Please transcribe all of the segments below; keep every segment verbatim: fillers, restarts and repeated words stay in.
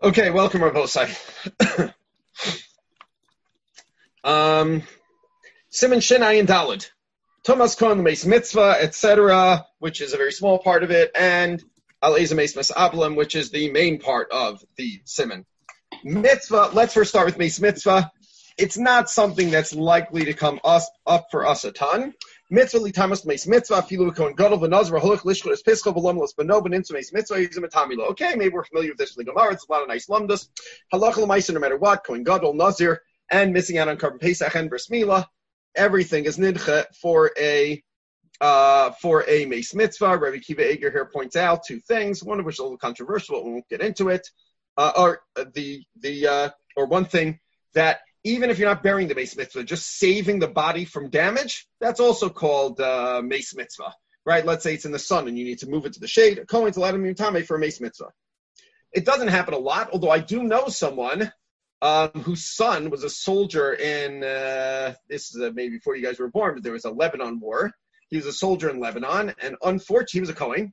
Okay, welcome, Rabosai. um, Simon Shinai Dalid, Thomas Kohn, Meis Mitzvah, et cetera, which is a very small part of it, and Al Eza Meis Masablim, which is the main part of the Simon. Mitzvah, let's first start with Meis Mitzvah. It's not something that's likely to come us up for us a ton. Mitzvah litamas meis mitzvah filu kohen gadol v'nazar holuch lishchut es pischa v'lam los beno b'nintzah meis mitzvah yizim etamilo. Okay, maybe we're familiar with this from the Gemara. It's a lot of nice lumdus. Halacha l'maisa, no matter what, kohen gadol, nazir, and missing out on Korban Pesach and bris milah, everything is nidcha for a uh, for a meis mitzvah. Rabbi Kiva Eger here points out two things, one of which is a little controversial, but we won't get into it. Uh, or uh, the the uh, or one thing that, even if you're not burying the meis mitzvah, just saving the body from damage, that's also called uh, meis mitzvah, right? Let's say it's in the sun and you need to move it to the shade. A kohen to let him yutame for a meis mitzvah. It doesn't happen a lot, although I do know someone um, whose son was a soldier in, uh, this is uh, maybe before you guys were born, but there was a Lebanon war. He was a soldier in Lebanon, and unfortunately, he was a kohen.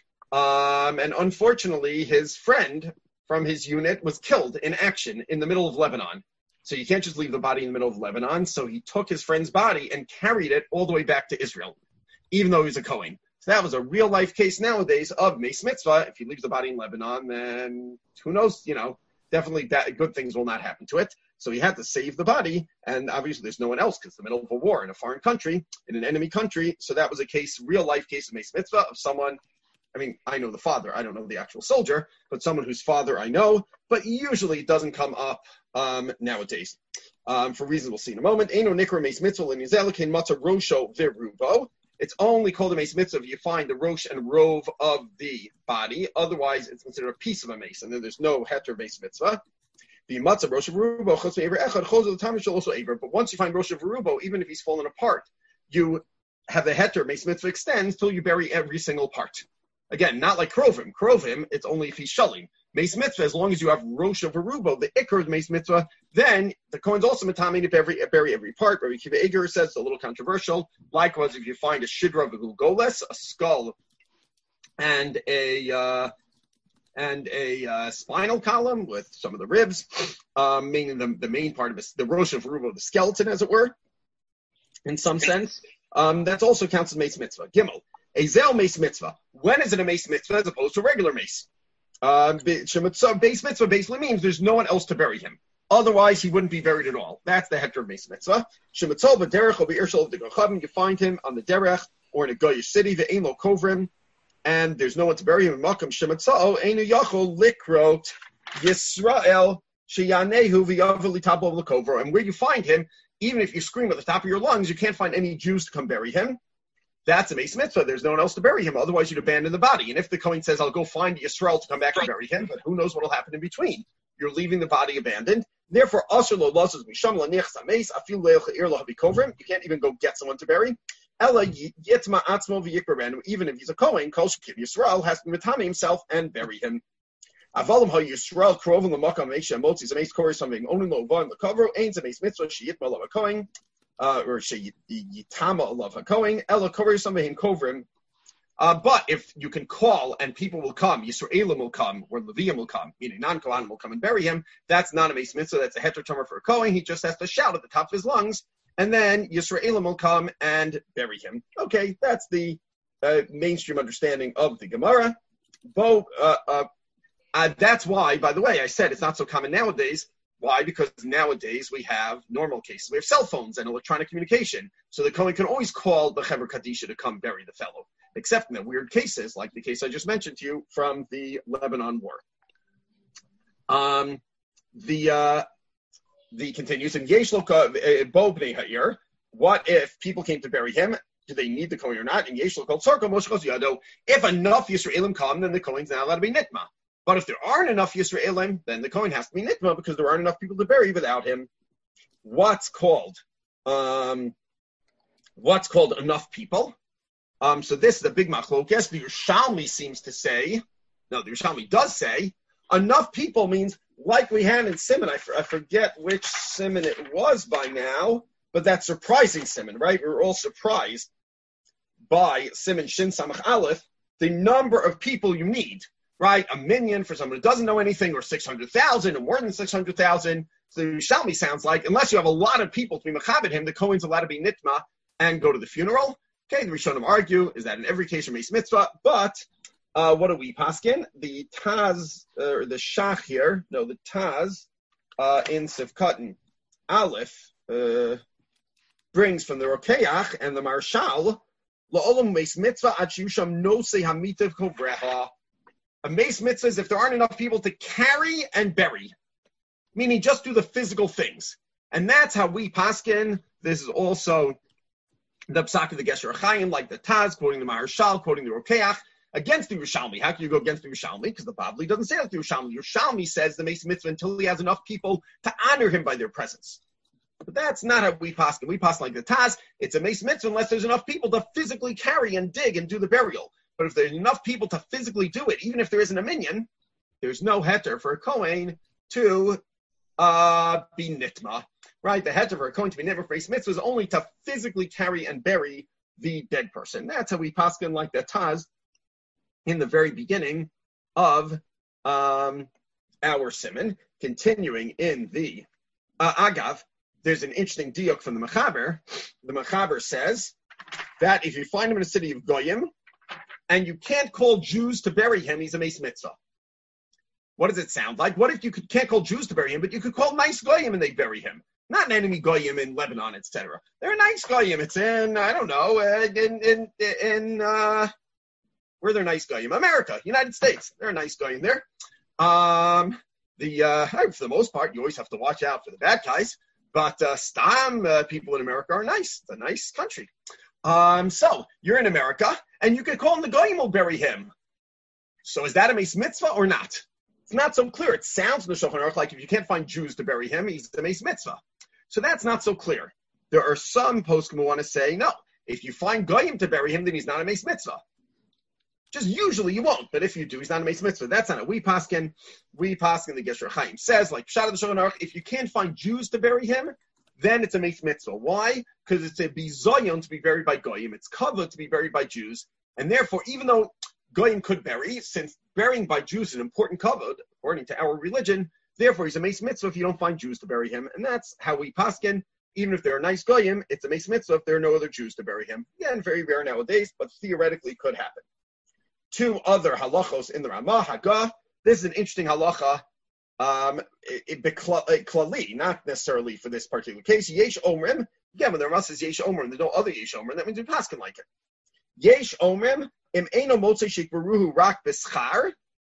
Um, and unfortunately, his friend from his unit was killed in action in the middle of Lebanon. So you can't just leave the body in the middle of Lebanon. So he took his friend's body and carried it all the way back to Israel, even though he was a Kohen. So that was a real life case nowadays of meis mitzvah. If he leaves the body in Lebanon, then who knows, you know, definitely that, good things will not happen to it. So he had to save the body. And obviously there's no one else because it's the middle of a war in a foreign country, in an enemy country. So that was a case, real life case of meis mitzvah of someone. I mean, I know the father. I don't know the actual soldier, but someone whose father I know, but usually it doesn't come up um, nowadays. Um, for reasons we'll see in a moment. Eino nikra meis mitzvah l'nizelakin matzah rosho v'rubo. It's only called a meis mitzvah if you find the rosh and rove of the body. Otherwise, it's considered a piece of a mace, and then there's no heter meis mitzvah. The matzah rosh v'rubo chutz me'ever echad chos of the time shall also ever. But once you find rosh v'rubo, even if he's fallen apart, you have the heter meis mitzvah extends till you bury every single part. Again, not like Krovim. Krovim, it's only if he's shulim. Meis mitzvah, as long as you have Rosh of Arubo, the Iker of Meis mitzvah, then the Kohen's also metamin if every bury every part. Rabbi Kiva Eger says it's a little controversial. Likewise, if you find a Shidra of Gugoles, a skull, and a uh, and a uh, spinal column with some of the ribs, um, meaning the, the main part of it, the Rosh of Arubo, the skeleton, as it were, in some sense, um, that also counts as Meis mitzvah. Gimel. A zel meis mitzvah. When is it a meis mitzvah as opposed to a regular mace? Um, beis mitzvah basically means there's no one else to bury him. Otherwise, he wouldn't be buried at all. That's the heter of meis mitzvah. Shemitzol b'derech or b'irshal of the gochavim. You find him on the derech or in a goyish city. Ve'ein lo kovrim, and there's no one to bury him in makam. Shemitzol einu yachol likrot Yisrael sheyanehu v'yavel litabo l'kovro. And where you find him, even if you scream at the top of your lungs, you can't find any Jews to come bury him. That's a meis mitzvah. There's no one else to bury him. Otherwise, you'd abandon the body. And if the Kohen says, I'll go find Yisrael to come back and bury him, but who knows what will happen in between? You're leaving the body abandoned. Therefore, asher lo lazos misham laniach sameis afil leich ir lo habikovrim. You can't even go get someone to bury. Ella yitma atzmo v'yikberen. Even if he's a Kohen, kol shekiv Yisrael has to metame himself and bury him. Avalim ha Yisrael kroven l'makam meisha motzi zameis kori something only lo van l'kavro ein zameis mitzvah sheyitma lo hakohen. Uh, or Yitama Alav HaKohen, Ela Kover Samehim Kovrim. But if you can call and people will come, Yisraelim will come, or Levium will come, meaning non-Kohanim will come and bury him, that's not a meis mitzvah, that's a heter tomer for a Kohen. He just has to shout at the top of his lungs, and then Yisraelim will come and bury him. Okay, that's the uh, mainstream understanding of the Gemara. Bo, uh, uh, uh, that's why, by the way, I said it's not so common nowadays. Why? Because nowadays we have normal cases. We have cell phones and electronic communication. So the Kohen can always call the Chaver Kadisha to come bury the fellow, except in the weird cases, like the case I just mentioned to you from the Lebanon War. Um, the uh, the continues in Yesh Lo Bo Bnei Ha'ir. What if people came to bury him? Do they need the Kohen or not? In Yesh Lo Kol Tzarko Moshe Chos Yado. If enough Yisraelim come, then the Kohen's not allowed to be nitma. But if there aren't enough Yisraelim, then the Kohen has to be nitma because there aren't enough people to bury without him. What's called, um, what's called enough people? Um, so this is the big machlokes. The Yerushalmi seems to say, no, the Yerushalmi does say, enough people means like we had in Simon. I, f- I forget which Simon it was by now, but that surprising Simon, right? We were all surprised by Simon Shin Samach Aleph, the number of people you need. right? A minion for someone who doesn't know anything, or six hundred thousand, or more than six hundred thousand. So the Yerushalmi sounds like, unless you have a lot of people to be mechabed him, the Kohen's allowed to be nitma and go to the funeral. Okay, the Rishonim argue, is that in every case a meis mitzvah, but uh, what do we paskin? The Taz, uh, or the Shach here, no, the Taz uh, in Sivkatan Aleph uh, brings from the Rokeach and the Marshal, La'olam meis mitzvah ad sheyusham nosei hamitev kovreha. A meis mitzvah is if there aren't enough people to carry and bury, meaning just do the physical things. And that's how we paskin. This is also the psak of the Gesher Chaim, like the Taz, quoting the Maharshal, quoting the Rokeach, against the Yerushalmi. How can you go against the Yerushalmi? Because the Bavli doesn't say that the Yerushalmi. Yerushalmi says the meis mitzvah until he has enough people to honor him by their presence. But that's not how we paskin. We paskin like the Taz. It's a meis mitzvah unless there's enough people to physically carry and dig and do the burial. But if there's enough people to physically do it, even if there isn't a minyan, there's no heter for a Kohen to uh, be nitma, right? The heter for a Kohen to be nitma for meis mitzvah is only to physically carry and bury the dead person. That's how we paskin like the Taz in the very beginning of um, our simon. Continuing in the uh, Agav, there's an interesting diuk from the Mechaber. The Mechaber says that if you find him in a city of Goyim, and you can't call Jews to bury him, he's a meis mitzvah. What does it sound like? What if you could, can't call Jews to bury him, but you could call nice Goyim and they bury him? Not an enemy Goyim in Lebanon, et cetera. They're a nice Goyim. It's in, I don't know, in, in, in uh, where they're nice Goyim? America, United States. They're a nice Goyim there. Um, the uh, for the most part, you always have to watch out for the bad guys. But uh, Stam uh, people in America are nice. It's a nice country. Um, so you're in America, and you could call him the Goyim will bury him. So is that a meis mitzvah or not? It's not so clear. It sounds in the Shulchan Aruch like if you can't find Jews to bury him, he's a meis mitzvah. So that's not so clear. There are some poskim who want to say, no, if you find Goyim to bury him, then he's not a meis mitzvah. Just usually you won't, but if you do, he's not a meis mitzvah. That's not it. We paskin, we paskin, the Gesher Chaim says, like Pshat of the Shulchan Aruch, if you can't find Jews to bury him, then it's a meis mitzvah. Why? Because it's a bizoyon to be buried by Goyim. It's kavod to be buried by Jews. And therefore, even though Goyim could bury, since burying by Jews is an important kavod, according to our religion, therefore he's a meis mitzvah if you don't find Jews to bury him. And that's how we paskin. Even if there are nice Goyim, it's a meis mitzvah if there are no other Jews to bury him. Again, very rare nowadays, but theoretically could happen. Two other halachos in the Ramah Hagah. This is an interesting halacha. Um, it, it, klali, not necessarily for this particular case. Yesh omrim. Again, when the Ramah says yesh omrim, there's no other yesh omrim. That means we paskin like it. Yesh omrim im eino motzei shikbaruhu rak b'schar.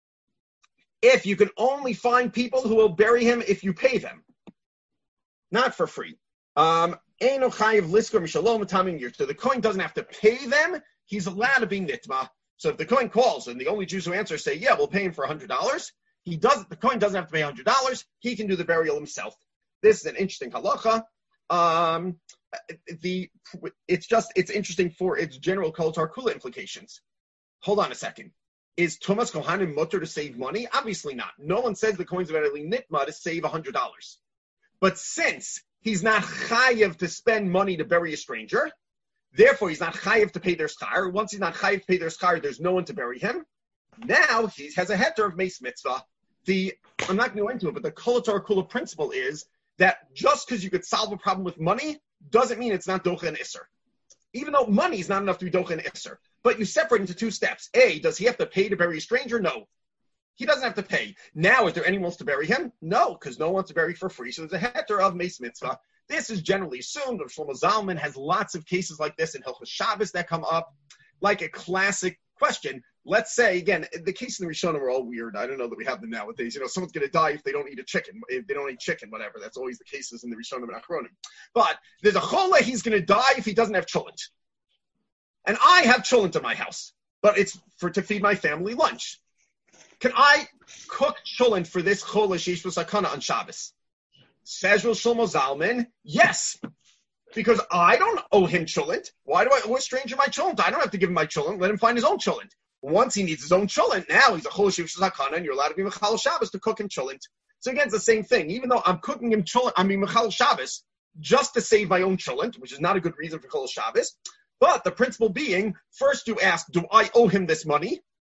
If you can only find people who will bury him if you pay them, not for free. Um, eino chayiv liskor mishalom tamim. So the Kohen doesn't have to pay them. He's allowed to be nitma. So if the Kohen calls and the only Jews who answer say, yeah, we'll pay him for one hundred dollars, he does, the Kohen doesn't have to pay one hundred dollars. He can do the burial himself. This is an interesting halacha. Um, the It's just, it's interesting for its general kol tarkula implications. Hold on a second. Is Tumas Kohanim mutter to save money? Obviously not. No one says the Kohen's eventually nitma to save one hundred dollars. But since he's not chayiv to spend money to bury a stranger, therefore he's not chayiv to pay their schar. Once he's not chayiv to pay their schar, there's no one to bury him. Now he has a heter of meis mitzvah. The I'm not going to go into it, but the kol tarkula principle is that just because you could solve a problem with money doesn't mean it's not docha and isser. Even though money is not enough to be docha and isser. But you separate into two steps. A, does he have to pay to bury a stranger? No. He doesn't have to pay. Now, is there anyone else to bury him? No, because no one wants to bury for free. So there's a heter of meis mitzvah. This is generally assumed. Shlomo Zalman has lots of cases like this in Hilchos Shabbos that come up, like a classic question. Let's say, again, the cases in the Rishonim are all weird. I don't know that we have them nowadays. You know, someone's going to die if they don't eat a chicken, if they don't eat chicken, whatever. That's always the cases in the Rishonim and Achronim. But there's a chola, he's going to die if he doesn't have cholent. And I have cholent in my house, but it's for to feed my family lunch. Can I cook cholent for this chola sheish v'sakana on Shabbos? Says Shlomo Zalman, yes. Because I don't owe him cholent. Why do I owe a stranger my cholent? I don't have to give him my cholent. Let him find his own cholent. Once he needs his own cholent, now he's a chol shiv shazakana, and you're allowed to be mechal Shabbos to cook him cholent. So again, it's the same thing. Even though I'm cooking him cholent, I mean mechal Shabbos, just to save my own cholent, which is not a good reason for chol Shabbos. But the principle being, first you ask, do I owe him this money?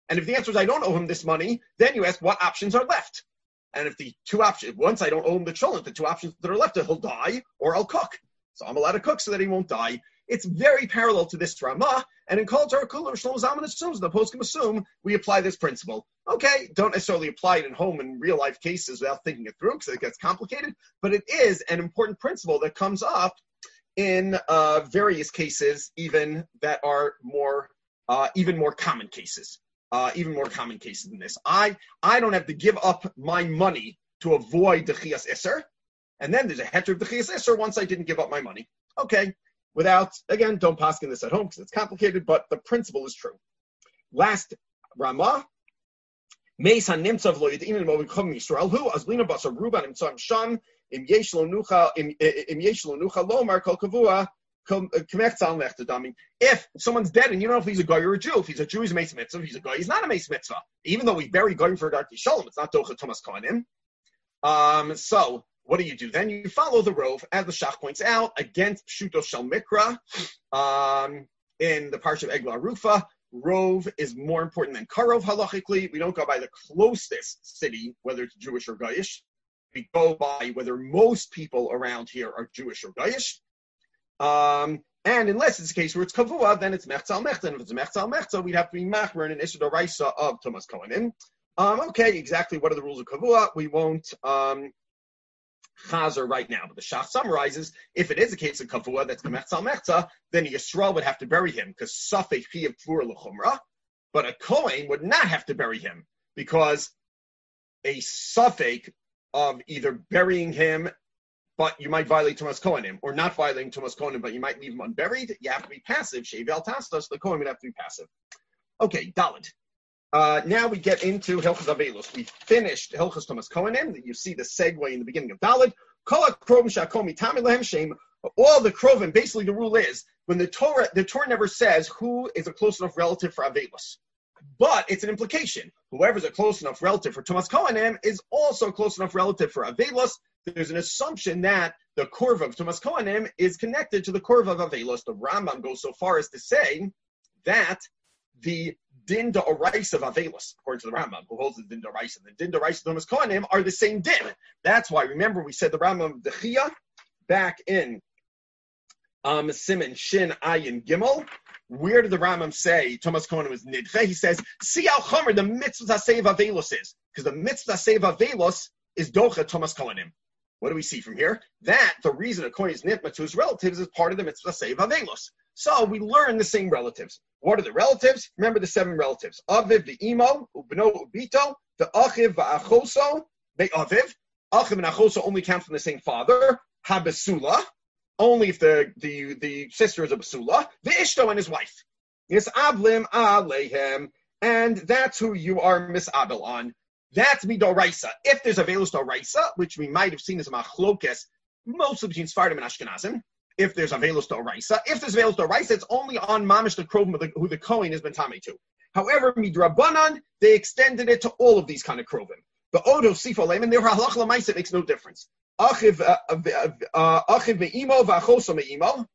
And if the answer is I don't owe him this money, then you ask what options are left. And if the two options, once I don't owe him the cholent, the two options that are left are he'll die or I'll cook. So I'm allowed to cook so that he won't die. It's very parallel to this Ramah, and in Kol Torah Kula, Shlomo Zalman assumes, the poskim assume, we apply this principle. Okay, don't necessarily apply it in home and real life cases without thinking it through, because it gets complicated, but it is an important principle that comes up in uh, various cases, even that are more, uh, even more common cases, uh, even more common cases than this. I, I don't have to give up my money to avoid the Chiyas Isser, and then there's a heter of the Chiyas Isser once I didn't give up my money. Okay. Without, again, don't paskin this at home because it's complicated, but the principle is true. Last Ramah, Meis hanimtzav lo yid'in mo v'chom Yisrael hu azlina basa ruban imtzam sham im yesh lo nucha im yesh lo nucha lomar kol kavua k'mech tzal mechtadami. If someone's dead and you don't know if he's a guy or a Jew, if he's a Jew, he's a meis mitzvah. If he's a guy, he's not a meis mitzvah. Even though we bury going for darki shalom, it's not docha Thomas Kohanim. Um, so. What do you do then? You follow the rove, as the Shach points out, against Pshuto Shel Mikra. Um, in the Parsha of Eglah Rufa, rove is more important than Karov halachically. We don't go by the closest city, whether it's Jewish or Goyish. We go by whether most people around here are Jewish or Goyish. Um, and unless it's a case where it's Kavua, then it's Mechzal Mechza. And if it's Mechzal Mechza, we'd have to be Machmer in an Issur D'Oraisa of Thomas Kohanim. Um, okay, exactly what are the rules of Kavua? We won't... Um, Chazer right now, but the Shach summarizes: if it is a case of kavua that's Mechzal Mechza, then Yisrael would have to bury him because Safek Pi of Tvura L'Chumra, but a Kohen would not have to bury him because a Safek of either burying him, but you might violate Tumas Kohanim, or not violating Tumas Kohanim, but you might leave him unburied. You have to be passive. Shevi al Tastas, the Kohen would have to be passive. Okay, Dalet. Uh, now we get into Hilchos Avelos. We finished Hilchos Thomas Kohanim. You see the segue in the beginning of Dalet. All the Krovim, basically the rule is, when the Torah, the Torah never says who is a close enough relative for Avelos. But it's an implication. Whoever's a close enough relative for Thomas Kohanim is also a close enough relative for Avelos. There's an assumption that the Korv of Thomas Kohanim is connected to the Korv of Avelos. The Rambam goes so far as to say that the din d'oraisa of Avelos, according to the Rambam, who holds the din d'oraisa, the din d'oraisa of Thomas Kohanim are the same din. That's why, remember, we said the Rambam Dechia back in um, Siman Shin Ayin Gimel. Where did the Rambam say Thomas Kohanim was nidche? He says, see how chomer the mitzvah save Avelos is, because the mitzvah save Avelos is docha Thomas Kohanim. What do we see from here? That the reason a Kohen is nitma to his relatives is part of the mitzvah save Avelos. So we learn the same relatives. What are the relatives? Remember the seven relatives. Aviv, the imo, ubno, ubito, the achiv, va'achoso, the aviv. Achiv and achoso only count from the same father. Habesula, only if the, the, the sister is a besula. The ishto and his wife. Yes, ablim alehem. And that's who you are misabel on. That's midoraisa. If there's a velus doraisa, which we might have seen as a machlokes, mostly between Sfardim and Ashkenazim, if there's a velus doraisa, if there's a velus doraisa, it's only on mamish the krovim of the, who the Kohen has been tamei to. However, midrabanan, they extended it to all of these kind of krovim. The odo sifo leim, and their halach l'maisa, it makes no difference. Achiv achiv me'imo v'achoso me'imo,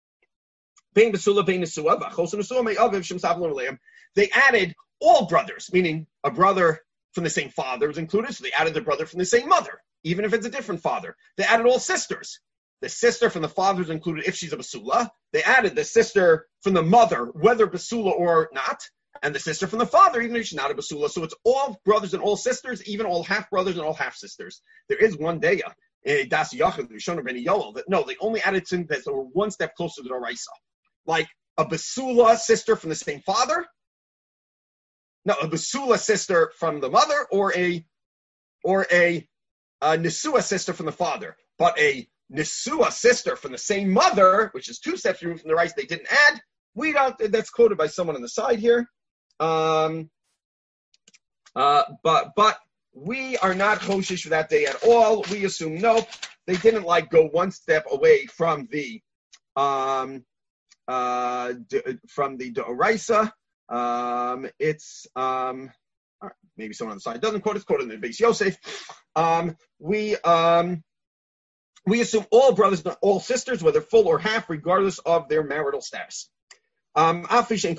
bein besula bein nesua v'achoso nesua me'aviv shem savlon leim. They added all brothers, meaning a brother from the same father was included, so they added the brother from the same mother, even if it's a different father. They added all sisters. The sister from the father is included if she's a basula. They added the sister from the mother, whether basula or not, and the sister from the father, even if she's not a basula. So it's all brothers and all sisters, even all half-brothers and all half-sisters. There is one day, Das Yachid, Rishon Ben Yoel, that no, they only added sin that were one step closer to the Raisa. Like a basula sister from the same father, no, a basula sister from the mother, or a or a, a Nesua sister from the father. But a Nesua sister from the same mother, which is two steps removed from the rice they didn't add, we don't, that's quoted by someone on the side here. Um, uh, but but we are not choshish for that day at all. We assume nope, they didn't like go one step away from the um uh d- from the D'Oraisa. Um, it's um, maybe someone on the side doesn't quote. It's quoted in the Beis Yosef. Um, we um, we assume all brothers and all sisters, whether full or half, regardless of their marital status. Um,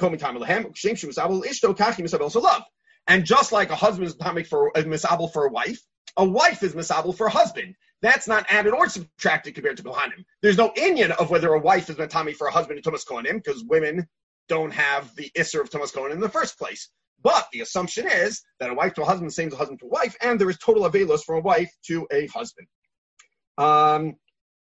and just like a husband is misabel for, uh, for a wife, a wife is misabel for a husband. That's not added or subtracted compared to Kohanim. There's no inyan of whether a wife is matami for a husband in Tumas Kohanim, because women don't have the isser of Tumas Kohanim in the first place. But the assumption is that a wife to a husband is the same as a husband to a wife, and there is total avelos from a wife to a husband. Um,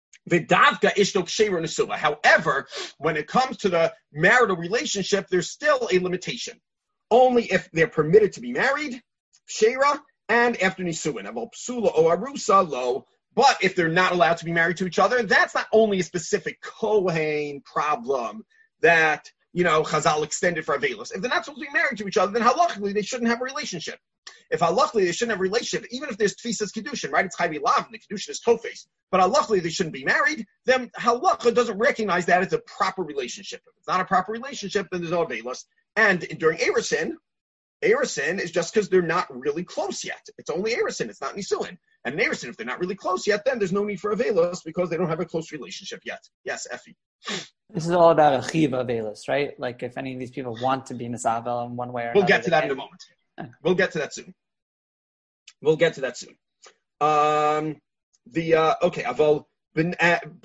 However, when it comes to the marital relationship, there's still a limitation. Only if they're permitted to be married, sheira, and after nisuin, aval psula o arusa lo. But if they're not allowed to be married to each other, that's not only a specific Kohen problem that, you know, Chazal extended for avelos. If they're not supposed to be married to each other, then halachically they shouldn't have a relationship. If halachically they shouldn't have a relationship, even if there's tfisas kedushin, right? It's chayvi lav, and the kedushin is tofes. But halachically they shouldn't be married. Then halacha doesn't recognize that as a proper relationship. If it's not a proper relationship, then there's no avelos. And during Erusin, Erusin is just because they're not really close yet. It's only Erusin, it's not Nisuin. And in Erusin, if they're not really close yet, then there's no need for avelos because they don't have a close relationship yet. Yes, Effie. This is all about a chiva avelos, right? Like if any of these people want to be misabel in one way or we'll another. We'll get to that can. in a moment. We'll get to that soon. We'll get to that soon. Um, the, uh, okay, Aval. But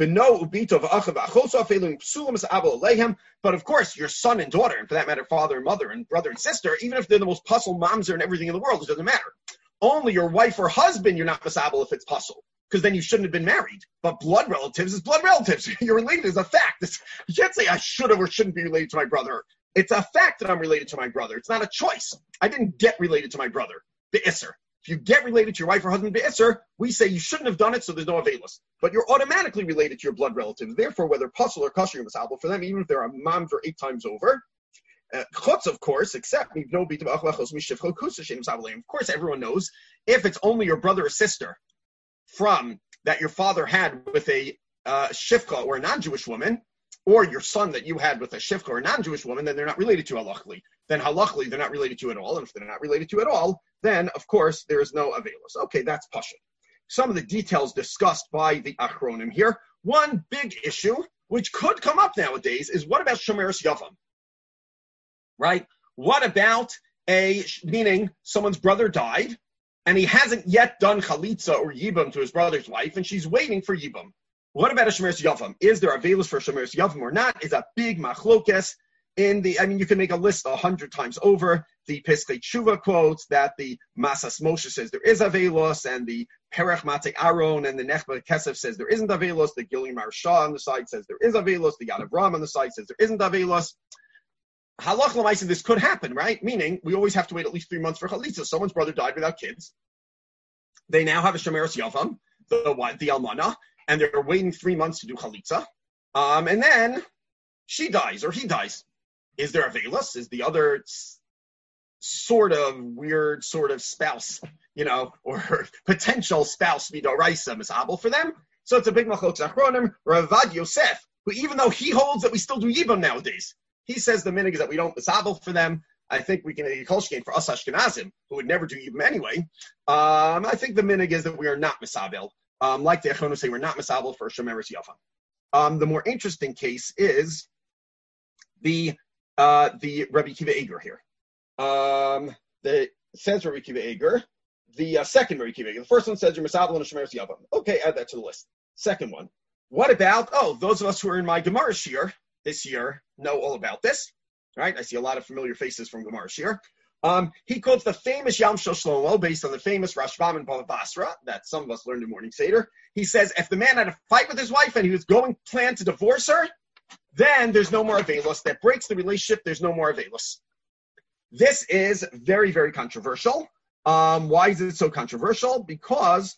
of course, your son and daughter, and for that matter, father and mother and brother and sister, even if they're the most puzzle mamzer and everything in the world, it doesn't matter. Only your wife or husband, you're not misabel if it's puzzle, because then you shouldn't have been married. But blood relatives is blood relatives. You're related is a fact. It's, you can't say I should have or shouldn't be related to my brother. It's a fact that I'm related to my brother. It's not a choice. I didn't get related to my brother. Be'isser. If you get related to your wife or husband be'isser, we say you shouldn't have done it, so there's no avelos. But you're automatically related to your blood relatives. Therefore, whether puzzle or kosher, you're misabel for them, even if they're a mom for eight times over. Uh, chutz, of course, except of course, everyone knows if it's only your brother or sister from that your father had with a uh, shifcha or a non-Jewish woman, or your son that you had with a shifcha or a non-Jewish woman, then they're not related to halachically. Then halachically, they're not related to at all. And if they're not related to at all, then, of course, there is no avelos. Okay, that's pashut. Some of the details discussed by the achronim here. One big issue, which could come up nowadays, is what about shomeres yavam? Right? What about a, meaning someone's brother died, and he hasn't yet done chalitza or yibam to his brother's wife, and she's waiting for yibam. What about a shomeres yavam? Is there avelos for shomeres yavam or not? Is a big machlokes. In the, I mean, you can make a list a hundred times over. The Piskei Tshuva quotes that the Masas Moshe says there is avelos, and the Perech Matei Aaron and the Nechba Kesef says there isn't avelos. The Gilim Marsha on the side says there is avelos. The Yad Avram on the side says there isn't avelos. Halach l'maisa, this could happen, right? Meaning we always have to wait at least three months for chalitza. Someone's brother died without kids. They now have a shomeres yavam, the the almana, and they're waiting three months to do chalitza. Um, and then she dies or he dies. Is there avelos? Is the other s- sort of weird sort of spouse, you know, or potential spouse midoraisa misabel for them? So it's a big machlokes achronim. Ravad Yosef, who even though he holds that we still do yibam nowadays, he says the minig is that we don't misabel for them. I think we can kolshkein for us Ashkenazim, who would never do yibam anyway. Um, I think the minig is that we are not misabel. Um, like the achronim say, we're not misabel for shomeres yavam. Um, the more interesting case is the Uh, the Rabbi Kiva Eger here. Um, the says Rabbi Kiva Eger. The uh, second Rabbi Kiva Eger. The first one says you're misabel and a shomeres yavam. Okay, add that to the list. Second one. What about, oh, those of us who are in my Gemara Shir this year know all about this. Right? I see a lot of familiar faces from Gemara Shir. Um, he quotes the famous Yam Shel Shlomo based on the famous Rashbam and Bava Basra that some of us learned in Morning Seder. He says if the man had a fight with his wife and he was going to plan to divorce her, then there's no more avelos. That breaks the relationship. There's no more avelos. This is very, very controversial. Um, why is it so controversial? Because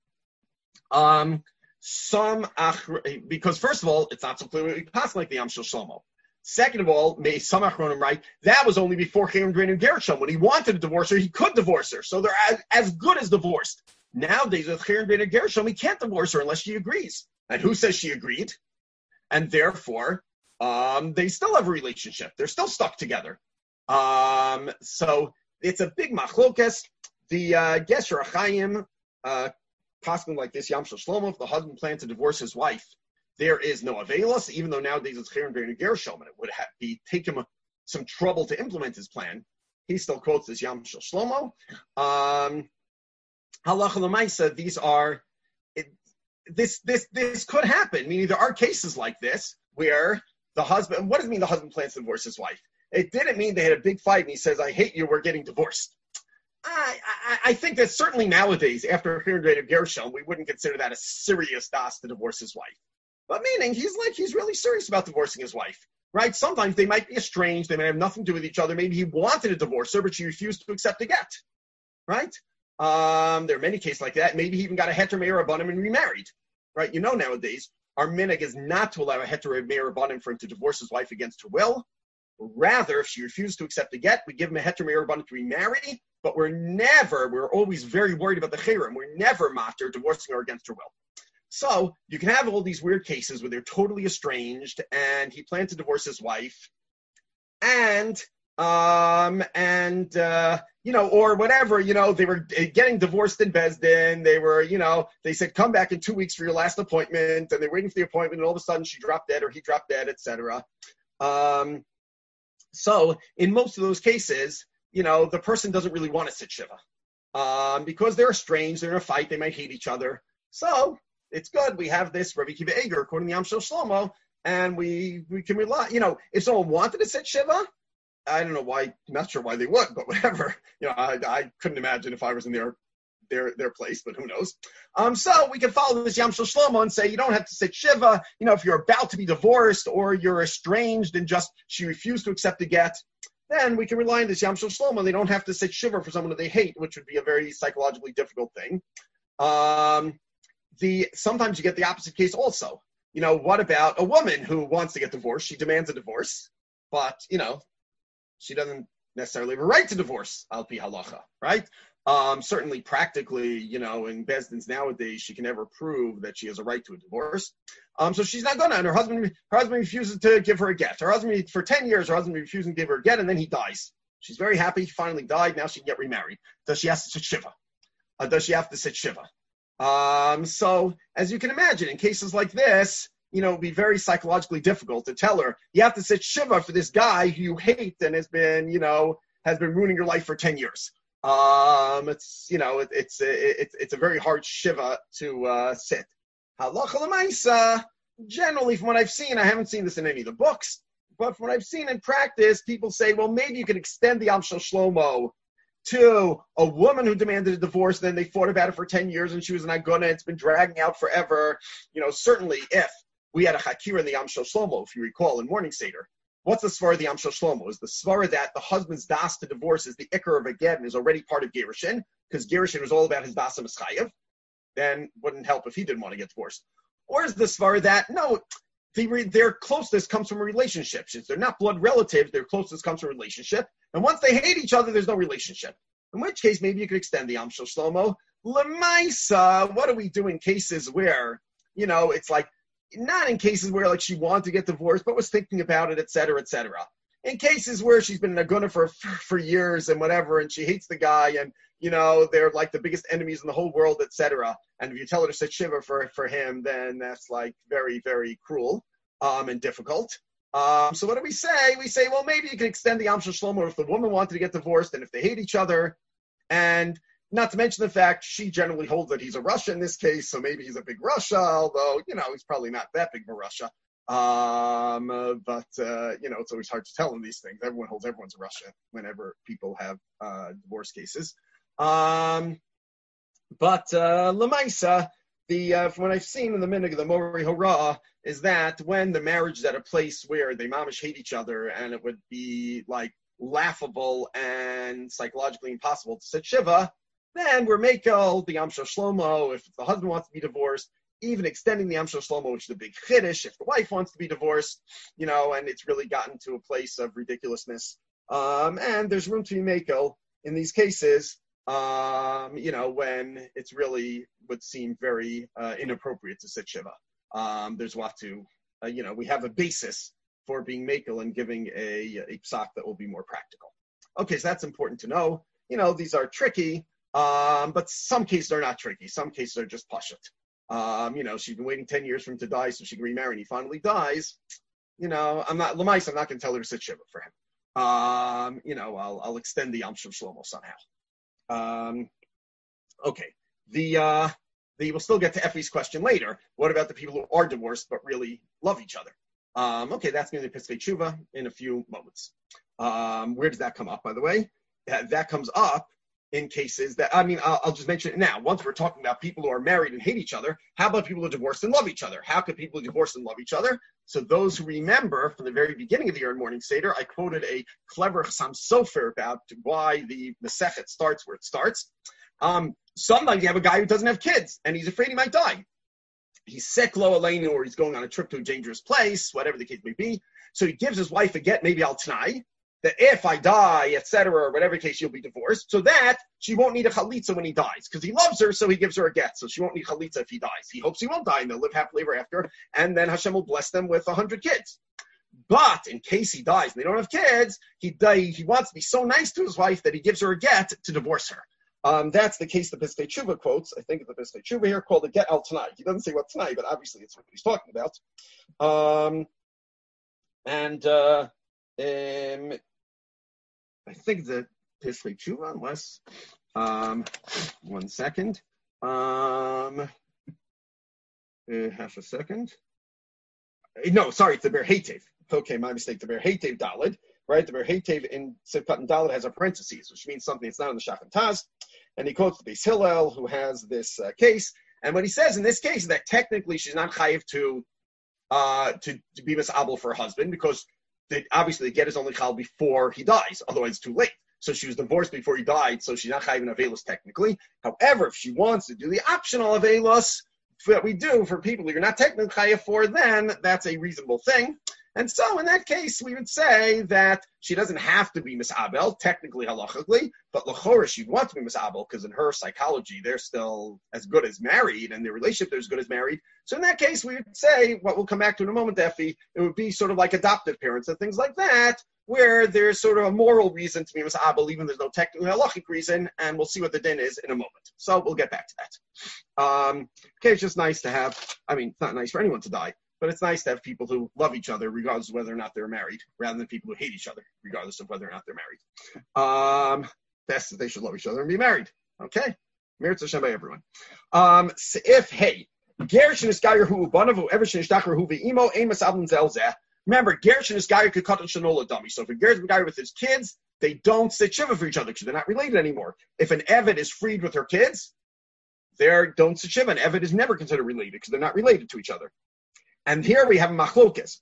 um, some because first of all, it's not so clearly possible like the Yam Shel Shlomo. Second of all, may some achronim right that was only before Chayim and Gershom. When he wanted to divorce her, he could divorce her. So they're as, as good as divorced. Nowadays with Chayim and Gershom, he can't divorce her unless she agrees. And who says she agreed? And therefore, um, they still have a relationship. They're still stuck together. Um, so it's a big machlokes. The uh, Gesher Chaim, uh, possibly like this Yam Shel Shlomo, if the husband planned to divorce his wife there is no Avelos, even though nowadays it's Cher and Gershom, and it would have be take him some trouble to implement his plan. He still quotes this Yam Shel Shlomo. Um, Halacha l'maisa, these are, it, this, this, this could happen. Meaning there are cases like this where the husband, what does it mean the husband plans to divorce his wife? It didn't mean they had a big fight and he says, I hate you, we're getting divorced. I, I, I think that certainly nowadays, after hearing of Gershom, we wouldn't consider that a serious das to divorce his wife. But meaning, he's like, he's really serious about divorcing his wife, right? Sometimes they might be estranged, they might have nothing to do with each other. Maybe he wanted to divorce her, but she refused to accept a get, right? Um, there are many cases like that. Maybe he even got a heter meir rabbanim and remarried, right? You know, nowadays, our minhag is not to allow a heter meir rabbanim for him to divorce his wife against her will. Rather, if she refused to accept a get, we give him a heter meir rabbanim to remarry, but we're never, we're always very worried about the cherem. We're never mater divorcing her against her will. So you can have all these weird cases where they're totally estranged and he planned to divorce his wife and, um, and, uh, you know, or whatever, you know, they were getting divorced in Besdin. They were, you know, they said, come back in two weeks for your last appointment. And they're waiting for the appointment. And all of a sudden she dropped dead or he dropped dead, et cetera. Um, so in most of those cases, you know, the person doesn't really want to sit Shiva, um, because they're estranged. They're in a fight. They might hate each other. So it's good. We have this Rabbi Kiva Eger, according to Yam Shel Shlomo, and we, we can rely, you know, if someone wanted to sit Shiva, I don't know why, I'm not sure why they would, but whatever. You know, I, I couldn't imagine if I was in their, their, their place, but who knows? Um, so we can follow this Yam Shel Shlomo and say, you don't have to sit Shiva. You know, if you're about to be divorced or you're estranged and just, she refused to accept a get, then we can rely on this Yam Shel Shlomo. They don't have to sit Shiva for someone that they hate, which would be a very psychologically difficult thing. Um, The sometimes you get the opposite case also. You know, what about a woman who wants to get divorced? She demands a divorce, but, you know, she doesn't necessarily have a right to divorce, al pi halacha, right? Um, certainly practically, you know, in Besdins nowadays, she can never prove that she has a right to a divorce. Um, so she's not going to, and her husband, her husband refuses to give her a get. Her husband, for ten years, her husband refuses to give her a get, and then he dies. She's very happy. He finally died. Now she can get remarried. Does she have to sit Shiva? Uh, does she have to sit Shiva? Um, so as you can imagine, in cases like this, you know, it'd be very psychologically difficult to tell her, you have to sit Shiva for this guy who you hate and has been, you know, has been ruining your life for ten years. Um, it's, you know, it, it's, it, it's, it's a very hard Shiva to, uh, sit. Halacha l'maisa, generally from what I've seen, I haven't seen this in any of the books, but from what I've seen in practice, people say, well, maybe you can extend the Yam Shel Shlomo to a woman who demanded a divorce, then they fought about it for ten years and she was an aguna, it's been dragging out forever. You know, certainly if we had a Hakira in the Yam Shel Shlomo, if you recall, in Morning Seder, what's the svara of the Yam Shel Shlomo? Is the svara that the husband's das to divorce is the ikar of a get and is already part of Gerushin, because Gerushin was all about his das and Mischayev, then wouldn't help if he didn't want to get divorced. Or is the svara that, no, the, their closeness comes from a relationship. Since they're not blood relatives, their closeness comes from a relationship. And once they hate each other, there's no relationship. In which case, maybe you could extend the Yam Shel Shlomo. Lemaisa, what do we do in cases where, you know, it's like, not in cases where like she wanted to get divorced, but was thinking about it, et cetera, et cetera. In cases where she's been an aguna for, for, for years and whatever, and she hates the guy and, you know, they're like the biggest enemies in the whole world, et cetera. And if you tell her to sit Shiva for, for him, then that's like very, very cruel um, and difficult. Um, so what do we say? We say, well, maybe you can extend the Yam Shel Shlomo if the woman wanted to get divorced and if they hate each other. And not to mention the fact she generally holds that he's a Russia in this case, so maybe he's a big Russia, although, you know, he's probably not that big of a Russia. Um, uh, but, uh, you know, it's always hard to tell in these things. Everyone holds everyone's a Russia whenever people have uh, divorce cases. Um, but uh, Lamaisa, the uh, from what I've seen in the minhag of the Mori Hora is that when the marriage is at a place where they mamish hate each other and it would be like laughable and psychologically impossible to sit Shiva, then we're makel the Yam Shel Shlomo. If the husband wants to be divorced, even extending the Yam Shel Shlomo, which is a big chiddush, if the wife wants to be divorced, you know, and it's really gotten to a place of ridiculousness. Um, and there's room to be makel in these cases, um, you know, when it's really would seem very uh, inappropriate to sit Shiva. Um, there's what to, uh, you know, we have a basis for being makel and giving a, a psak that will be more practical. Okay, so that's important to know. You know, these are tricky, um, but some cases are not tricky. Some cases are just pashut. Um, you know, she's been waiting ten years for him to die so she can remarry, and he finally dies. You know, I'm not, Lamais, I'm not going to tell her to sit Shiva for him. Um, you know, I'll, I'll extend the Yom Shel Shlomo somehow. Um, okay. The, uh, the, we'll still get to Effie's question later. What about the people who are divorced but really love each other? Um, okay, that's going to be Piskei Tshuva in a few moments. Um, where does that come up, by the way? That, that comes up in cases that, I mean, I'll, I'll just mention it now. Once we're talking about people who are married and hate each other, how about people who are divorced and love each other? How could people who divorce and love each other? So those who remember from the very beginning of the year in Morning Seder, I quoted a clever Chassam Sofer about why the Masechet starts where it starts. Um, sometimes you have a guy who doesn't have kids, and he's afraid he might die. He's sick, lo aleinu, or he's going on a trip to a dangerous place, whatever the case may be. So he gives his wife a get, maybe al t'nai, that if I die, et cetera, or whatever case, you'll be divorced, so that she won't need a chalitza when he dies, because he loves her, so he gives her a get, so she won't need chalitza if he dies. He hopes he won't die, and they'll live happily ever after, and then Hashem will bless them with a hundred kids. But in case he dies and they don't have kids, he he wants to be so nice to his wife that he gives her a get to divorce her. Um, that's the case the Piskei Tshuva quotes. I think of the Piskei Tshuva here, called the get al t'nai. He doesn't say what t'nai, but obviously it's what he's talking about. Um, and uh, um, I think the Piskei Tshuva, unless um, one second, um, uh, half a second. No, sorry, it's the Ber Heitev. Okay, my mistake. The Ber Heitev Daled, right? The Ber Heitev in Sivkat and Daled has a parentheses, which means something that's not in the Shach and Taz. And he quotes the Beis Hillel, who has this uh, case. And what he says in this case is that technically she's not chayiv to uh, to, to be misabel for her husband, because the, obviously the get is only chal before he dies, otherwise it's too late. So she was divorced before he died, so she's not chayiv in avelus technically. However, if she wants to do the optional avelus that we do for people you're not technically chayiv for, then that's a reasonable thing. And so in that case, we would say that she doesn't have to be misabel, technically halachically, but l'chora she'd want to be misabel, because in her psychology, they're still as good as married, and their relationship they're as good as married. So in that case, we would say, what we'll come back to in a moment, Effie, it would be sort of like adoptive parents and things like that, where there's sort of a moral reason to be misabel, even there's no technical halachic reason, and we'll see what the din is in a moment. So we'll get back to that. Um, okay, it's just nice to have, I mean, it's not nice for anyone to die, but it's nice to have people who love each other regardless of whether or not they're married, rather than people who hate each other regardless of whether or not they're married. Um, best that they should love each other and be married. Okay? Meritz Hashem by everyone. Um, so if, hey, Ger shenisgayer hu banavu ever shenishtachar hu ve'imo emas ablim zelzeh. Remember, Ger shenisgayer could cut shanola dummy. So if a Ger is guy with his kids, they don't sit shiva for each other because they're not related anymore. If an Eved is freed with her kids, they don't sit shiva. An Eved is never considered related because they're not related to each other. And here we have a machlokas.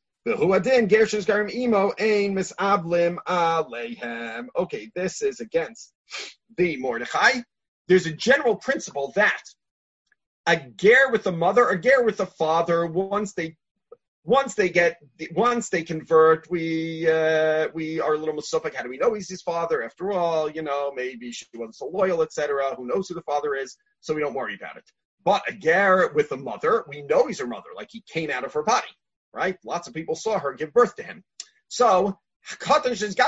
Okay, this is against the Mordechai. There's a general principle that a ger with the mother, a ger with the father, once they once they get once they convert, we uh, we are a little misufik. How do we know he's his father? After all, you know, maybe she wasn't so loyal, et cetera. Who knows who the father is? So we don't worry about it. But a ger with the mother, we know he's her mother, like he came out of her body, right? Lots of people saw her give birth to him. So, but we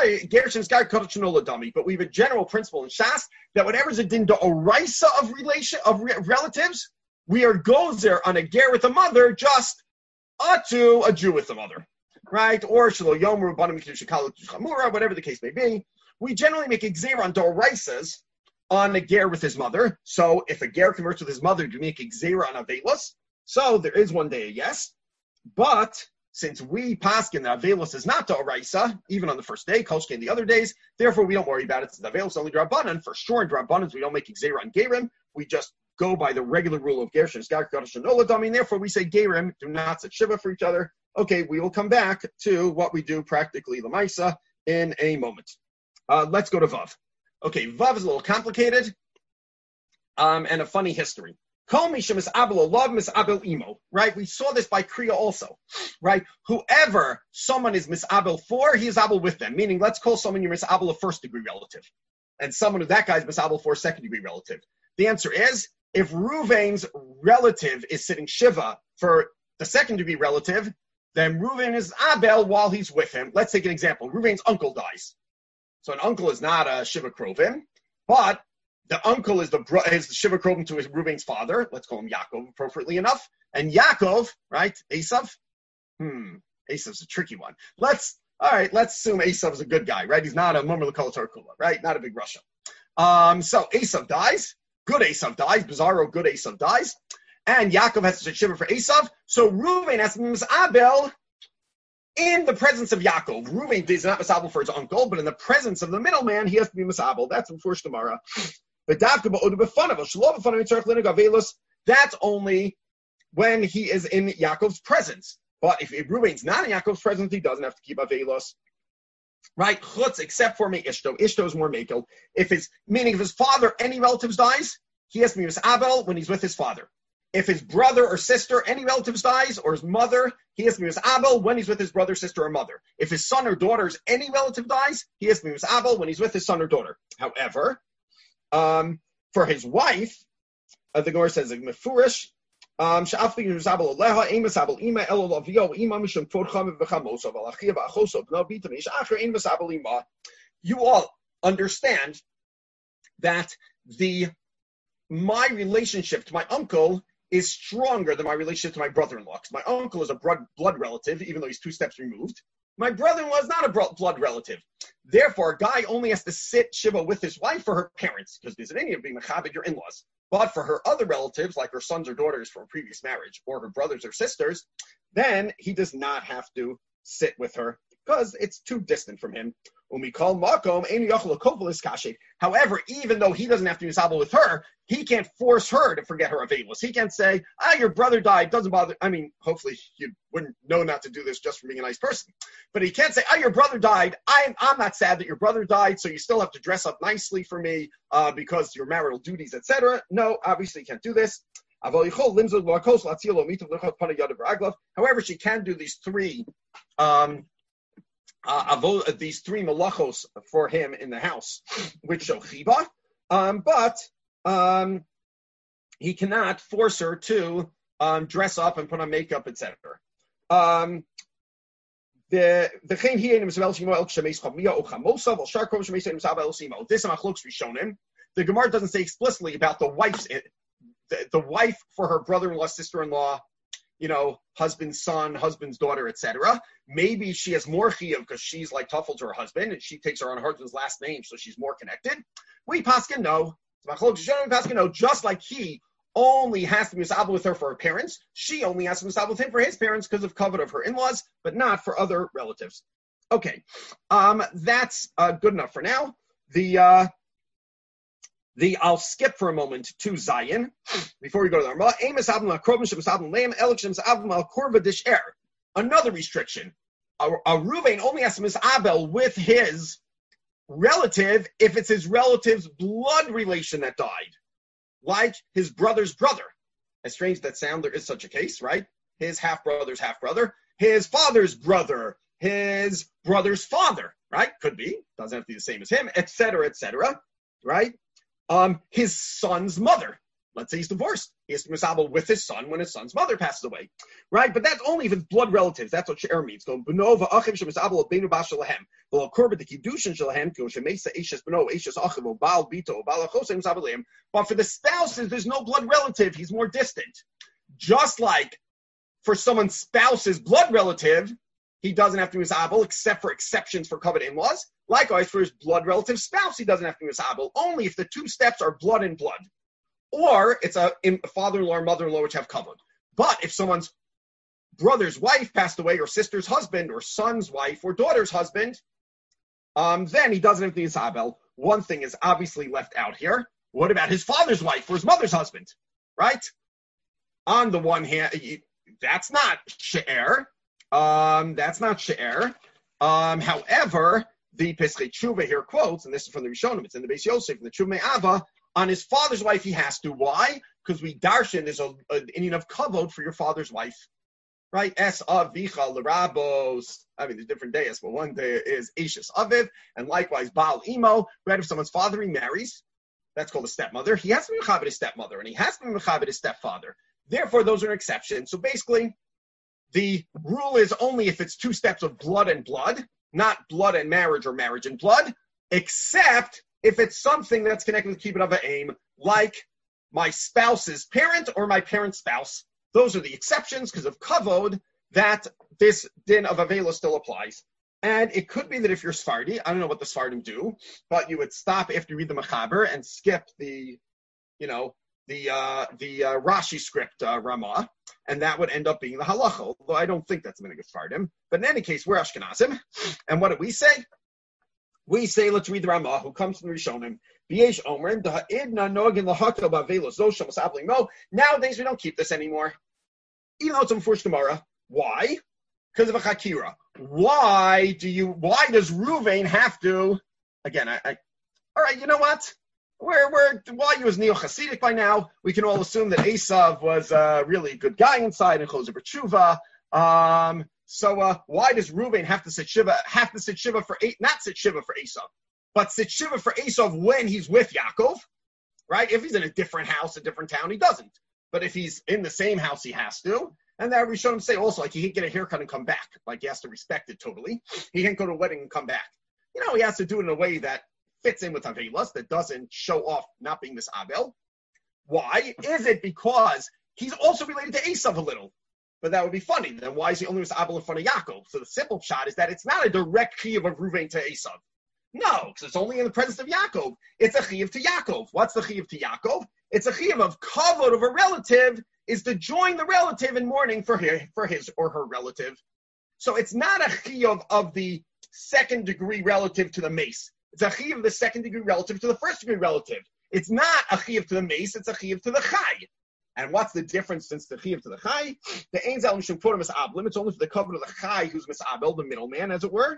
have a general principle in Shas that whatever's a din d'oraisa of relation of re- relatives, we are gozer on a ger with the mother, just to a Jew with the mother, right? Or shelo yomru banim k'shikal chamura, whatever the case may be. We generally make a gzer on d'oraisas on a ger with his mother. So if a ger converts with his mother, do we make a gzera on avelus? So there is one day a yes. But since we paskin that avelus is not to oraisa, even on the first day, koshke in the other days, therefore we don't worry about it. Since avelus only drabanan, for sure in drabanans we don't make a gzera on gerim. We just go by the regular rule of ger sheniskar kadosh noladami. Therefore we say gerim do not sit shiva for each other. Okay, we will come back to what we do practically lamaisa in a moment. Uh, let's go to Vav. Okay, Vav is a little complicated, um, and a funny history. Kol misha misabel olav misabel imo, right? We saw this by Kriya also, right? Whoever someone is misabel for, he is abel with them. Meaning, let's call someone your misabel a first degree relative, and someone who that guy's misabel for a second degree relative. The answer is, if Ruvain's relative is sitting shiva for the second degree relative, then Ruvain is abel while he's with him. Let's take an example. Ruvain's uncle dies. So an uncle is not a Shiva Krovim, but the uncle is the bro- is the Shiva Krobim to his Reuben's father. Let's call him Yaakov, appropriately enough. And Yaakov, right? Esav. Hmm. Esav's a tricky one. Let's all right. Let's assume Esav's a good guy, right? He's not a Mummer L'Kol Tarkula, right? Not a big Russia. Um. So Esav dies. Good Esav dies. Bizarro. Good Esav dies. And Yaakov has to say Shiva for Esav. So Reuben has to be Misabel in the presence of Yaakov. Reuben is not Misabel for his uncle, but in the presence of the middleman, he has to be Misabel. That's in Fush Gemara. That's only when he is in Yaakov's presence. But if Reuben's not in Yaakov's presence, he doesn't have to keep Avelos. Right? Chutz, except for me Ishto. Ishto is more Mekel. If his, meaning if his father, any relatives dies, he has to be Misabel when he's with his father. If his brother or sister, any relatives dies, or his mother, he has to be Misabel when he's with his brother, sister, or mother. If his son or daughter's any relative dies, he has to be Misabel when he's with his son or daughter. However, um, for his wife, uh, the Gemara says, Mefurish, um, you all understand that the my relationship to my uncle is stronger than my relationship to my brother-in-law. Because my uncle is a blood, blood relative, even though he's two steps removed. My brother-in-law is not a blood relative. Therefore, a guy only has to sit Shiva with his wife for her parents, because there's an Indian being Mechabed, your in-laws. But for her other relatives, like her sons or daughters from a previous marriage, or her brothers or sisters, then he does not have to sit with her, because it's too distant from him. When we call Makom, however, even though he doesn't have to be Misabel with her, he can't force her to forget her Avelos. He can't say, ah, your brother died, doesn't bother. I mean, hopefully you wouldn't know not to do this just for being a nice person. But he can't say, ah, your brother died. I'm, I'm not sad that your brother died, so you still have to dress up nicely for me uh, because your marital duties, et cetera. No, obviously you can't do this. However, she can do these three um, Uh, these three malachos for him in the house, which show chiba, um, but um, he cannot force her to um, dress up and put on makeup, et cetera. Um, the the this machlokes Rishonim. The Gemara doesn't say explicitly about the wife's the, the wife for her brother-in-law, sister-in-law, you know, husband's son, husband's daughter, et cetera. Maybe she has more chiyuv because she's like tuffle to her husband and she takes her on her husband's last name, so she's more connected. We paskin no. Paskin no. Just like he only has to be misabel with her for her parents, she only has to be misabel with him for his parents because of covet of her in-laws, but not for other relatives. Okay, um, that's uh, good enough for now. The uh, The I'll skip for a moment to Zion before we go to the Rambam. Another restriction: a, a Reuven only has to misabel with his relative if it's his relative's blood relation that died, like his brother's brother. As strange as that sounds, there is such a case, right? His half brother's half brother, his father's brother, his brother's father, right? Could be, doesn't have to be the same as him, et cetera, et cetera, right? Um, his son's mother. Let's say he's divorced. He has to misabel with his son when his son's mother passes away, right? But that's only if it's blood relatives. That's what she'er means. Going benova achim shemisabel beinu bashalahem. V'lo korban the kiddushin shalahem kol shemesa eishes beno eishes achim o bal bito o bal achosem misabelem. But for the spouses, there's no blood relative. He's more distant. Just like for someone's spouse's blood relative, he doesn't have to be misabel except for exceptions for covered in-laws. Likewise, for his blood relative spouse, he doesn't have to be misabel only if the two steps are blood and blood, or it's a, a father-in-law or mother-in-law which have covered. But if someone's brother's wife passed away, or sister's husband, or son's wife, or daughter's husband, um, then he doesn't have to be misabel. One thing is obviously left out here. What about his father's wife or his mother's husband? Right? On the one hand, that's not she'er. Um, that's not she'er. Um, however, the Pesach Tshuva here quotes, and this is from the Rishonim, it's in the Beis Yosef, from the Tshuva Me'ava, on his father's wife he has to. Why? Because we darshan is an Indian of kavod for your father's wife. Right? Es avicha l'rabos. I mean, there's different days, but one day is Eishes Aviv, and likewise Baal Imo. Right? If someone's father remarries, that's called a stepmother. He has to be mechabed his stepmother, and he has to be mechabed his stepfather. Therefore, those are exceptions. So basically, the rule is only if it's two steps of blood and blood, not blood and marriage or marriage and blood, except if it's something that's connected with kibbud av v'em, like my spouse's parent or my parent's spouse, those are the exceptions because of kavod that this din of Avelos still applies. And it could be that if you're Sfardi, I don't know what the Sfardim do, but you would stop after you read the Mechaber and skip the, you know, the uh, the uh, Rashi script uh, Ramah, and that would end up being the halacha. Although I don't think that's a minhag Sfardim. But in any case, we're Ashkenazim, and what do we say? We say, let's read the Ramah, who comes from the Rishonim. B'yesh Omrim da'idna nogin lahakal ba'Avelos zosham asabling mo. Nowadays we don't keep this anymore, even though it's a Mefurish Gemara. Why? Because of a Chakira. Why do you? Why does Ruvain have to? Again, I, I. All right, you know what? We're we're why he was neo Hasidic by now. We can all assume that Esav was uh, really a good guy inside and Choser B'tshuva. Um, so uh, why does Ruvain have to sit shiva? Have to sit shiva for eight? Not sit shiva for Esav, but sit shiva for Esav when he's with Yaakov, right? If he's in a different house, a different town, he doesn't. But if he's in the same house, he has to. And that we show him say also, like, he can't get a haircut and come back. Like, he has to respect it totally. He can't go to a wedding and come back. You know, he has to do it in a way that fits in with Avelos, that doesn't show off not being this Abel. Why? Is it because he's also related to Esav a little? But that would be funny. Then why is he only with Abel in front of Yaakov? So the simple shot is that it's not a direct chiyuv of Ruvain to Esav. No, because it's only in the presence of Yaakov. It's a chiyuv to Yaakov. What's the chiyuv to Yaakov? It's a chiyuv of kavod of a relative is to join the relative in mourning for his, for his or her relative. So it's not a chiyuv of the second degree relative to the mace. It's a chiyuv of the second degree relative to the first degree relative. It's not a chiyuv to the mace, it's a chiyuv to the chai. And what's the difference since the chiyuv to the chai? The ein zal mishum kvorim mis'ablim, it's only for the kavod of the chai who's mis'abel, the middleman, as it were.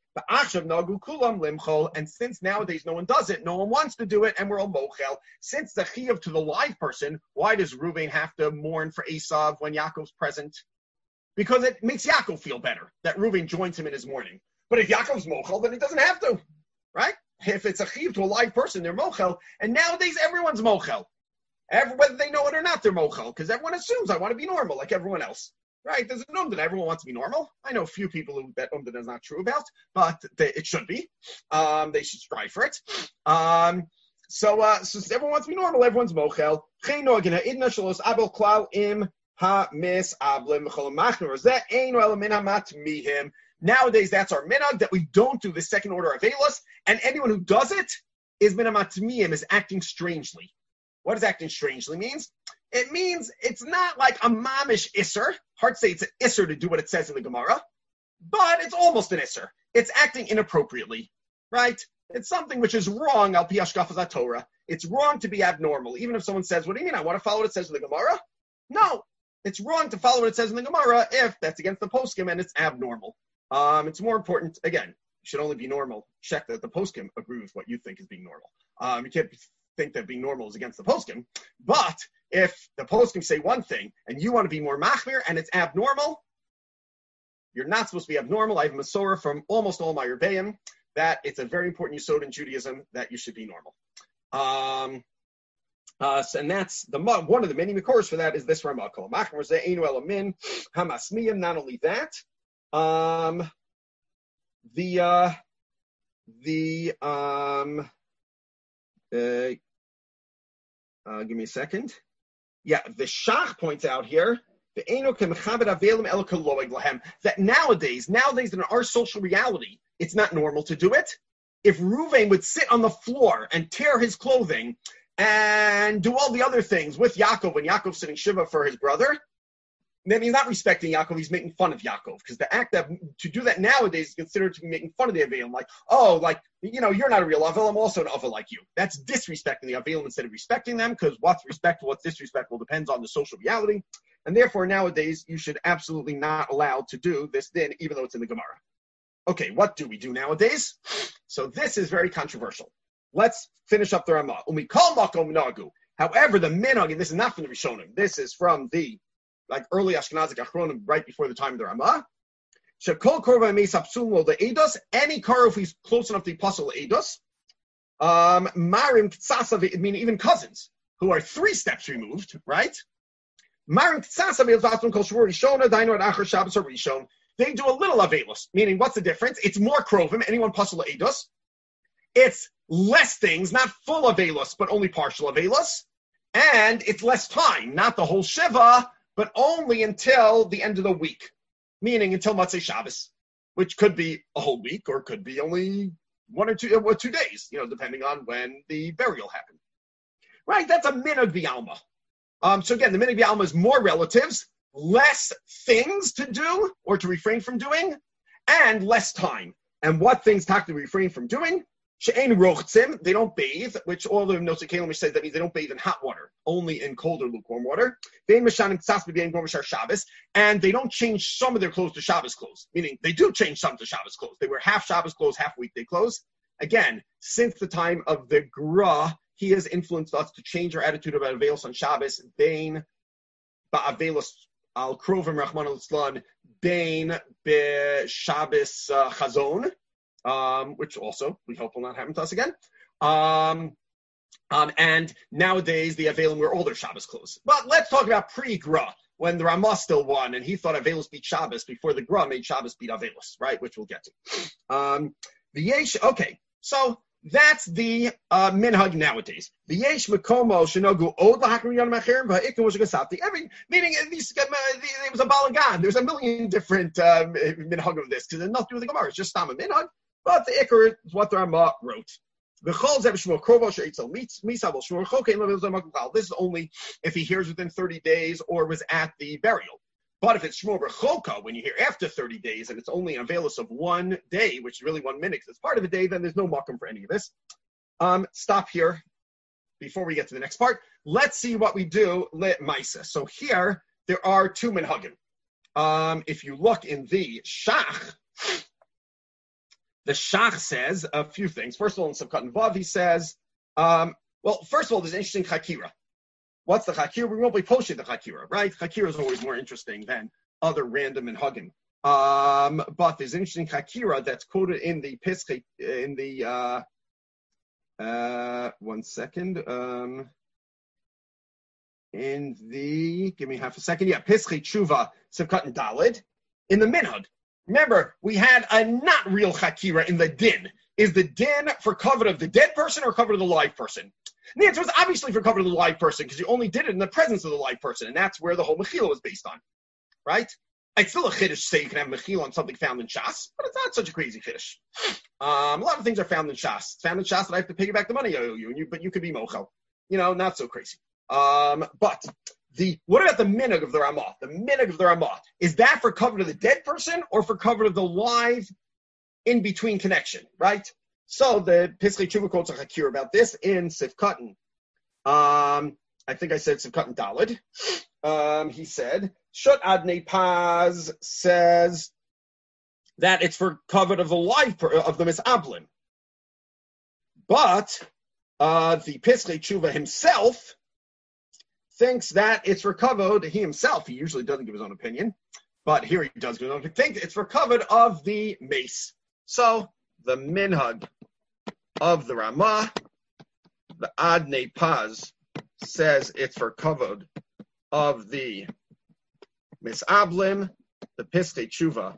And since nowadays no one does it, no one wants to do it, and we're all mochel. Since the chiyuv to the live person, why does Ruvain have to mourn for Esav when Yaakov's present? Because it makes Yaakov feel better that Ruvain joins him in his mourning. But if Yaakov's mochel, then he doesn't have to, right? If it's a chiyuv to a live person, they're mochel. And nowadays everyone's mochel. Every, whether they know it or not, they're mochel, because everyone assumes I want to be normal like everyone else. Right? There's an um that everyone wants to be normal. I know a few people who that um that is not true about, but they, it should be. Um, they should strive for it. Um, so, uh, so everyone wants to be normal. Everyone's mochel. Nowadays, that's our minhag, that we don't do the second order of Avelos, and anyone who does it is minamatmiyim, is acting strangely. What does acting strangely means? It means it's not like a mamish isser. Hard to say it's an isser to do what it says in the Gemara, but it's almost an isser. It's acting inappropriately, right? It's something which is wrong, al pi hashkafas Torah. It's wrong to be abnormal. Even if someone says, what do you mean, I want to follow what it says in the Gemara? No, it's wrong to follow what it says in the Gemara if that's against the poskim and it's abnormal. Um, it's more important, again, you should only be normal. Check that the poskim agree with what you think is being normal. Um, you can't think that being normal is against the poskim, but if the poskim say one thing and you want to be more machmir and it's abnormal, you're not supposed to be abnormal. I have Masorah from almost all my Rebbeim that it's a very important yesod in Judaism that you should be normal. Um, uh, and that's the one of the many makors for that is this Ramah. Not only that, um, the uh, the um, uh, uh, give me a second. Yeah, the Shach points out here that nowadays, nowadays in our social reality, it's not normal to do it. If Ruvain would sit on the floor and tear his clothing and do all the other things with Yaakov, when Yaakov's sitting Shiva for his brother, then he's not respecting Yaakov, he's making fun of Yaakov. Because the act that, to do that nowadays is considered to be making fun of the Avelim. Like, oh, like, you know, you're not a real Avel, I'm also an Avel like you. That's disrespecting the Avelim instead of respecting them, because what's respectful, what's disrespectful depends on the social reality. And therefore, nowadays, you should absolutely not allow to do this din, even though it's in the Gemara. Okay, what do we do nowadays? So this is very controversial. Let's finish up the Ramah. Umikol makom nagu. However, the minhag, and this is not from the Rishonim, this is from the like early Ashkenazic Achronim, right before the time of the Ramah. Shekol korban meis hapsum lo le'edos. Any karov who's close enough to the apostle le'edos. Um, marim ktsasav, meaning even cousins who are three steps removed, right? Marim ktsasav elzatum kol shvur rishona dainu ad achar Shabbos or rishon. They do a little avelos, meaning what's the difference? It's more krovim. Anyone apostle le'edos. it's less things, not full Avelos, but only partial Avelos. And it's less time, not the whole Shiva, but only until the end of the week, meaning until Motzei Shabbos, which could be a whole week or could be only one or two, or two days, you know, depending on when the burial happened. Right? That's a minhag b'alma. Um, so again, the minhag b'alma is more relatives, less things to do or to refrain from doing, and less time. And what things have to refrain from doing? She'ein rochtzim, they don't bathe, which all the notes of Kalim says that means they don't bathe in hot water, only in cold or lukewarm water. Vein meshanim tzas b'bein gom b'shar Shabbos, and they don't change some of their clothes to Shabbos clothes, meaning they do change some to Shabbos clothes. They wear half Shabbos clothes, half weekday clothes. Again, since the time of the Gra, he has influenced us to change our attitude about Avelos on Shabbos. Bein ba'avelos al krovim rachman al-tzlan, bein b'Shabbos chazon. Um, which also we hope will not happen to us again. Um, um, and nowadays the Avelim wear all their Shabbos clothes. But let's talk about pre-Gra, when the Ramah still won, and he thought Avelos beat Shabbos before the Gra made Shabbos beat Avelos, right? Which we'll get to. Um, the Yesh, okay, so that's the uh, minhag nowadays. The Yesh Mekomo Shinogu Od Lahakriyan Machirim Va'ikon was Gasati. Every meaning these uh, it was a balagan. There's a million different uh, minhag of this because it's nothing to do with the Gemara. It's just Stama minhag. But the Iker is what the Ramah wrote. This is only if he hears within thirty days or was at the burial. But if it's Shmuel B'Cholka, when you hear after thirty days and it's only an Avelos of one day, which is really one minute, because it's part of a day, then there's no makom for any of this. Um, stop here before we get to the next part. Let's see what we do lit Maisa. So here there are two minhagim. Um, if you look in the Shach. The Shach says a few things. First of all, in Sivkat and Vav, he says, um, well, first of all, there's an interesting Chakira. What's the Chakira? We won't be posting the Chakira, right? Chakira is always more interesting than other random and hugging. Um, but there's an interesting Chakira that's quoted in the Pischei, in the, uh, uh, one second, um, in the, give me half a second, yeah, Pischei Tshuva, Sivkat and Daled, in the Minhag. Remember, we had a not real Chakira in the din. Is the din for cover of the dead person or cover of the live person? And the answer was obviously for cover of the live person because you only did it in the presence of the live person, and that's where the whole Mechila was based on, right? It's still a Chiddush to say you can have Mechila on something found in Shas, but it's not such a crazy Chiddush. Um, a lot of things are found in Shas. It's found in Shas that I have to pay you back the money I owe you, and you but you could be Mochel. You know, not so crazy. Um, but the what about the minhag of the Ramah? The minhag of the Ramah, is that for cover of the dead person or for cover of the live in between connection, right? So the Pischei Tshuva quotes a Chakir about this in Sivkatan. Um, I think I said Sivkatan Daled. Um, he said, Shut Adnei Paz says that it's for covered of the live per, of the Misablim. But uh, the Pischei Tshuva himself thinks that it's recovered, he himself, he usually doesn't give his own opinion, but here he does give his own opinion, think it's recovered of the mace. So, the minhag of the Ramah, the Adnei Paz says it's for covered of the Misablim, the Pischei Tshuva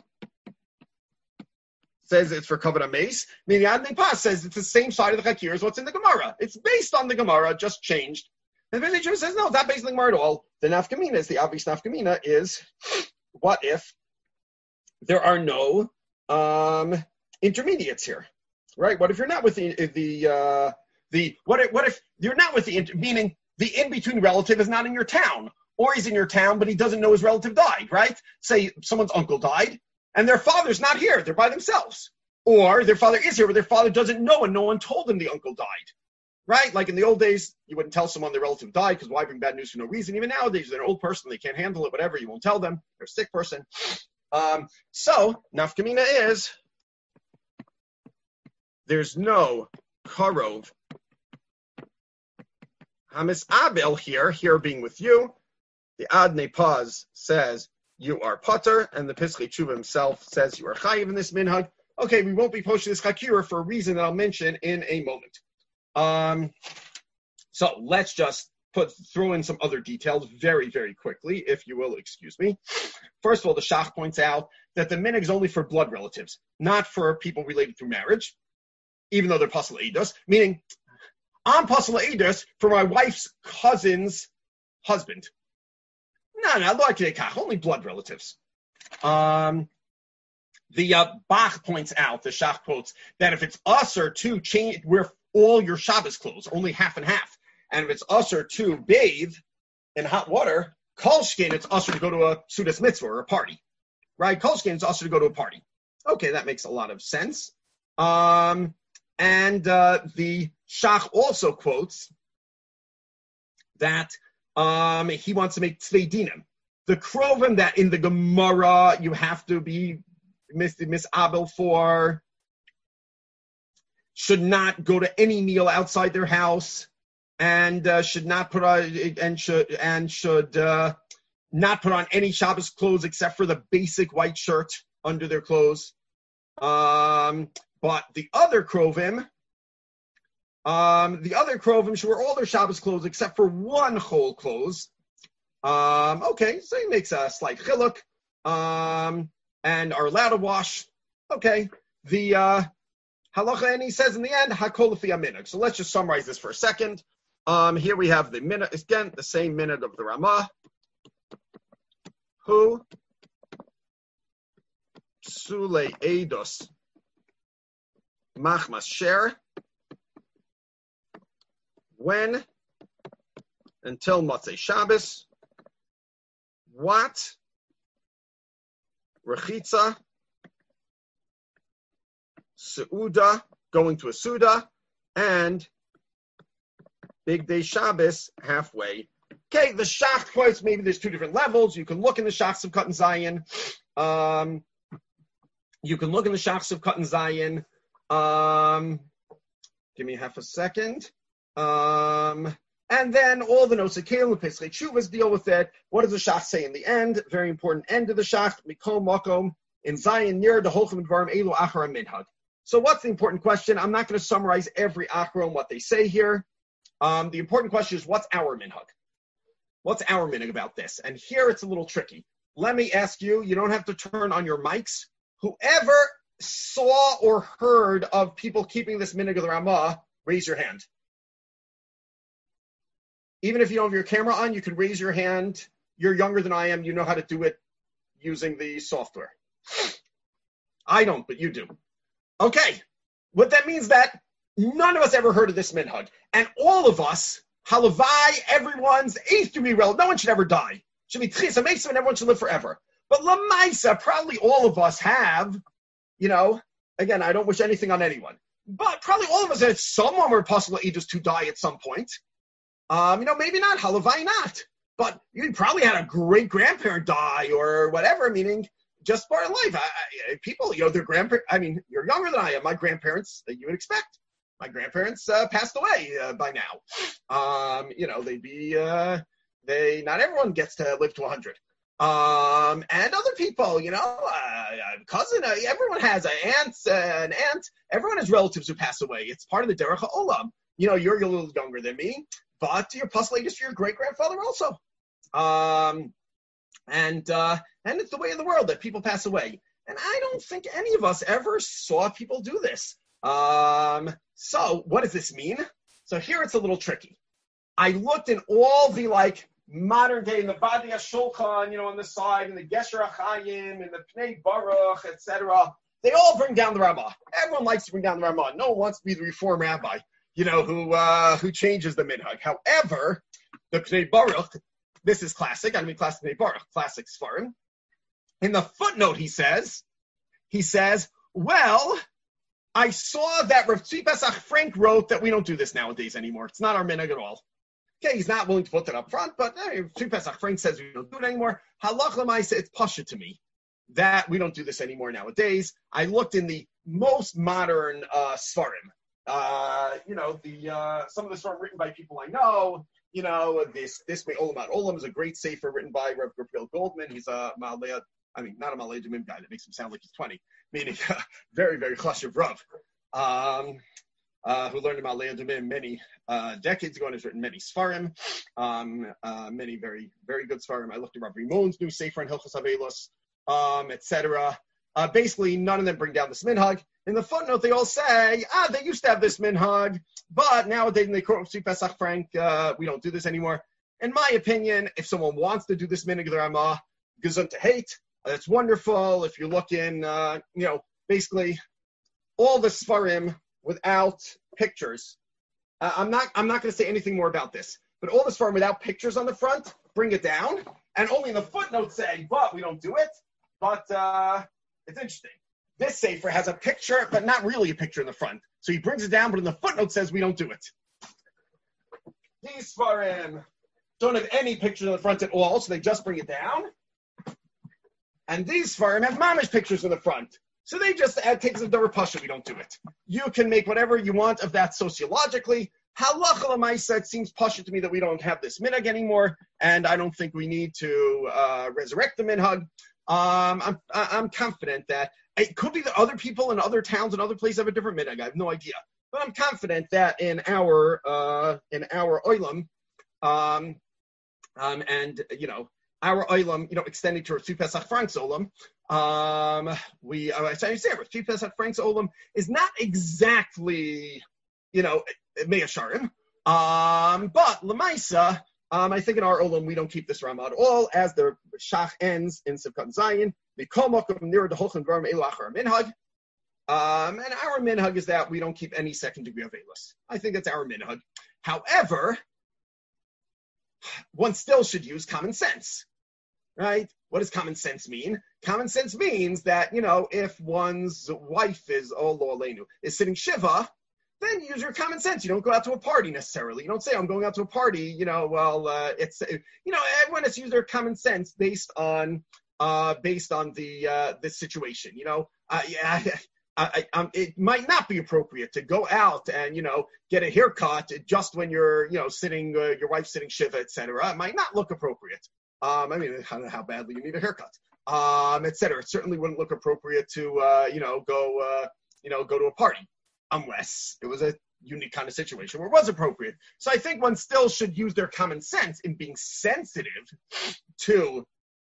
says it's for covered of mace, meaning Adnei Paz says it's the same side of the Chakir as what's in the Gemara. It's based on the Gemara, just changed. And the Pischei Tshuva says, no, it's not based on the Gemara at all. The nafkamina is, the obvious nafkamina is, what if there are no um, intermediates here, right? What if you're not with the, the, uh, the what if, what if you're not with the, meaning the in-between relative is not in your town, or he's in your town, but he doesn't know his relative died, right? Say someone's uncle died, and their father's not here, they're by themselves. Or their father is here, but their father doesn't know, and no one told them the uncle died. Right? Like in the old days, you wouldn't tell someone their relative died because why bring bad news for no reason? Even nowadays, they're an old person, they can't handle it, whatever, you won't tell them. They're a sick person. Um, so, nafkamina is, there's no karov hamis abel here, here being with you. The Adnei Paz says you are potter, and the Pischei Tshuva himself says you are chayiv in this minhag. Okay, we won't be posting this chakira for a reason that I'll mention in a moment. Um, so let's just put throw in some other details very, very quickly, if you will, excuse me. First of all, the Shach points out that the minhag is only for blood relatives, not for people related through marriage. even though they're Pasal Eidos, meaning I'm Pasal Eidos for my wife's cousin's husband. No, no, like only blood relatives. Um, the uh, Bach points out, the Shach quotes, that if it's usher to change, wear all your Shabbos clothes, only half and half. And if it's usher to bathe in hot water, Kolshkin, it's usher to go to a Sudas Mitzvah or a party. Right? Kolshkin, it's usher to go to a party. Okay, that makes a lot of sense. Um, and uh, the Shach also quotes that um, he wants to make Tzvei Dinim. The Krovim that in the Gemara you have to be mis- misabel for should not go to any meal outside their house and uh, should not put on and should and should uh, not put on any Shabbos clothes except for the basic white shirt under their clothes. Um, but the other Krovim, um, the other Krovim should wear all their Shabbos clothes except for one whole clothes. Um, okay, so he makes a slight chiluk, um, and are allowed to wash. Okay, the uh, halacha, and he says in the end, hakol lefi minhag. So let's just summarize this for a second. Um, here we have the minhag, again, the same minhag of the Ramah. Who psule eidos machmas sher, when until Motzei Shabbos. What? Rechitza, Seuda, going to a Suda, and Big Day Shabbos, halfway. Okay, the Shach quotes, maybe there's two different levels. You can look in the Shachs of Cotton Zion. Um, you can look in the Shachs of Cotton Zion. Um, give me half a second. Um... And then all the notes of Kalim and Pesach Shuvas deal with it. What does the Shach say in the end? Very important end of the Shach. Mikol Makom in Zion near the Holchem Dvarim Elu Achar Minhag. So what's the important question? I'm not going to summarize every Achron what they say here. Um, the important question is, what's our Minhag? What's our Minhag about this? And here it's a little tricky. Let me ask you, you don't have to turn on your mics. Whoever saw or heard of people keeping this Minhag of the Ramah, raise your hand. Even if you don't have your camera on, you can raise your hand. You're younger than I am. You know how to do it using the software. I don't, but you do. Okay. What that means that none of us ever heard of this minhag. And all of us, halavai, everyone's eighth degree relative. No one should ever die. Should be tchis amazing and everyone should live forever. But lamaisa, probably all of us have, you know, again, I don't wish anything on anyone. But probably all of us had someone were possible ages to die at some point. Um, you know, maybe not, halavai not, but you probably had a great grandparent die or whatever, meaning just part of life. I, I, people, you know, their grandparents, I mean, you're younger than I am. My grandparents, that you would expect, my grandparents uh, passed away uh, by now. Um, you know, they'd be, uh, they, not everyone gets to live to one hundred. Um, and other people, you know, uh, cousin, uh, everyone has an aunt, uh, an aunt, everyone has relatives who pass away. It's part of the derech ha'olam. You know, you're a little younger than me. But you're postulated for your great-grandfather also. Um, and uh, and it's the way of the world that people pass away. And I don't think any of us ever saw people do this. Um, so what does this mean? So here it's a little tricky. I looked in all the, like, modern day, in the Badia Shulchan, you know, on the side, and the Gesher HaChaim, and the Pnei Baruch, et cetera. They all bring down the Ramah. Everyone likes to bring down the Ramah. No one wants to be the Reform rabbi, you know, who uh, who changes the minhag. However, the Pnei Baruch, this is classic. I mean, classic Pnei Baruch, classic Sfarim. In the footnote, he says, he says, well, I saw that Rav Tzvi Pesach Frank wrote that we don't do this nowadays anymore. It's not our minhag at all. Okay, he's not willing to put that up front, but hey, Rav Tzvi Pesach Frank says we don't do it anymore. Halach l'maisa, it's pasha to me that we don't do this anymore nowadays. I looked in the most modern uh, Sfarim. Uh, you know, the uh, some of the Sfarim written by people I know. You know, this this way Olam Ad Olam is a great sefer written by Rev Gabriel Goldman. He's a Ma'aleh, I mean, not a Ma'aleh Demim guy that makes him sound like he's twenty, meaning uh, very, very chashuv Rav, um, uh, who learned Ma'aleh Demim many uh, decades ago and has written many Sfarim, um, uh, many very, very good Sfarim. I looked at Rav Rimon's new sefer in Hilchos Avelos, um, et cetera. Uh, basically, none of them bring down this minhag. In the footnote, they all say, ah, they used to have this minhag, but nowadays in the Korban Pesach Frank, uh, we don't do this anymore. In my opinion, if someone wants to do this minhag Rama, gesund to hate, that's wonderful. If you're looking, uh, you know, basically all the Sfarim without pictures. Uh, I'm not, I'm not going to say anything more about this, but all the Sfarim without pictures on the front, bring it down, and only in the footnote say, but we don't do it. But uh, it's interesting. This Sefer has a picture, but not really a picture in the front. So he brings it down, but in the footnote says we don't do it. These Sfarim don't have any pictures in the front at all, so they just bring it down. And these Sfarim have mamish pictures in the front. So they just add takes a Dora Pasha, we don't do it. You can make whatever you want of that sociologically. Halacha l'maisa, it seems Pasha to me that we don't have this minhag anymore, and I don't think we need to uh, resurrect the minhag. Um, I'm, I'm confident that it could be that other people in other towns and other places have a different minhag. I have no idea, but I'm confident that in our uh, in our oilam, um, um, and you know our oilam, you know, extending to Rav Pesach Frank's oilam, um, we uh, I say Rav Pesach Frank's oilam is not exactly, you know, Mea Sharim, um, but Lamaisa. Um, I think in our Olam we don't keep this Ramah at all, as the Shach ends in Sivkat Zayin. Minhag. Um, and our minhag is that we don't keep any second degree of Eilis. I think that's our minhag. However, one still should use common sense, right? What does common sense mean? Common sense means that, you know, if one's wife is, oh, lo aleinu, is sitting Shiva, then use your common sense. You don't go out to a party necessarily. You don't say, I'm going out to a party, you know, well, uh, it's, you know, everyone has to use their common sense based on, uh, based on the, uh, the situation, you know. Uh, yeah, I, I, um, it might not be appropriate to go out and, you know, get a haircut just when you're, you know, sitting, uh, your wife's sitting Shiva, et cetera. It might not look appropriate. Um, I mean, I don't know how badly you need a haircut, um, et cetera. It certainly wouldn't look appropriate to, uh, you know, go, uh, you know, go to a party. Unless it was a unique kind of situation where it was appropriate. So I think one still should use their common sense in being sensitive to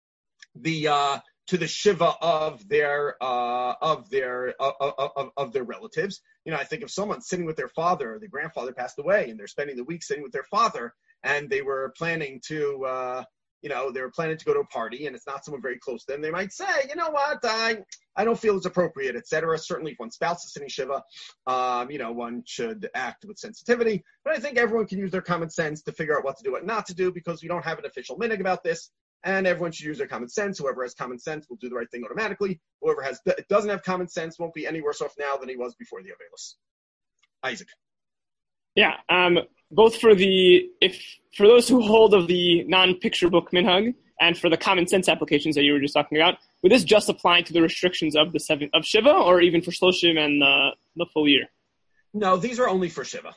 the uh, to the shiva of their uh, of their uh, of, of their relatives. You know, I think if someone's sitting with their father, or their grandfather passed away, and they're spending the week sitting with their father, and they were planning to. Uh, You know, they were planning to go to a party and it's not someone very close to them. They might say, you know what, I I don't feel it's appropriate, et cetera. Certainly if one's spouse is sitting Shiva, um, you know, one should act with sensitivity. But I think everyone can use their common sense to figure out what to do, what not to do, because we don't have an official minhag about this. And everyone should use their common sense. Whoever has common sense will do the right thing automatically. Whoever has doesn't have common sense won't be any worse off now than he was before the Avelis. Isaac. Yeah, um, both for the if for those who hold of the non-picture book minhag and for the common sense applications that you were just talking about, would this just apply to the restrictions of the seven of Shiva, or even for Shloshim and uh, the full year? No, these are only for Shiva.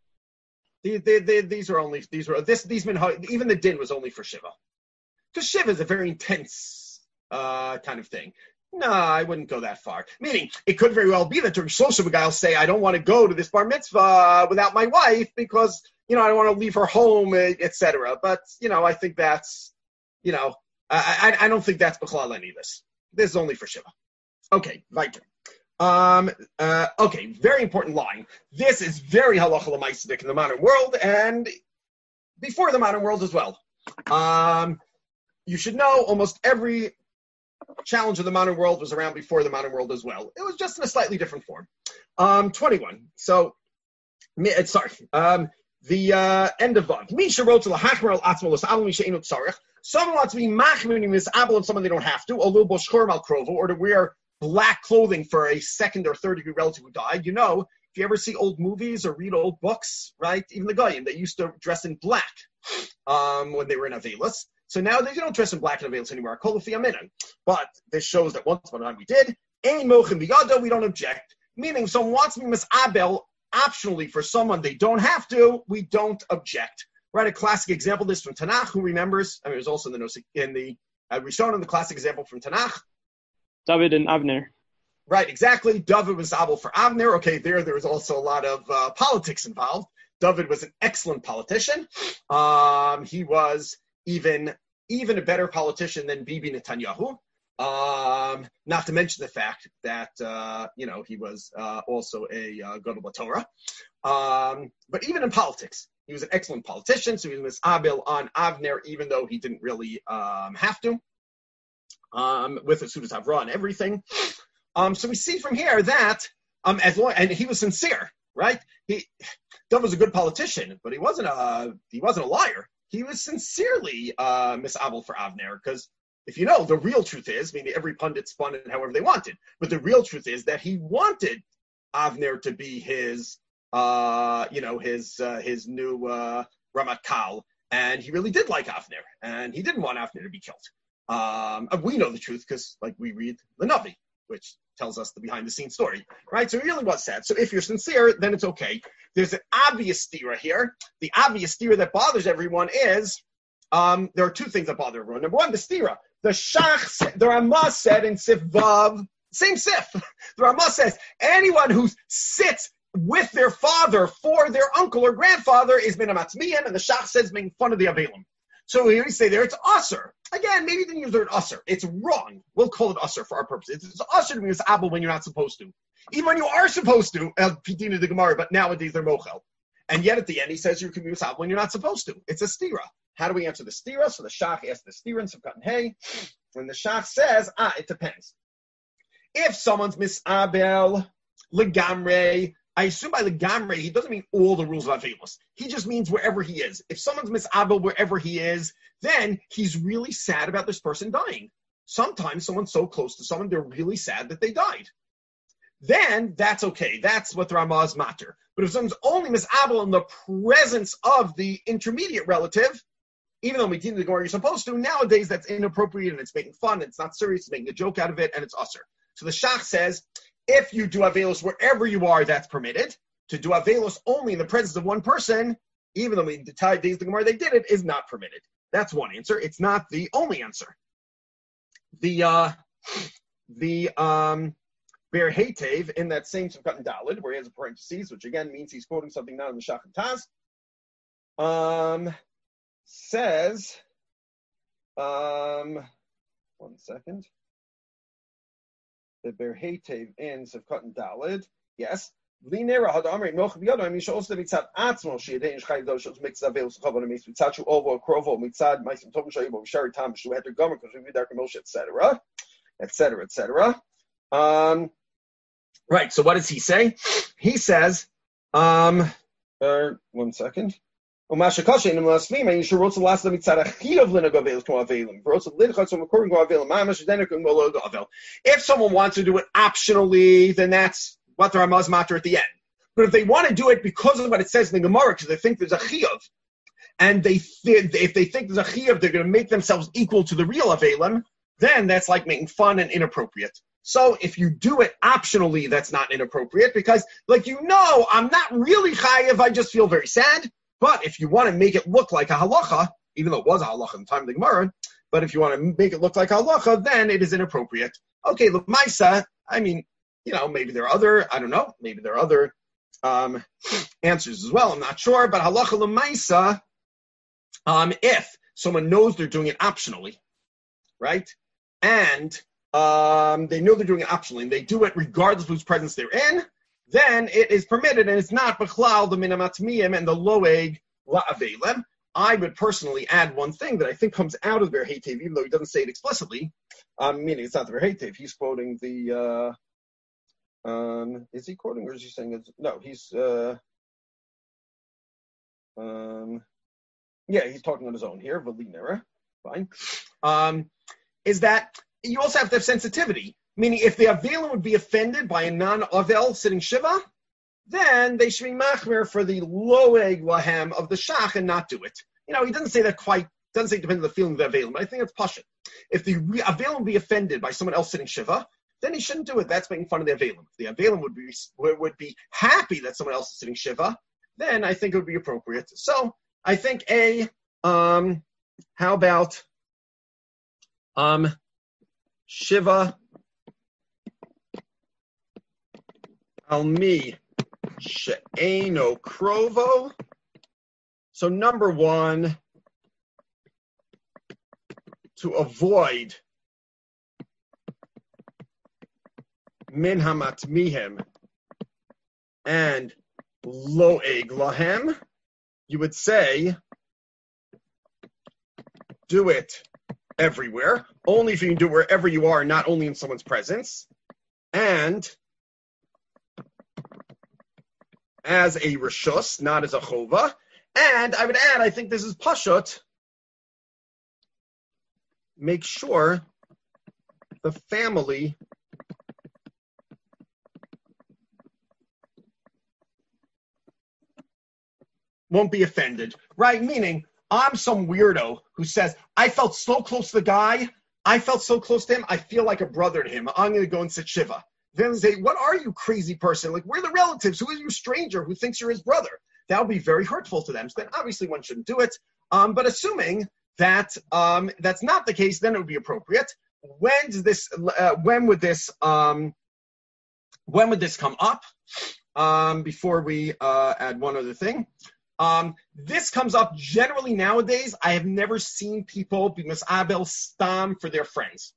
The, the, the, these are only these were this these minhag, even the din was only for Shiva, because Shiva is a very intense uh, kind of thing. No, I wouldn't go that far. Meaning, it could very well be that during Shloshim a guy will say, I don't want to go to this bar mitzvah without my wife because, you know, I don't want to leave her home, et cetera. But, you know, I think that's, you know, I, I, I don't think that's B'chlal any of this. This is only for Shiva. Okay, weiter. Um, uh, okay, very important line. This is very halacha l'maisdik in the modern world and before the modern world as well. Um, you should know almost every challenge of the modern world was around before the modern world as well. It was just in a slightly different form. Um, twenty-one. So, sorry. Um, the uh, end of Vav. Misha wrote to Lahachmer al Atzmo L'S'Alam Misha Inu Tzarech. Someone wants to be machmirim mis'abel and someone they don't have to, a little boshchor mal krovo, or to wear black clothing for a second or third degree relative who died. You know, if you ever see old movies or read old books, right? Even the Goyim, they used to dress in black um, when they were in Avelis. So now they don't dress in black and Avelis anymore. But this shows that once upon a time we did. Ein mochim biyado, we don't object. Meaning, if someone wants to be mis'abel optionally for someone they don't have to, we don't object. Right? A classic example of this from Tanakh. Who remembers? I mean, it was also in the in the uh, we shown in the classic example from Tanakh. David and Avner. Right, exactly. David was abel for Avner. Okay, there there was also a lot of uh, politics involved. David was an excellent politician. Um, he was even even a better politician than Bibi Netanyahu. Um, not to mention the fact that, uh, you know, he was uh, also a uh, Gadol Torah. Um, but even in politics, he was an excellent politician, so he was misabel on Avner, even though he didn't really um, have to, um, with the Sudas Avra and everything. Um, so we see from here that, um, as long, and he was sincere, right? He, Dov was a good politician, but he wasn't a, he wasn't a liar. He was sincerely uh, misabel for Avner, because if you know, the real truth is, maybe every pundit spun it however they wanted, but the real truth is that he wanted Avner to be his, uh, you know, his uh, his new uh, Ramatkal, and he really did like Avner, and he didn't want Avner to be killed. Um, we know the truth because, like, we read the Navi, which tells us the behind-the-scenes story, right? So he really was sad. So if you're sincere, then it's okay. There's an obvious stira here. The obvious stira that bothers everyone is, um, there are two things that bother everyone. Number one, the stira. The Shach, the Ramah said in Sif Vav, same Sif, the Ramah says, anyone who sits with their father for their uncle or grandfather is min hamatzmiyim, and the Shach says making fun of the Avelim. So here we say there, it's usher. Again, maybe didn't use the word usher. It's wrong. We'll call it usher for our purposes. It's usher to be misabel when you're not supposed to. Even when you are supposed to, El Pidina de Gemara, but nowadays they're mochel. And yet at the end he says you can be misabel when you're not supposed to. It's a stira. How do we answer the stira? So the Shach asks the stira in Sivkat and Hey, and the Shach says, ah, it depends. If someone's misabel, legamre, I assume by legamre, he doesn't mean all the rules of Avelos. He just means wherever he is. If someone's misabel wherever he is, then he's really sad about this person dying. Sometimes someone's so close to someone, they're really sad that they died. Then that's okay. That's what the Ramah is matter. But if someone's only misabel in the presence of the intermediate relative, even though we didn't the Gemara you're supposed to, nowadays that's inappropriate and it's making fun, it's not serious, it's making a joke out of it, and it's usher. So the Shach says, if you do Avelos wherever you are, that's permitted. To do Avelos only in the presence of one person, even though in the days of the Gemara they did it, is not permitted. That's one answer. It's not the only answer. The uh, the um, Ber Heitev in that same Sivkat and Daled, where he has a parentheses, which again means he's quoting something not in the Shach and Taz, um, says, um, one second. The Ber Heitev in Sivkat and Daled, yes. V'linera had amrei noch b'yado. I mean, she'os mitzad atzmo she'yedein shchayv do she'os mitzad ve'os chavon amis mitzad shu ovo krovo mitzad ma'asim tovim shayivo v'shari tam shu heter gomer because we read Darkei Moshe, et cetera, et cetera, et cetera. Um, right. So what does he say? He says, um, uh, one second. If someone wants to do it optionally, then that's what the Ramah's matter at the end. But if they want to do it because of what it says in the Gemara, because they think there's a chiyuv, and they th- if they think there's a chiyuv, they're going to make themselves equal to the real Avelim, then that's like making fun and inappropriate. So if you do it optionally, that's not inappropriate, because, like, you know, I'm not really chayiv, I just feel very sad. But if you want to make it look like a halacha, even though it was a halacha in the time of the Gemara, but if you want to make it look like a halacha, then it is inappropriate. Okay, look, Maisa, I mean, you know, maybe there are other, I don't know, maybe there are other um, answers as well, I'm not sure, but halacha l'maisa, um, if someone knows they're doing it optionally, right, and um, they know they're doing it optionally, and they do it regardless of whose presence they're in, then it is permitted, and it's not b'chlal the min hamatzmiyim and the loeg la'avelem. I would personally add one thing that I think comes out of the Ber Heitev, even though he doesn't say it explicitly, um, meaning it's not the Ber Heitev, he's quoting the, uh, um, is he quoting, or is he saying, it's, no, he's, uh, um, yeah, he's talking on his own here, Valinera, fine, um, is that you also have to have sensitivity. Meaning, if the Avelim would be offended by a non-Avel sitting Shiva, then they should be machmir for the loeg lahem of the Shach and not do it. You know, he doesn't say that quite, doesn't say it depends on the feeling of the Avelim, but I think it's pashut. If the Avelim would be offended by someone else sitting Shiva, then he shouldn't do it. That's making fun of the Avelim. If the Avelim would be, would be happy that someone else is sitting Shiva, then I think it would be appropriate. So, I think A, um, how about, um, Shiva, Almi she'eno krovo. So number one, to avoid min hamatmihim and lo'eg lahem, you would say, do it everywhere, only if you can do it wherever you are, not only in someone's presence, and as a rishus, not as a chova. And I would add, I think this is pashut, make sure the family won't be offended, right? Meaning, I'm some weirdo who says, I felt so close to the guy, I felt so close to him, I feel like a brother to him. I'm going to go and sit Shiva. Then they say, what are you, crazy person? Like, we're the relatives. Who is you, stranger, who thinks you're his brother? That would be very hurtful to them. So then obviously one shouldn't do it. Um, but assuming that um, that's not the case, then it would be appropriate. When does this, uh, when would this, um, when would this come up? Um, before we uh, add one other thing. Um, this comes up generally nowadays. I have never seen people be misabel stam for their friends.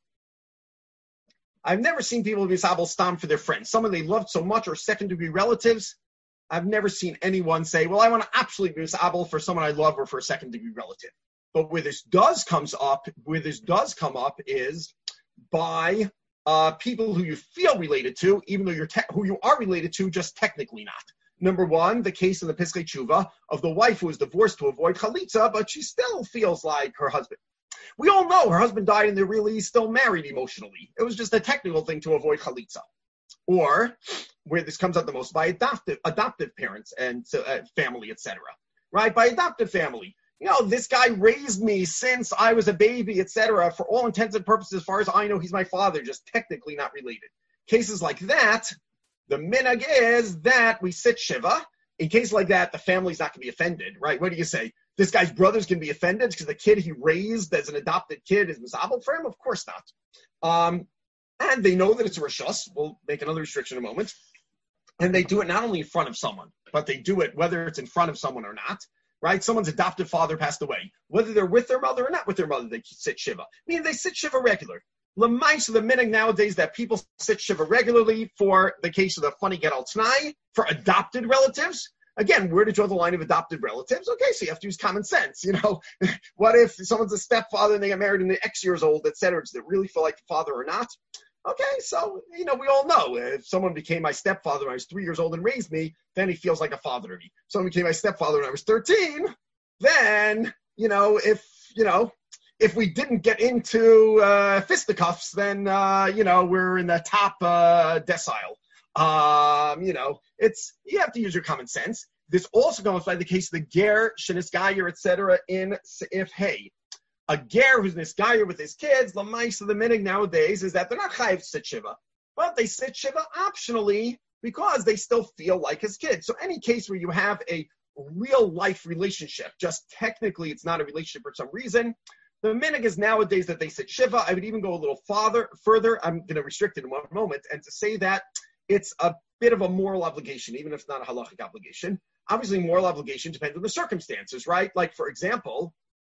I've never seen people be misabel stam for their friends. Someone they loved so much or second degree relatives. I've never seen anyone say, well, I want to absolutely be misabel for someone I love or for a second degree relative. But where this does comes up, where this does come up is by uh, people who you feel related to, even though you're te- who you are related to, just technically not. Number one, the case in the Piskei Tshuva of the wife who was divorced to avoid chalitza, but she still feels like her husband. We all know her husband died and they're really still married emotionally. It was just a technical thing to avoid chalitza. Or, where this comes out the most, by adoptive adoptive parents and uh, family, et cetera. Right? By adoptive family. You know, this guy raised me since I was a baby, et cetera. For all intents and purposes, as far as I know, he's my father, just technically not related. Cases like that, the minhag is that we sit Shiva. In cases like that, the family's not going to be offended, right? What do you say? This guy's brothers can be offended because the kid he raised as an adopted kid is misabel for him? Of course not. Um, and they know that it's a rishus. We'll make another restriction in a moment. And they do it not only in front of someone, but they do it whether it's in front of someone or not, right? Someone's adoptive father passed away. Whether they're with their mother or not with their mother, they sit Shiva. Meaning they sit Shiva regular. L'mais of the minhag nowadays that people sit Shiva regularly for the case of the funny get al t'nai, for adopted relatives. Again, where to draw the line of adopted relatives? Okay, so you have to use common sense. You know, what if someone's a stepfather and they get married and they're X years old, et cetera? Does it really feel like the father or not? Okay, so, you know, we all know if someone became my stepfather when I was three years old and raised me, then he feels like a father to me. Someone became my stepfather when I was thirteen, then, you know, if, you know, if we didn't get into uh, fisticuffs, then, uh, you know, we're in the top uh, decile. Um, you know, it's, you have to use your common sense. This also comes by the case of the ger, shenisgayer, et cetera, in Seif Hey. A ger who's nisgayer with his kids, the mice of the minhag nowadays is that they're not chayiv to sit shiva, but they sit shiva optionally because they still feel like his kids. So any case where you have a real life relationship, just technically it's not a relationship for some reason, the minhag is nowadays that they sit shiva. I would even go a little farther, further. I'm going to restrict it in one moment, and to say that it's a bit of a moral obligation, even if it's not a halachic obligation. Obviously, moral obligation depends on the circumstances, right? Like, for example,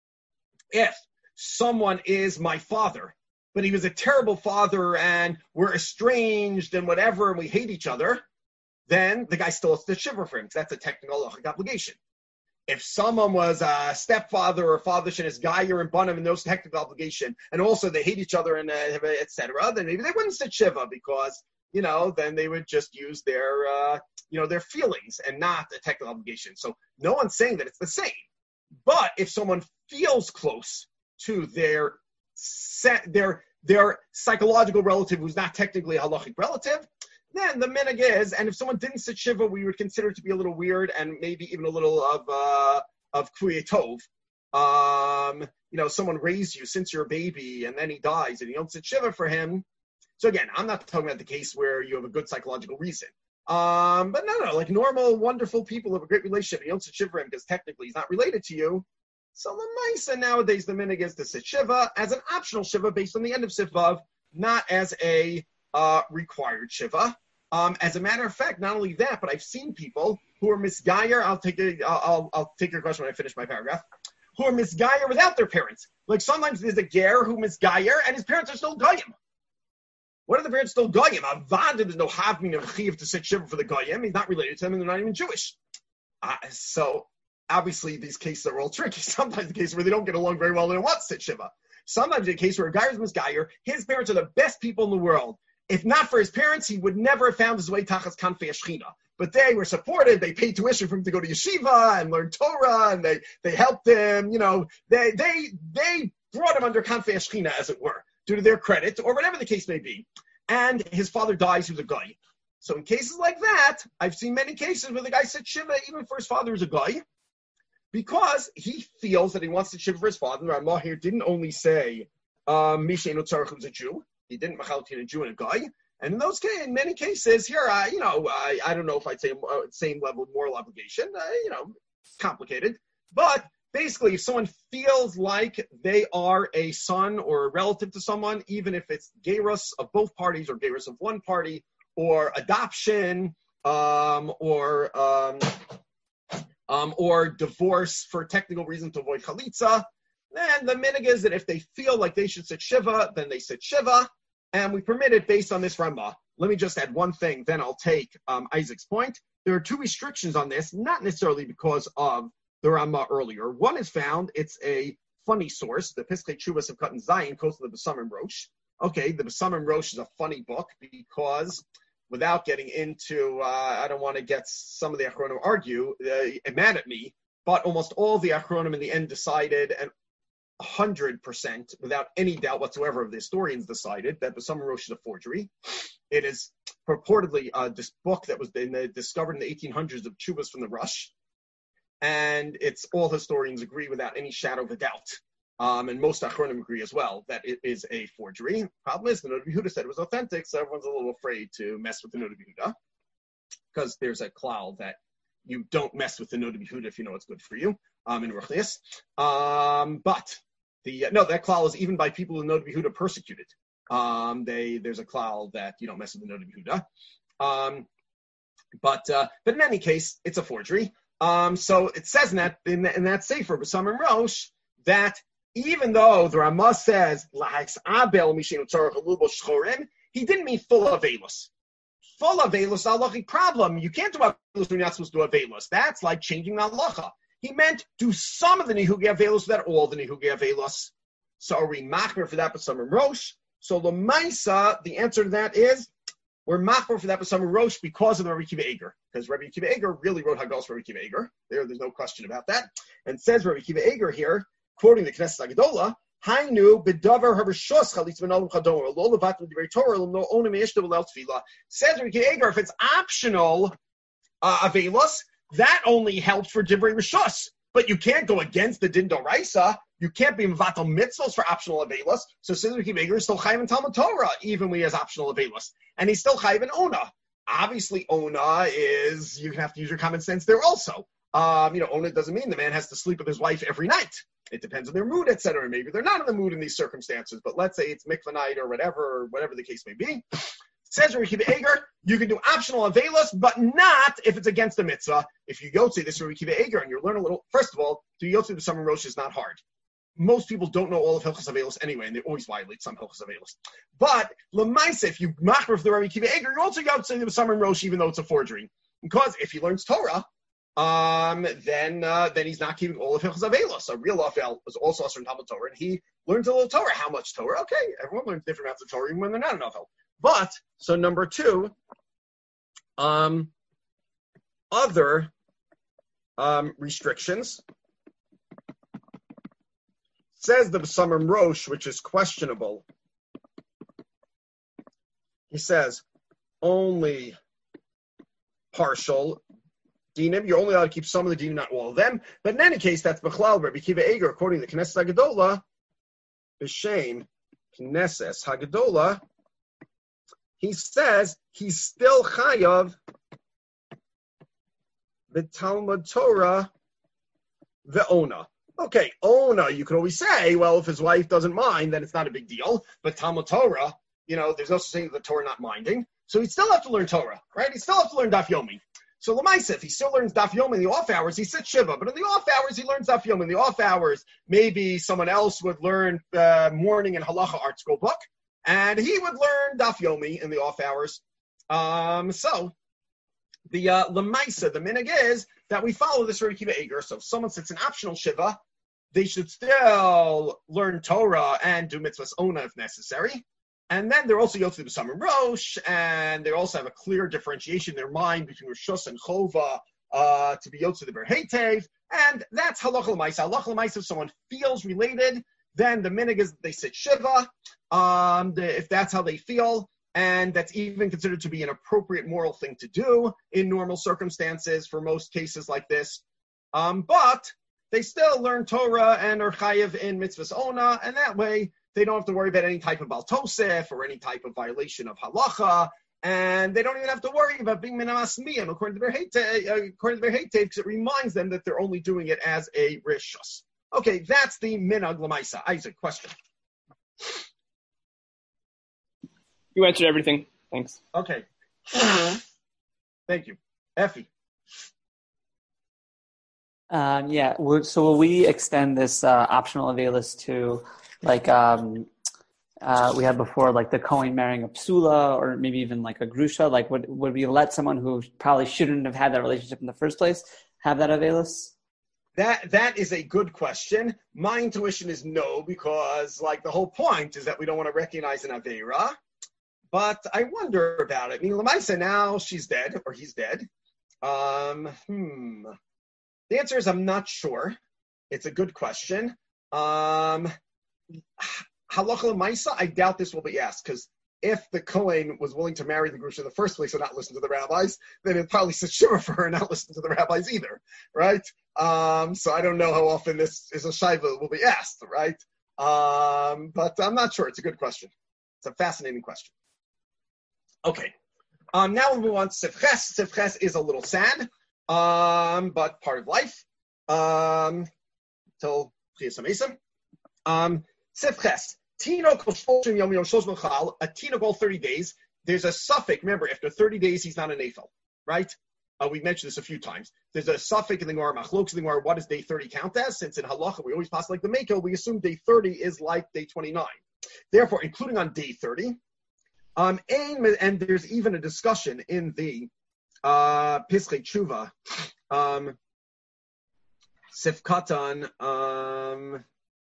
if someone is my father, but he was a terrible father and we're estranged and whatever, and we hate each other, then the guy still has to shiver for him, because that's a technical halachic obligation. If someone was a stepfather or father shenis gayer and banim and those technical obligation, and also they hate each other and uh, et cetera, then maybe they wouldn't sit shiva because, you know, then they would just use their, uh, you know, their feelings and not a technical obligation. So no one's saying that it's the same. But if someone feels close to their set, their their psychological relative who's not technically a halachic relative, then the minhag is, and if someone didn't sit shiva, we would consider it to be a little weird and maybe even a little of uh, of kriyat tov. Um, you know, someone raised you since you're a baby and then he dies and you don't sit shiva for him. So again, I'm not talking about the case where you have a good psychological reason. Um, but no, no, like normal, wonderful people have a great relationship. You don't sit shiva for him because technically he's not related to you. So the Maisa nowadays, the minhag is to sit shiva as an optional shiva based on the end of Sifvav, not as a uh, required shiva. Um, as a matter of fact, not only that, but I've seen people who are misgayer. I'll take a, I'll, I'll take your question when I finish my paragraph. Who are misgayer without their parents. Like sometimes there's a ger who misgayer and his parents are still goyim. What are the parents still goyim? Avad, there's no havmin of chiv to sit shiva for the goyim. He's not related to them, and they're not even Jewish. Uh, so obviously, these cases are all tricky. Sometimes the case where they don't get along very well, they don't want to sit shiva. Sometimes the case where a guy is misgayer, his parents are the best people in the world. If not for his parents, he would never have found his way tachas kanfei Shechina. But they were supported. They paid tuition for him to go to yeshiva and learn Torah, and they they helped him. You know, they they they brought him under kanfei Shechina, as it were, due to their credit or whatever the case may be. And his father dies, who's a guy. So in cases like that, I've seen many cases where the guy said shiva even for his father is a guy, because he feels that he wants to shiva for his father. Ramah here didn't only say Misheinu Tzarech, who's a Jew. He didn't machaltin a Jew and a guy. And in those cases, in many cases, here, I, you know, I, I don't know if I'd say uh, same level of moral obligation. Uh, you know, it's complicated. But basically, if someone feels like they are a son or a relative to someone, even if it's gerus of both parties or gerus of one party, or adoption, um, or um, um, or divorce for technical reasons to avoid chalitza, then the minhag is that if they feel like they should sit shiva, then they sit shiva. And we permit it based on this Ramah. Let me just add one thing, then I'll take um, Isaac's point. There are two restrictions on this, not necessarily because of the Ramah earlier. One is found, it's a funny source, the Piskei Tshuvas of Katan Zion, close to the Besamim Rosh. Okay, the Besamim Rosh is a funny book because, without getting into, uh, I don't want to get some of the Achronim argue, uh, mad at me, but almost all the Achronim in the end decided, and one hundred percent, without any doubt whatsoever of the historians decided, that Besamim Rosh is a forgery. It is purportedly uh, this book that was in the, discovered in the eighteen hundreds of Tshuvas from the Rush. And it's all historians agree without any shadow of a doubt. Um, and most Achronim agree as well that it is a forgery. Problem is, the Noda B'Yehuda said it was authentic, so everyone's a little afraid to mess with the Noda B'Yehuda, because there's a klal that you don't mess with the Noda B'Yehuda if you know it's good for you, um, in Ruchnius. Um, but, the no, that klal is even by people who Noda B'Yehuda persecuted. Um, they There's a klal that you don't mess with the Noda B'Yehuda. Um, but, uh, but in any case, it's a forgery. Um, so it says in that, in, in that Sefer, Besamim Rosh, that even though the Ramah says, he didn't mean full of Avelus. Full of Avelus, halachic problem. You can't do Avelus when you're not supposed to do Avelus. That's like changing the halacha. He meant do some of the Nihugi Avelus without all the Nihugi Avelus. So are we machmer for that Besamim Rosh? So the Maisa, the answer to that is, we're machmer for that Besamim Rosh because of the Rabbi Akiva Eiger. Because Rabbi Akiva Eiger really wrote Haggalos for Rabbi Akiva Eiger. There, there's no question about that. And says Rabbi Akiva Eiger here, quoting the Knesset Haggadola, Hainu bedavar harishos chalitz b'nolam chadom lo levatim divrei Torah lo onim yeshtu v'lel tefillah. Says Rabbi Akiva Eiger, if it's optional uh, avelus, that only helps for divrei rishos. But you can't go against the din d'oraisa. You can't be mevatel mitzvos for optional avelus. So says Rabbi Akiva Eiger is still chayiv in Talmud Torah, even when he has optional avelus, and he's still chayiv in ona. Obviously, ona is you have to use your common sense there also. Um, you know, ona doesn't mean the man has to sleep with his wife every night. It depends on their mood, et cetera. Maybe they're not in the mood in these circumstances, but let's say it's mikvah night or whatever, or whatever the case may be. Says Rabbi Akiva Eiger, you can do optional avelus, but not if it's against the mitzvah. If you go to this Rabbi Akiva Eiger and you learn a little, first of all, to go through the Besamim Rosh is not hard. Most people don't know all of Hilchos Avelus anyway, and they always violate some Hilchos Avelus. But Lemaisa, if you machmer for the Rabbi Akiva Eiger, you also go to the Besamim Rosh, even though it's a forgery, because if he learns Torah, um, then uh, then he's not keeping all of Hilchos Avelus. A real Afel was also also in Talmud Torah, and he learns a little Torah. How much Torah? Okay, everyone learns different amounts of Torah, even when they're not an Afel. But so number two, um, other um, restrictions. Says the Besamim Rosh, which is questionable. He says only partial dinim. You're only allowed to keep some of the dinim, not all of them. But in any case, that's Bechlal Rabbi Akiva Eiger, according to the Knesset Haggadola, B'Shem Knesset Haggadola. He says he's still chayav the Talmud Torah ve'ona. Okay, ona, you could always say, well, if his wife doesn't mind, then it's not a big deal. But Talmud Torah, you know, there's no such thing as the Torah not minding. So he'd still have to learn Torah, right? He'd still have to learn Daf Yomi. So Lamaisa, if he still learns Daf Yomi in the off hours, he sits Shiva. But in the off hours, he learns Daf Yomi. In the off hours, maybe someone else would learn uh, morning and halacha art school book. and he would learn Daf Yomi in the off hours. Um, so the uh, Lemaisa, the minig is that we follow this Rabbi Akiva Eger. So if someone sits an optional shiva, they should still learn Torah and do mitzvahs ona if necessary. And then they're also Yotze B'Sam and Rosh, and they also have a clear differentiation in their mind between Rishus and Chova uh, to be Yotze the Berhetev. And that's halacha l'maisa. Halacha l'maisa, if someone feels related, then the minig is that they sit shiva, um, the, if that's how they feel. And that's even considered to be an appropriate moral thing to do in normal circumstances for most cases like this. Um, but they still learn Torah and are chayiv in mitzvahs ona, and that way they don't have to worry about any type of baltosef or any type of violation of halacha, and they don't even have to worry about being minamas miyam according to their hate, according to their hate because it reminds them that they're only doing it as a rishus. Okay, that's the minag l'maisa. Isaac, question. You answered everything. Thanks. Okay. Thank you. Effie. Um, yeah, so will we extend this uh, optional availus to, like, um, uh, we had before, like the Kohen marrying a psula, or maybe even like a grusha? Like, would would we let someone who probably shouldn't have had that relationship in the first place have that availus? That that is a good question. My intuition is no, because like the whole point is that we don't want to recognize an aveira. But I wonder about it. I mean, Lamaisa, now she's dead, or he's dead. Um, hmm. The answer is I'm not sure. It's a good question. Um, Halacha l'maisa, I doubt this will be asked, because if the Kohen was willing to marry the Grusha in the first place and not listen to the rabbis, then it'd probably sit shiva for her and not listen to the rabbis either, right? Um, so I don't know how often this is a shayva will be asked, right? Um, but I'm not sure. It's a good question. It's a fascinating question. Okay. Um, now we'll move on to Sifches. Sifches is a little sad, um, but part of life. Um, till Chiyas HaMesim. Um, Sifches. Tinok Shloshim Yom Yom Shlosh Mechal. A tinok all thirty days. There's a suffix. Remember, after thirty days, he's not an Eifel, right? Uh, we mentioned this a few times. There's a suffix in the Gemara, Machlokes in the Gemara. What does day thirty count as? Since in Halacha we always pass like the Meko, we assume day thirty is like day twenty-nine. Therefore, including on day thirty. Um, and there's even a discussion in the uh, Pischei Tshuva, um, Sifkatan, um,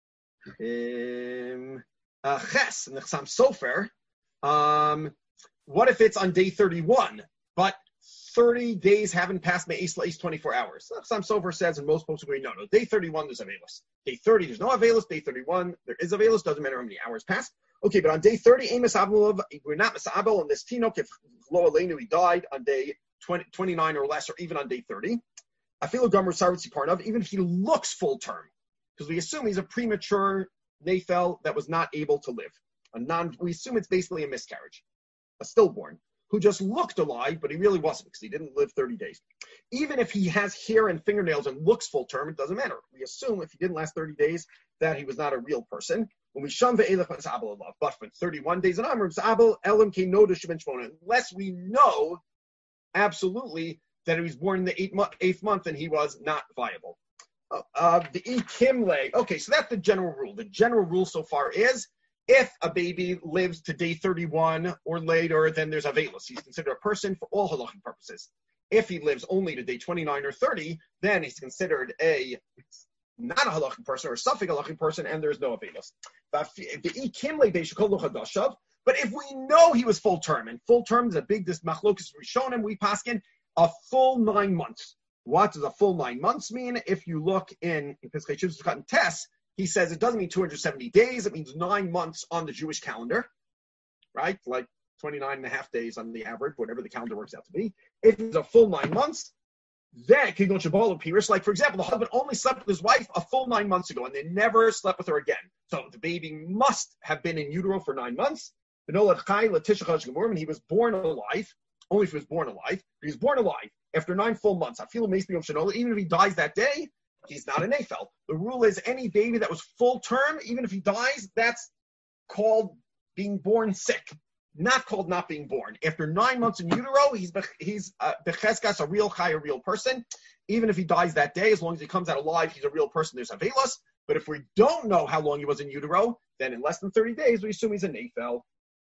um, uh, Ches, Nechsam Sofer. Um, what if it's on day thirty-one, but thirty days haven't passed Me'es La'is twenty-four hours? Nechsam Sofer says, and most folks agree, no, no, day thirty-one there's Avelis. Day thirty there's no Avelis. Day thirty-one there is Avelis. Doesn't matter how many hours passed. Okay, but on day thirty, we're not Misabel on this Tinok. If Lo Aleinu, he died on day twenty, twenty-nine or less, or even on day thirty. I feel a Gomer Sarvitzi part of, even if he looks full term, because we assume he's a premature Nafel that was not able to live. A non, we assume it's basically a miscarriage, a stillborn, who just looked alive, but he really wasn't, because he didn't live thirty days. Even if he has hair and fingernails and looks full term, it doesn't matter. We assume if he didn't last thirty days, that he was not a real person. When we sham ve'elech misabel alav, but for thirty-one days and amr misabel elam ke noda shemen shmona, unless we know absolutely that he was born in the eighth month, eighth month and he was not viable. Uh, the ikimle. Okay, so that's the general rule. The general rule so far is if a baby lives to day thirty-one or later, then there's avelus. He's considered a person for all halachic purposes. If he lives only to day twenty-nine or thirty, then he's considered a not a halachic person or a suffix halachic person, and there's no avelus. But if we know he was full term, and full term is a big this machlokas rishonim, we paskin a full nine months. What does a full nine months mean? If you look in Pischei Tshuva and Tess, he says it doesn't mean two hundred seventy days. It means nine months on the Jewish calendar, right? Like twenty-nine and a half days on the average, whatever the calendar works out to be. If it's a full nine months, then Kigon Shabbat Pirish, like for example, the husband only slept with his wife a full nine months ago and they never slept with her again. So the baby must have been in utero for nine months. And he was born alive, only if he was born alive. He was born alive after nine full months. I feel amazed, even if he dies that day, he's not an Eifel. The rule is any baby that was full term, even if he dies, that's called being born sick, not called not being born. After nine months in utero, he's he's uh, becheskas, a real chai, a real person. Even if he dies that day, as long as he comes out alive, he's a real person. There's avelos. But if we don't know how long he was in utero, then in less than thirty days, we assume he's a Eifel.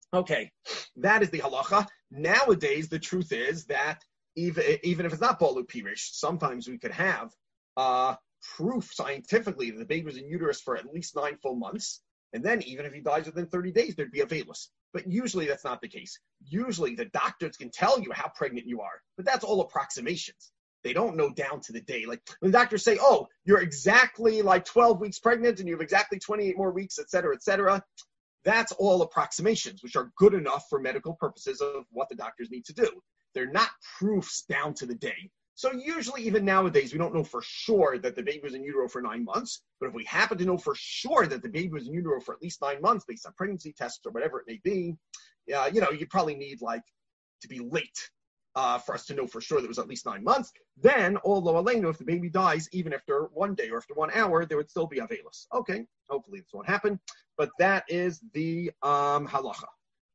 Okay, that is the halacha. Nowadays, the truth is that even, even if it's not balu pirish, sometimes we could have uh, proof scientifically that the baby was in uterus for at least nine full months. And then even if he dies within thirty days, there'd be a velus. But usually that's not the case. Usually the doctors can tell you how pregnant you are, but that's all approximations. They don't know down to the day. Like when doctors say, oh, you're exactly like twelve weeks pregnant and you have exactly twenty-eight more weeks, et cetera, et cetera. That's all approximations, which are good enough for medical purposes of what the doctors need to do. They're not proofs down to the day. So usually even nowadays, we don't know for sure that the baby was in utero for nine months. But if we happen to know for sure that the baby was in utero for at least nine months based on pregnancy tests or whatever it may be, uh, you know, you probably need like to be late uh, for us to know for sure that it was at least nine months. Then, all lo aleinu, if the baby dies, even after one day or after one hour, there would still be a velus. Okay, hopefully this won't happen. But that is the um, halacha.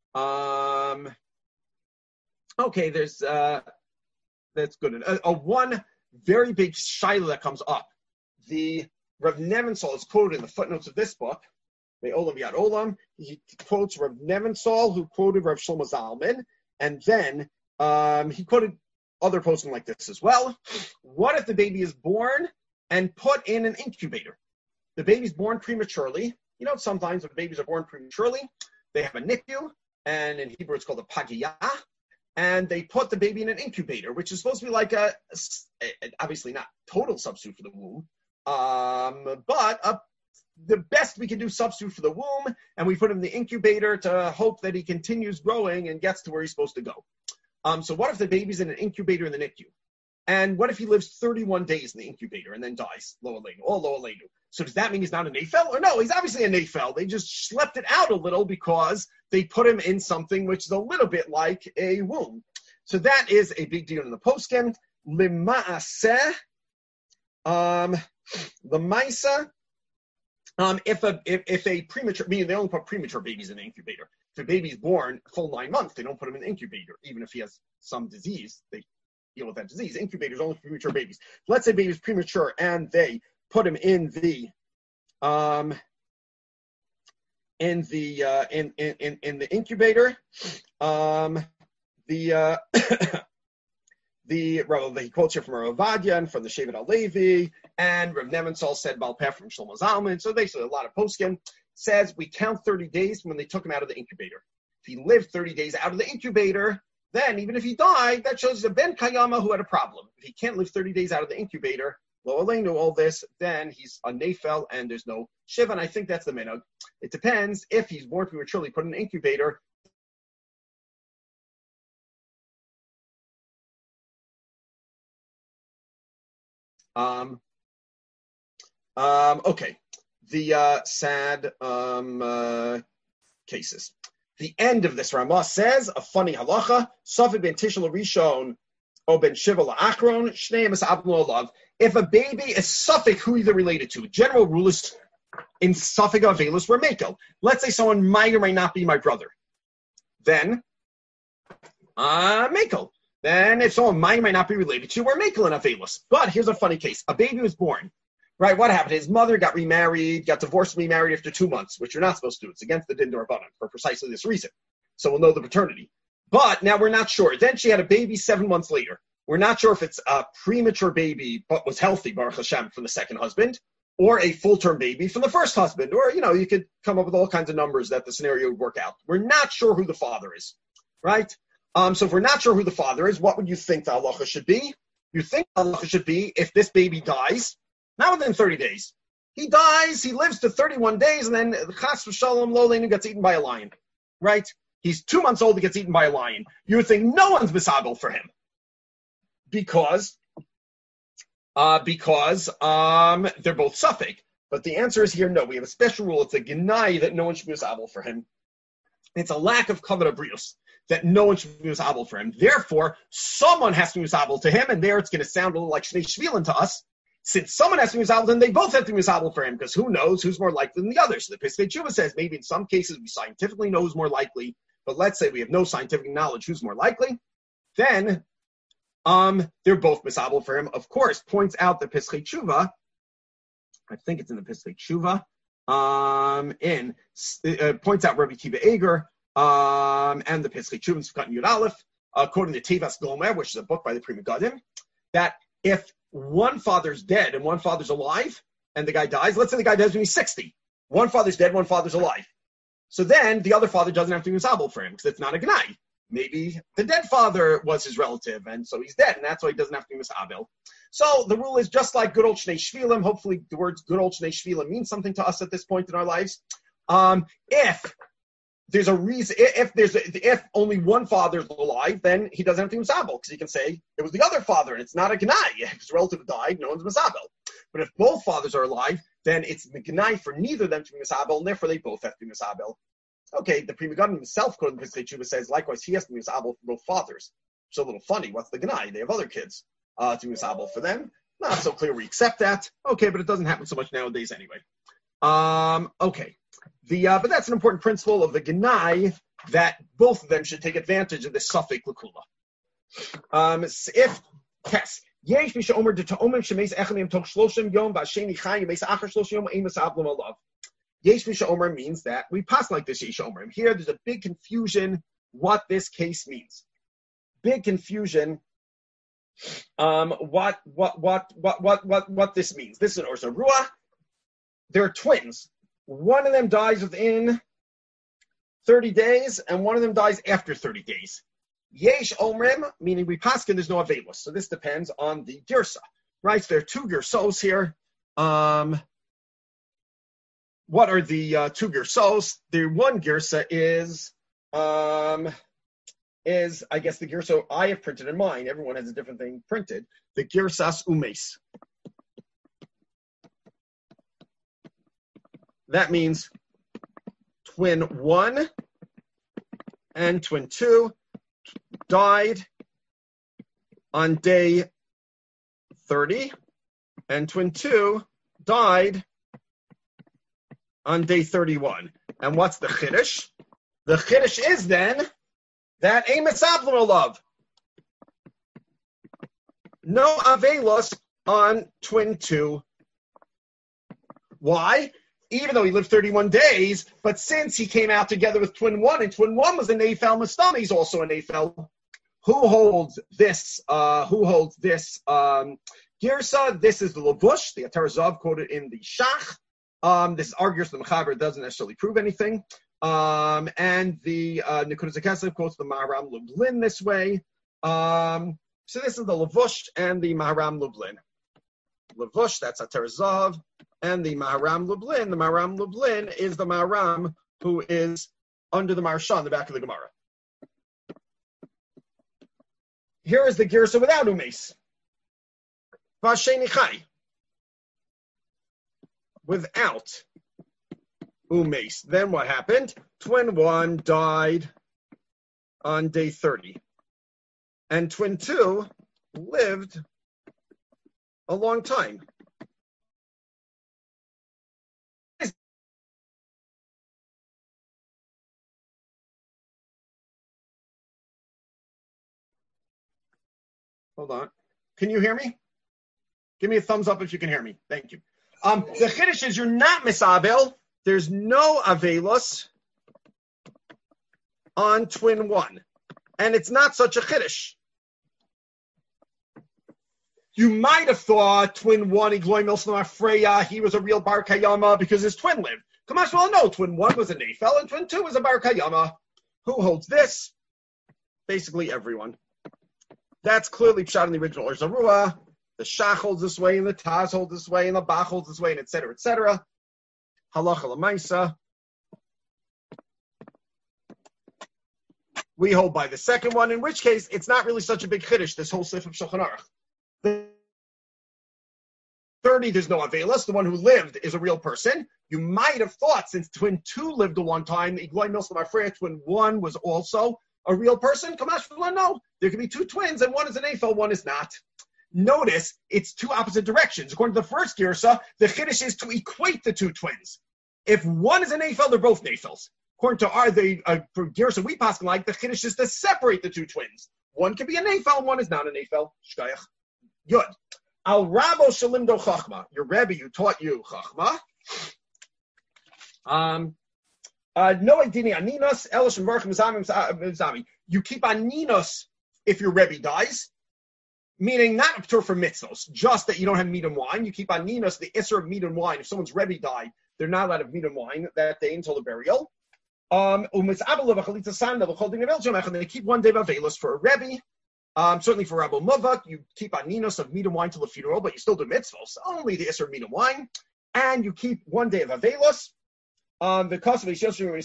Um, okay, there's... Uh, That's good. A, a one very big shaila that comes up. The Rav Nebenzahl is quoted in the footnotes of this book. May Olam Yad Olam. He quotes Rav Nebenzahl, who quoted Rav Shlomo Zalman, and then um, he quoted other posting like this as well. What if the baby is born and put in an incubator? The baby's born prematurely. You know, sometimes when babies are born prematurely, they have a N I C U, and in Hebrew it's called a pagiyah. And they put the baby in an incubator, which is supposed to be like a, a obviously not total substitute for the womb, um, but a, the best we can do substitute for the womb, and we put him in the incubator to hope that he continues growing and gets to where he's supposed to go. Um, so what if the baby's in an incubator in the N I C U? And what if he lives thirty-one days in the incubator and then dies? Lo aleinu, oh lo aleinu. So does that mean he's not a nafel? Or no, he's obviously a nafel. They just slept it out a little because they put him in something which is a little bit like a womb. So that is a big deal in the poskim. Lima'aseh, um, the Maisa, um, if a if, if a premature, meaning they only put premature babies in the incubator. If a baby's born full nine months, they don't put him in the incubator, even if he has some disease. They deal with that disease. Incubators only for premature babies. Let's say baby's premature and they put him in the um in the uh, in, in in the incubator. Um, the uh, the well, he quotes here from Rav Ovadia and from the Shevet HaLevi, and Rav Nebenzahl said Balpeh from Shlomo Zalman. So basically, a lot of poskim says we count thirty days from when they took him out of the incubator. If he lived thirty days out of the incubator, then even if he died, that shows a ben kayama who had a problem. If he can't live thirty days out of the incubator, lo aleinu, all this, then he's a nafel and there's no shiva. And I think that's the minhag. It depends. If he's born prematurely, put in an incubator. Um. Um. Okay. The uh, sad um uh, cases. The end of this Ramah says a funny halacha. Safed ben Tishel Rishon o ben Shiva la'achron shneim es abnu olav. If a baby is Suffolk, who they're related to, general rule is in Suffolk Avelus were Makel. Let's say someone might or might not be my brother. Then, uh, Makel. Then if someone might or might not be related to, we're Makel in Avelus. But here's a funny case. A baby was born. Right, what happened? His mother got remarried, got divorced and remarried after two months, which you're not supposed to do. It's against the Din D'Rabbanan for precisely this reason. So we'll know the paternity. But now we're not sure. Then she had a baby seven months later. We're not sure if it's a premature baby but was healthy, Baruch Hashem, from the second husband, or a full-term baby from the first husband. Or, you know, you could come up with all kinds of numbers that the scenario would work out. We're not sure who the father is, right? Um, so if we're not sure who the father is, what would you think the halacha should be? You think the halacha should be if this baby dies, not within thirty days. He dies, he lives to thirty-one days, and then Chas v'Shalom Lo Aleinu gets eaten by a lion, right? He's two months old, he gets eaten by a lion. You would think no one's misabel for him. Because, uh, because um, they're both Suffolk. But the answer is here, no. We have a special rule. It's a genai that no one should be misabel for him. It's a lack of kavod abrius that no one should be misabel for him. Therefore, someone has to be misabel to him, and there it's going to sound a little like Shnei Shvilin to us. Since someone has to be misabel, then they both have to be misabel for him, because who knows who's more likely than the other. So the Piskei Tshuva says maybe in some cases we scientifically know who's more likely, but let's say we have no scientific knowledge who's more likely, then um, they're both misabel for him. Of course, points out the Piskei Tshuva, I think it's in the Piskei Tshuva, um, in, uh, points out Rabbi Kiva Eger, um, and the Pischei Teshuvah Sukkot Yud Aleph, according to Tevas Gomer, which is a book by the Pri Megadim, that if one father's dead and one father's alive, and the guy dies, let's say the guy dies when he's sixty. One father's dead, one father's alive. So then the other father doesn't have to be misabel for him because it's not a gnai. Maybe the dead father was his relative, and so he's dead, and that's why he doesn't have to be misabel. So the rule is just like good old Shnei Shvilim. Hopefully the words good old Shnei Shvilim means something to us at this point in our lives. Um, if there's a reason, if there's a, if only one father is alive, then he doesn't have to be misabel because he can say it was the other father, and it's not a gnai. If his relative died, no one's misabel. But if both fathers are alive, then it's the gnai for neither of them to be misabel, and therefore they both have to be misabel. Okay, the Pri Megadim himself, according to Pischei Teshuvah, says likewise he has to be misabel for both fathers. It's a little funny. What's the gnai? They have other kids uh, to be misabel for them. Not so clear we accept that. Okay, but it doesn't happen so much nowadays anyway. Um, okay, the uh, but that's an important principle of the gnai that both of them should take advantage of this suffix l'kula. Um, if test. Yesh misha omer de ta'omim shemeis echanim toch shloshim yom v'asheni chai yemeis achar shloshim yom emes ablam alav. Yesh misha omer means that we pass like this yesh omer. Here, there's a big confusion what this case means. Big confusion. Um, what what what what what what what this means? This is an Orsa Ruah. They're twins. One of them dies within thirty days, and one of them dies after thirty days. Yesh omrim, meaning we paskin, there's no avelus. So this depends on the girsa, right? So there are two girsos here. Um, what are the uh, two girsos? The one girsa is, um, is I guess the girsa I have printed in mine. Everyone has a different thing printed. The girsas umes. That means twin one and twin two died on day thirty, and twin two died on day thirty-one. And what's the chiddush? The chiddush is then that a misablim love. No avelos on twin two. Why? Even though he lived thirty-one days, but since he came out together with twin one, and twin one was an Eifel Mustama, he's also an Eifel. Who holds this? Uh, who holds this? Um, Girsa, this is the Lavush, the Atar Zav quoted in the Shach. Um, this argues the Mechaber doesn't necessarily prove anything. Um, and the uh, Nekudas HaKesef quotes the Maharam Lublin this way. Um, so this is the Lavush and the Maharam Lublin. Lavush, that's Atar Zav. And the Maharam Lublin, the Maharam Lublin is the Maharam who is under the Maharsha in the back of the Gemara. Here is the Girsa without Umes. Vasheni Chai. Without Umes. Then what happened? Twin one died on day thirty. And twin two lived a long time. Hold on. Can you hear me? Give me a thumbs up if you can hear me. Thank you. Um, the chiddush is you're not misabel. There's no avelos on twin one. And it's not such a chiddush. You might have thought twin one, Igloy Milsma Freya, he was a real Bar Kayama because his twin lived. Kamash, well, no, twin one was a Nefel and twin two was a Bar Kayama. Who holds this? Basically everyone. That's clearly shot in the original Or Zarua. The Shach holds this way, and the Taz holds this way, and the Bach holds this way, and et cetera, et cetera. Halacha l'maisa. We hold by the second one, in which case it's not really such a big chiddush, this whole sif of Shulchan Aruch. The thirty, there's no avelos. The one who lived is a real person. You might have thought, since twin two lived a long time, Igloy Milsam Afreya, twin one was also a real person. Kamash, no, there can be two twins, and one is an Eifel, one is not. Notice it's two opposite directions. According to the first Girsa, the chiddush is to equate the two twins. If one is an Eifel, they're both Nefels. According to our the uh, Girsa we pass like, the chiddush is to separate the two twins. One can be an Eifel, and one is not an Eifel. Shkayach. Good. Al Rabo Shalimdo Chachma. Your Rebbe, who taught you Chachma. Um, Uh, no idini aninos, elish merchim zami. You keep aninos if your Rebbe dies, meaning not a ptur for mitzvos, just that you don't have meat and wine. You keep aninos, the isser of meat and wine. If someone's Rebbe died, they're not allowed to have meat and wine that day until the burial. Um, they keep one day of Avelos for a Rebbe. Um, certainly for Rabbi Muvak, you keep aninos of meat and wine till the funeral, but you still do mitzvos, only the isser of meat and wine. And you keep one day of Avelos. Um, because of and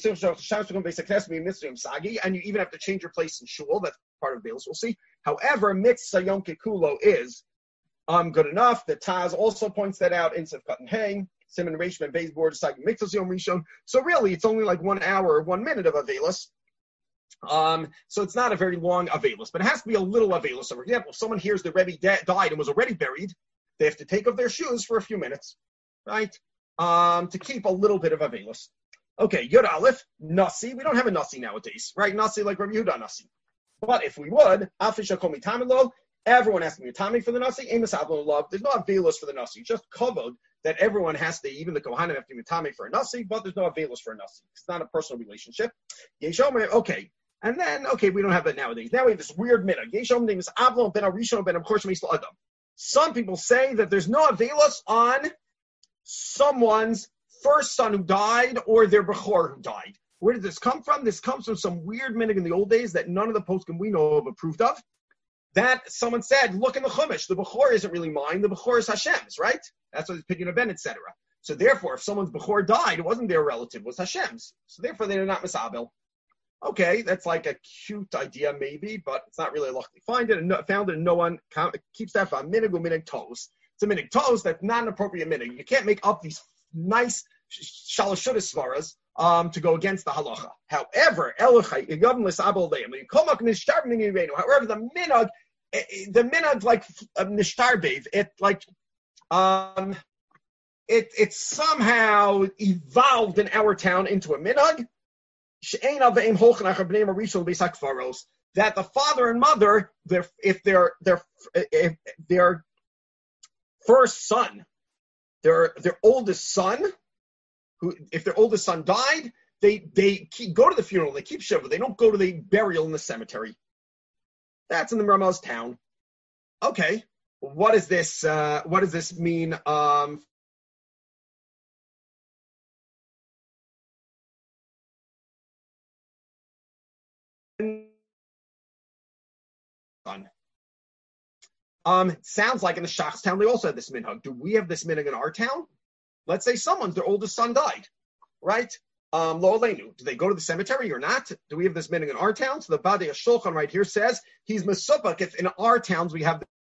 you even have to change your place in shul. That's part of Avelos, we'll see. However, mitzvah yom kikulo is um, good enough. The Taz also points that out in Sif Katan Hay. Simon Reish Ben Beis board deciding mitzvahs yom rishon. So really, it's only like one hour or one minute of Avelos. Um, so it's not a very long Avelos, but it has to be a little Avelos. So for example, if someone hears the Rebbe de- died and was already buried, they have to take off their shoes for a few minutes, right? Um, to keep a little bit of Avelos. Okay, Yud Aleph, Nasi. We don't have a Nasi nowadays, right? Nasi like Rabbi Yehuda Nasi. But if we would, Afisha Komi Tamilo, everyone has to be Tami for the Nasi. Amos Ablo Love. There's no Avelos for the Nasi. It's just covered that everyone has to, even the Kohanim have to be Tami for a Nasi, but there's no Avelos for a Nasi. It's not a personal relationship. Yeshomer, okay. And then, okay, we don't have that nowadays. Now we have this weird minhag. Yeshom name is Avlon ben Arishon ben Amchor Shemis Adam. Some people say that there's no Avelos on someone's first son who died or their Bechor who died. Where did this come from? This comes from some weird minhag in the old days that none of the poskim we know of approved of. That someone said, look in the Chumash, the Bechor isn't really mine, the Bechor is Hashem's, right? That's what it's picking up, et cetera. So therefore, if someone's Bechor died, it wasn't their relative, it was Hashem's. So therefore, they're not Misabel. Okay, that's like a cute idea maybe, but it's not really lucky. Find it and no, found it and no one keeps that from minhag or minhag tos. It's a minhag tos that's not an appropriate minhag. You can't make up these nice shalashudas svaras um, to go against the halacha. However, however, the minhag, the minhag like nishtar bev, it like um, it it somehow evolved in our town into a minhag. That the father and mother, their, if their their if their first son, their their oldest son, who if their oldest son died, they they keep, go to the funeral, they keep shiva, they don't go to the burial in the cemetery. That's in the Ramaz town. Okay, what does this uh, what does this mean? Um, Um, sounds like in the Shach's town they also have this minhag. Do we have this minhag in our town? Let's say someone's their oldest son died, right? Um, Lo Aleinu. Do they go to the cemetery or not? Do we have this minhag in our town? So the Badei Shulchan right here says he's mesupach if in our towns we have.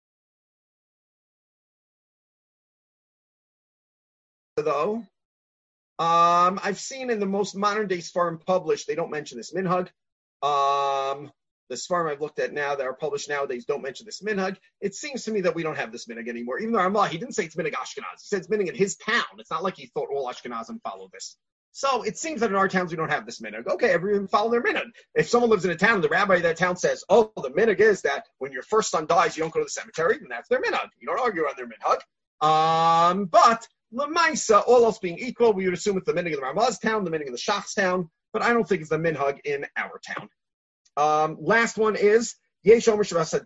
Though, um, I've seen in the most modern day Sfarim published they don't mention this minhag. Um. The Sfarim I've looked at now that are published nowadays don't mention this minhag. It seems to me that we don't have this minhag anymore. Even though Ramah, he didn't say it's minhag Ashkenaz. He said it's minhag in his town. It's not like he thought all Ashkenazim follow this. So it seems that in our towns we don't have this minhag. Okay, everyone follow their minhag. If someone lives in a town, the rabbi of that town says, oh, the minhag is that when your first son dies, you don't go to the cemetery, then that's their minhag. You don't argue on their minhag. Um, but Lemaisa, all else being equal, we would assume it's the minhag of the Ramah's town, the minhag of the Shach's town, but I don't think it's the minhag in our town. Um, last one is some people say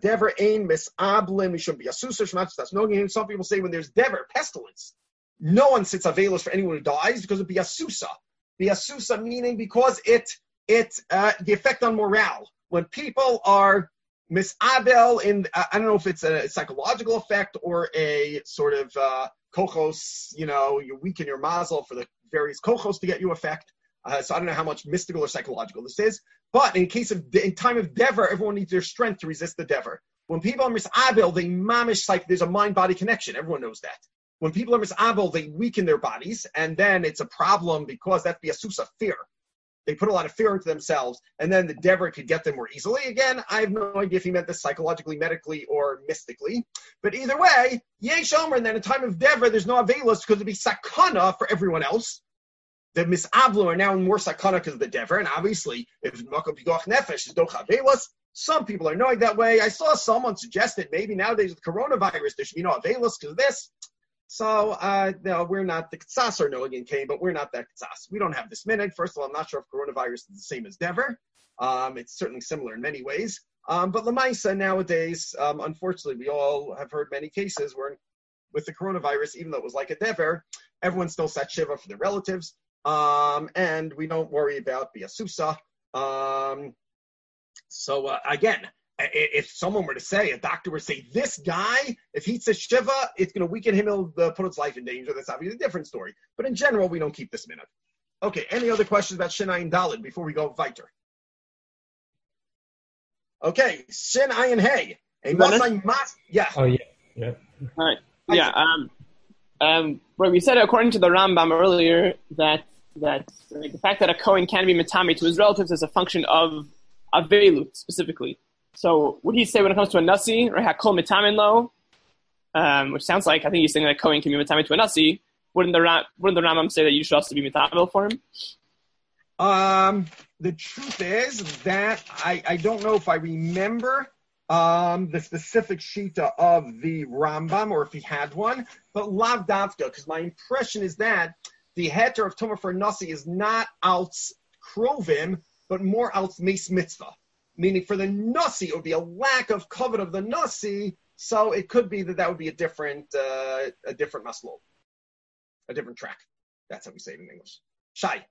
when there's dever, pestilence, no one sits avelos for anyone who dies because of biasusa. Biasusa meaning because it it uh, the effect on morale. When people are misabel in, uh, I don't know if it's a psychological effect or a sort of uh, kochos, you know, you weaken your mazel for the various kochos to get you effect. Uh, so I don't know how much mystical or psychological this is. But in case of, in time of dever, everyone needs their strength to resist the dever. When people are misabel, they mamish, like there's a mind-body connection. Everyone knows that. When people are misabel, they weaken their bodies, and then it's a problem because that's biasusa, fear. They put a lot of fear into themselves, and then the dever could get them more easily. Again, I have no idea if he meant this psychologically, medically, or mystically. But either way, yesh omer, and then in time of dever, there's no avelos because it'd be sakana for everyone else. The misablu are now in more sakana because of the dever, and obviously, if makom piguach nefesh is doch avelos, some people are knowing that way. I saw someone suggested maybe nowadays with coronavirus there should be no avelos because of this. So, uh, no, we're not the Ktsas or Noagin Kane, but we're not that Ktsas. We don't have this minute. First of all, I'm not sure if coronavirus is the same as Dever. Um, it's certainly similar in many ways. Um, but Lamaisa nowadays, um, unfortunately, we all have heard many cases where with the coronavirus, even though it was like a Dever, everyone still sat Shiva for their relatives. Um, and we don't worry about Biasusa. Um, so, uh, again, if someone were to say, a doctor were to say, this guy, if he says Shiva, it's going to weaken him, he'll uh, put his life in danger. That's obviously a different story. But in general, we don't keep this minute. Okay, any other questions about Shin Ayin Dalid before we go weiter? Okay, Shin Ayin Hey. A Masai Mas. Yeah. Oh, yeah. Yeah. All right. Yeah. Um, um, well, we said, according to the Rambam earlier, that that like, the fact that a Kohen can be Mitami to his relatives is a function of Avelut specifically. So would he say when it comes to a Nasi, right, Hakol Mitamin Lo, um, which sounds like, I think he's saying that Kohen can be Mitamin to a Nasi, wouldn't the, wouldn't the Rambam say that you should also be Mitamin for him? Um, the truth is that I, I don't know if I remember um, the specific shita of the Rambam or if he had one, but Lav Davka, because my impression is that the heter of Tumah for Nasi is not Alts Krovim, but more Alts Meis Mitzvah. Meaning for the Nasi, it would be a lack of covet of the Nasi, so it could be that that would be a different uh, a different maslol, a different track. That's how we say it in English. Shai.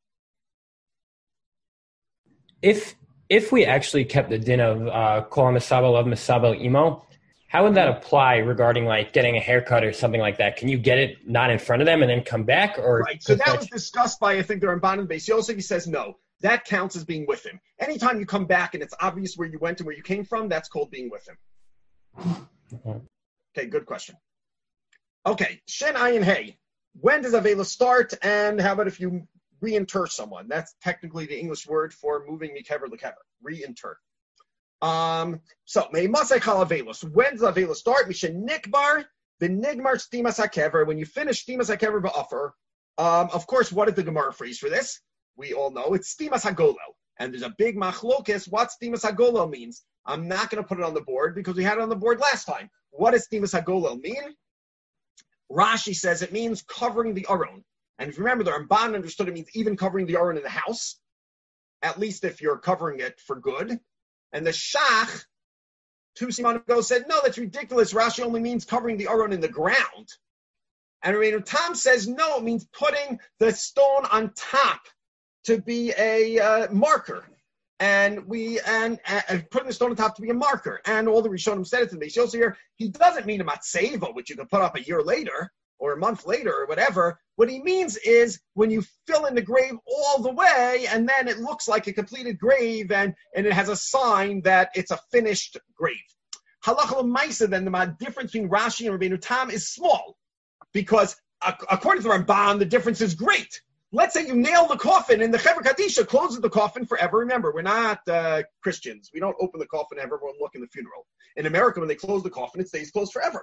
If if we actually kept the din of uh, Kol Misabel of Misabel Imo, how would that apply regarding like getting a haircut or something like that? Can you get it not in front of them and then come back? Or right. So that was discussed by, I think, the Ramban and Beis Yosef. He says no. That counts as being with him. Anytime you come back and it's obvious where you went and where you came from, that's called being with him. Okay, good question. Okay, Shen Ayin Hey. When does Avela start? And how about if you reinter someone? That's technically the English word for moving mikever lekever. Reinter. Um, so, Meimasai Chal Avelos. When does Avela start? Mishen Nikbar, the Nigmar Stimas HaKever. When you finish Stimas HaKever Ba'afar, um, of course, what is the Gemara phrase for this? We all know it's Stimas HaGolel. And there's a big machlokes. What Stimas HaGolel means? I'm not going to put it on the board because we had it on the board last time. What does Stimas HaGolel mean? Rashi says it means covering the Aron. And if you remember, the Ramban understood it means even covering the Aron in the house, at least if you're covering it for good. And the Shach, two siman ago, said, no, that's ridiculous. Rashi only means covering the Aron in the ground. And Rabbeinu Tam says, no, it means putting the stone on top to be a uh, marker, and we and, and putting the stone on top to be a marker. And all the Rishonim said it to me. So here, he doesn't mean a matzeva, which you can put up a year later or a month later or whatever. What he means is when you fill in the grave all the way, and then it looks like a completed grave, and, and it has a sign that it's a finished grave. Halacha l'maisa, then the difference between Rashi and Rabbeinu Tam is small, because according to the Ramban, the difference is great. Let's say you nail the coffin and the Chevra Kadisha closes the coffin forever. Remember, we're not uh, Christians. We don't open the coffin and have everyone look in the funeral. In America, when they close the coffin, it stays closed forever.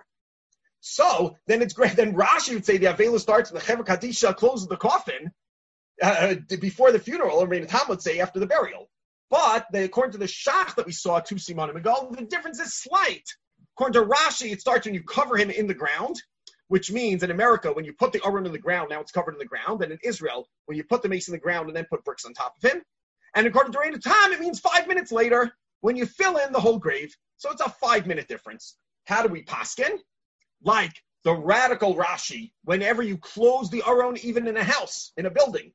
So then it's great. Then Rashi would say the Avela starts and the Chevra Kadisha closes the coffin uh, before the funeral, and Rabbeinu Tam would say after the burial. But they, according to the Shach that we saw two simanim ago, the difference is slight. According to Rashi, it starts when you cover him in the ground, which means in America, when you put the Aron in the ground, now it's covered in the ground. And in Israel, when you put the mace in the ground and then put bricks on top of him. And according to Rabbeinu Tam, it means five minutes later when you fill in the whole grave. So it's a five-minute difference. How do we paskin? Like the radical Rashi, whenever you close the Aron, even in a house, in a building.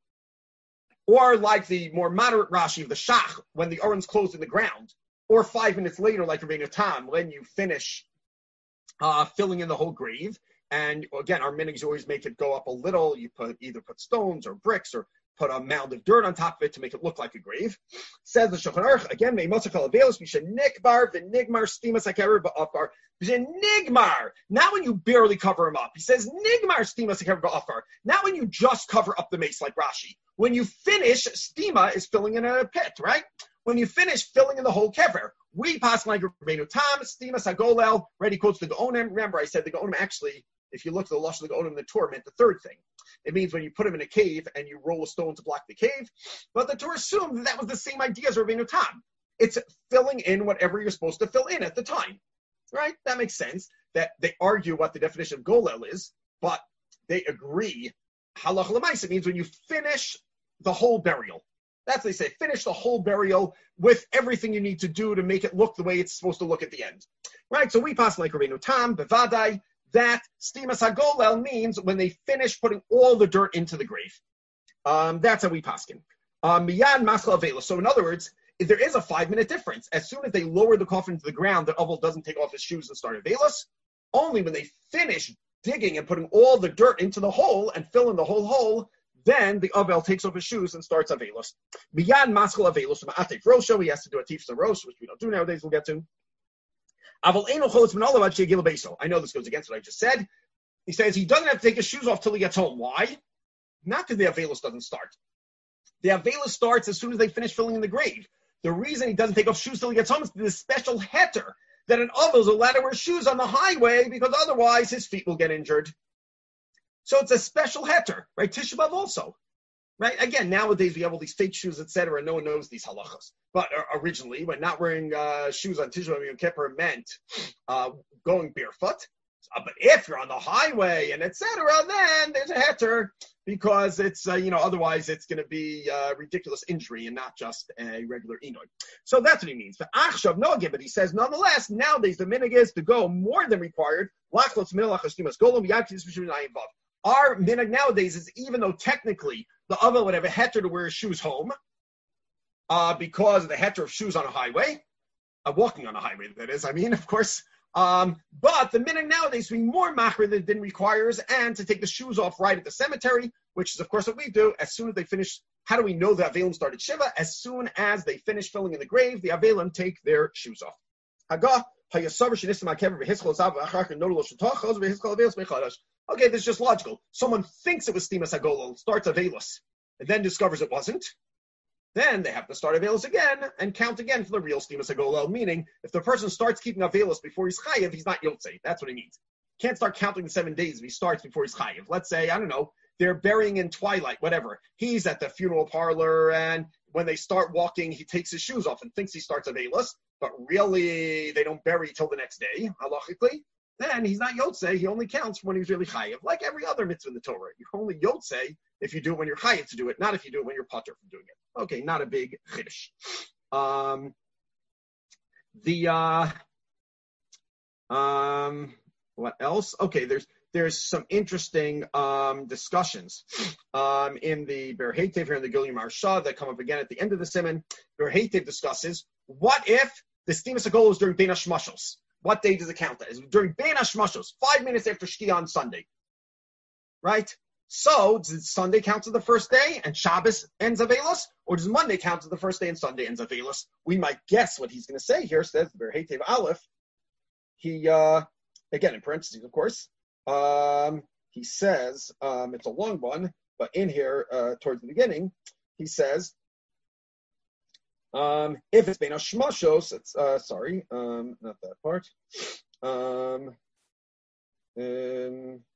Or like the more moderate Rashi of the Shach, when the Aron's closed in the ground. Or five minutes later, like Rabbeinu Tam, when you finish uh, filling in the whole grave. And again, our minigs always make it go up a little. You put either put stones or bricks or put a mound of dirt on top of it to make it look like a grave. Says the Shulchan Aruch again, Meimotzachal Avelos, Misha Nikbar, V'Nigmar, Stimas HaKever, Ba'afar, Nigmar. Not when you barely cover him up. He says Nigmar, Stimas HaKever, Ba'afar. Not when you just cover up the mace like Rashi. When you finish, Stima is filling in a pit, right? When you finish filling in the whole kever, we pass like Rabbeinu Tam, Stimas HaGolel, ready quotes the Gaonim. Remember, I said the Gaonim actually, if you look at the Lush of the Gaonim, the Torah meant the third thing. It means when you put him in a cave and you roll a stone to block the cave. But the Torah assumed that that was the same idea as Rabbeinu Tam. It's filling in whatever you're supposed to fill in at the time. Right? That makes sense. That they argue what the definition of Golel is, but they agree. Halach l'maisa means when you finish the whole burial. That's what they say. Finish the whole burial with everything you need to do to make it look the way it's supposed to look at the end. Right? So we pass like Rabbeinu Tam, Bevadai, that Stimas HaGolel means when they finish putting all the dirt into the grave. Um, that's how we paskin. Um, Miyan Maschal Avela. So in other words, if there is a five-minute difference. As soon as they lower the coffin to the ground, the Avel doesn't take off his shoes and start Avelos. Only when they finish digging and putting all the dirt into the hole and filling the whole hole, then the Avel takes off his shoes and starts Avelos. Miyan Maschal Avelos. Ma'atef Rosho, he has to do a Tifsa Rosh, which we don't do nowadays, we'll get to. I know this goes against what I just said. He says he doesn't have to take his shoes off till he gets home. Why? Not because the Avelos doesn't start. The Avelos starts as soon as they finish filling in the grave. The reason he doesn't take off shoes till he gets home is this special heter that an Avel is allowed to wear shoes on the highway because otherwise his feet will get injured. So it's a special heter, right? Tisha B'Av also. Right? Again, nowadays we have all these fake shoes, et cetera. No one knows these halachas. But uh, originally, when not wearing uh, shoes on Tisha B'Av Yom Kippur meant uh, going barefoot. Uh, but if you're on the highway and et cetera, then there's a heter because it's, uh, you know, otherwise it's going to be uh, ridiculous injury and not just a regular inoy. So that's what he means. But Achshav no again, but he says, nonetheless, nowadays the minig is to go more than required. Our minhag nowadays is, even though technically the Avel would have a heter to wear his shoes home, uh, because of the heter of shoes on a highway, uh, walking on a highway, that is, I mean, of course. Um, but the minhag nowadays being more machmir than, than requires, and to take the shoes off right at the cemetery, which is, of course, what we do. As soon as they finish, how do we know the Avelim started Shiva? As soon as they finish filling in the grave, the Avelim take their shoes off. Hagah. Okay, this is just logical. Someone thinks it was Stimas HaGolel, starts Avelos, and then discovers it wasn't. Then they have to start Avelos again and count again for the real Stimas HaGolel, meaning if the person starts keeping Avelos before he's Chayiv, he's not Yotzei. That's what he means. Can't start counting the seven days if he starts before he's Chayiv. Let's say, I don't know, they're burying in twilight, whatever. He's at the funeral parlor, and when they start walking, he takes his shoes off and thinks he starts Avelos, but really they don't bury till the next day, halachically. Then he's not Yotzei. He only counts when he's really Chayiv, like every other mitzvah in the Torah. You're only Yotzei if you do it when you're Chayiv to do it, not if you do it when you're Pater from doing it. Okay, not a big chiddush. Um, the, uh, um, what else? Okay, there's there's some interesting um, discussions um, in the Ber Heitev here in the Gilui Maharsha that come up again at the end of the Siman. Ber Heitev discusses, what if the Stimas HaGolel is during Bein HaShmashos? What day does it count as? During Bein HaShmashos, five minutes after Shkia on Sunday. Right? So, does Sunday count as the first day and Shabbos ends Avelos? Or does Monday count as the first day and Sunday ends Avelos? We might guess what he's going to say here. Says the Ber Heitev Aleph. He, uh, again, in parentheses, of course, um, he says, um, it's a long one, but in here, uh, towards the beginning, he says, um, if it's Bein HaShmashos, it's, uh, sorry, um, not that part. Um, um,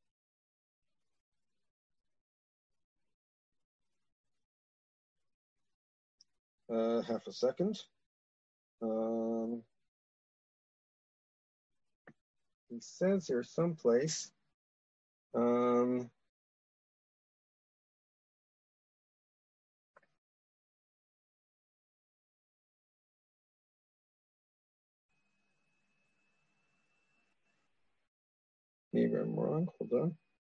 Uh, half a second. Um, he says here someplace. Um, maybe I'm wrong. Hold on.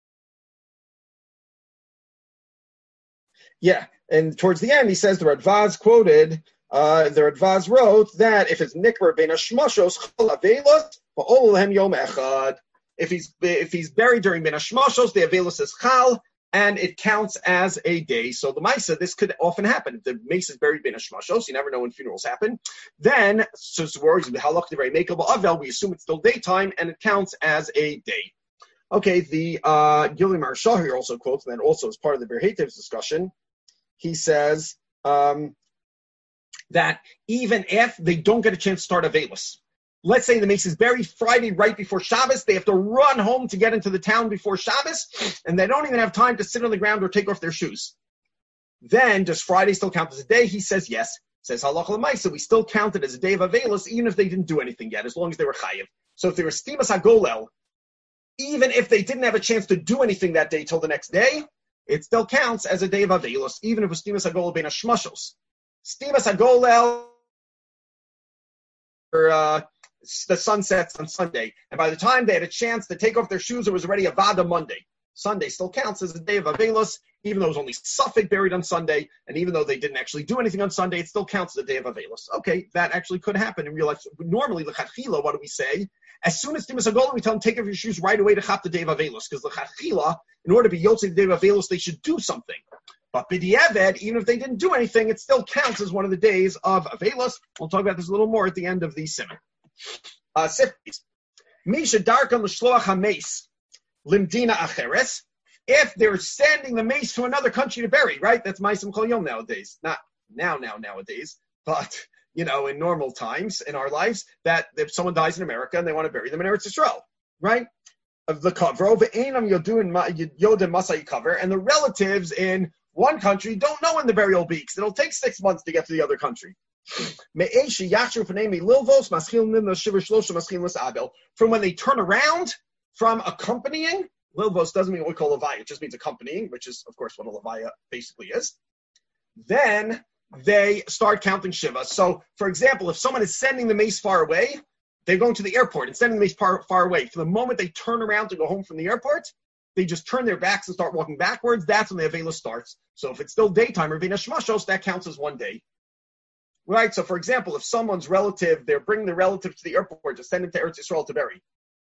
Yeah, and towards the end, he says the Radvaz quoted, uh, the Radvaz wrote that if it's Nikbar Bein HaShmashos, Chol Avelos, V'ol Lehem Yom Echad. If he's if he's buried during Bein HaShmashos, the Avelos is Chal, and it counts as a day. So the Maisa, this could often happen. If the mace is buried Bein HaShmashos, you never know when funerals happen. Then, so words halach divrei meikol ba'avel, we assume it's still daytime, and it counts as a day. Okay, the uh, Gilui Maharsha here also quotes, and that also is part of the Ber Heitev's discussion. He says um, that even if they don't get a chance to start Avelos, let's say the mace is buried Friday right before Shabbos, they have to run home to get into the town before Shabbos, and they don't even have time to sit on the ground or take off their shoes. Then, does Friday still count as a day? He says yes. Says Halach L'Maisa, we still count it as a day of Avelos, even if they didn't do anything yet, as long as they were Chayiv. So if they were Stimas HaGolel, even if they didn't have a chance to do anything that day till the next day, it still counts as a day of Avelos, even if it was Stimas HaGolel Bein HaShmashos. Stimas HaGolel, or uh, the sun sets on Sunday, and by the time they had a chance to take off their shoes, it was already a Vada Monday. Sunday still counts as a day of Avelos, even though it was only Suffolk buried on Sunday, and even though they didn't actually do anything on Sunday, it still counts as a day of Avelos. Okay, that actually could happen in real life. Normally, l'chadchila, what do we say? As soon as Stimas HaGolel, we tell them, take off your shoes right away to chap the day of Avelos, because l'chadchila, in order to be Yotze the day of Avelos, they should do something. But b'diavad, even if they didn't do anything, it still counts as one of the days of Avelos. We'll talk about this a little more at the end of the simon. Uh, Siftis. Misha darkam l'shloach ha-meis limdina acheres. If they're sending the mace to another country to bury, right? That's Ma'asim Kol Yom nowadays. Not now, now, nowadays, but, you know, in normal times in our lives, that if someone dies in America and they want to bury them in Eretz Yisrael, right? Of the cover, yodim masai cover, and the relatives in one country don't know when the burial will be, because it'll take six months to get to the other country. From when they turn around from accompanying, Lilvos doesn't mean what we call Levaya, it just means accompanying, which is, of course, what a Levaya basically is. Then they start counting Shiva. So, for example, if someone is sending the mace far away, they're going to the airport and sending the mace far, far away. From the moment they turn around to go home from the airport, they just turn their backs and start walking backwards. That's when the Avelos starts. So if it's still daytime or Vina Shmashos, that counts as one day. Right? So, for example, if someone's relative, they're bringing the relative to the airport to send him to Eretz Yisrael to bury,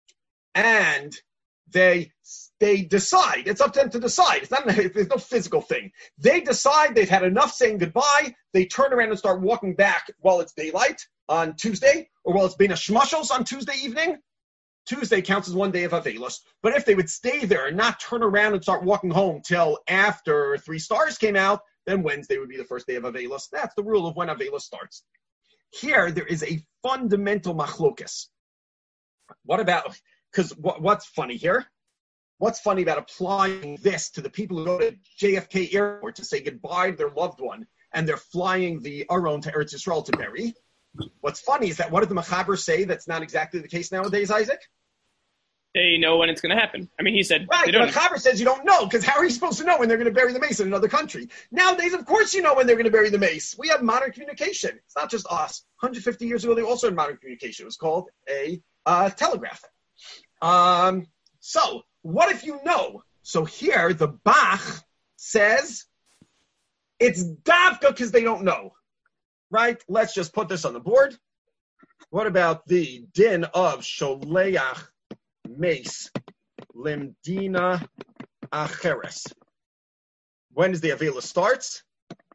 and they they decide, it's up to them to decide. It's not, there's no physical thing. They decide they've had enough saying goodbye. They turn around and start walking back while it's daylight on Tuesday, or while it's been a shmashos on Tuesday evening. Tuesday counts as one day of Avelos. But if they would stay there and not turn around and start walking home till after three stars came out, then Wednesday would be the first day of Avelos. That's the rule of when Avelos starts. Here, there is a fundamental machlokas. What about, because what, what's funny here? What's funny about applying this to the people who go to J F K Airport to say goodbye to their loved one, and they're flying the Aron to Eretz Yisrael to bury? What's funny is that what did the Mechaber say that's not exactly the case nowadays, Isaac? They know when it's going to happen. I mean, he said... Right, they the don't Mechaber says you don't know, because how are you supposed to know when they're going to bury the mace in another country? Nowadays, of course you know when they're going to bury the mace. We have modern communication. It's not just us. one hundred fifty years ago, they also had modern communication. It was called a uh, telegraph. Um, so, what if you know? So here, the Bach says it's Davka because they don't know. Right? Let's just put this on the board. What about the din of Sholeach Mace Limdina Acheres? When does the Avelos starts?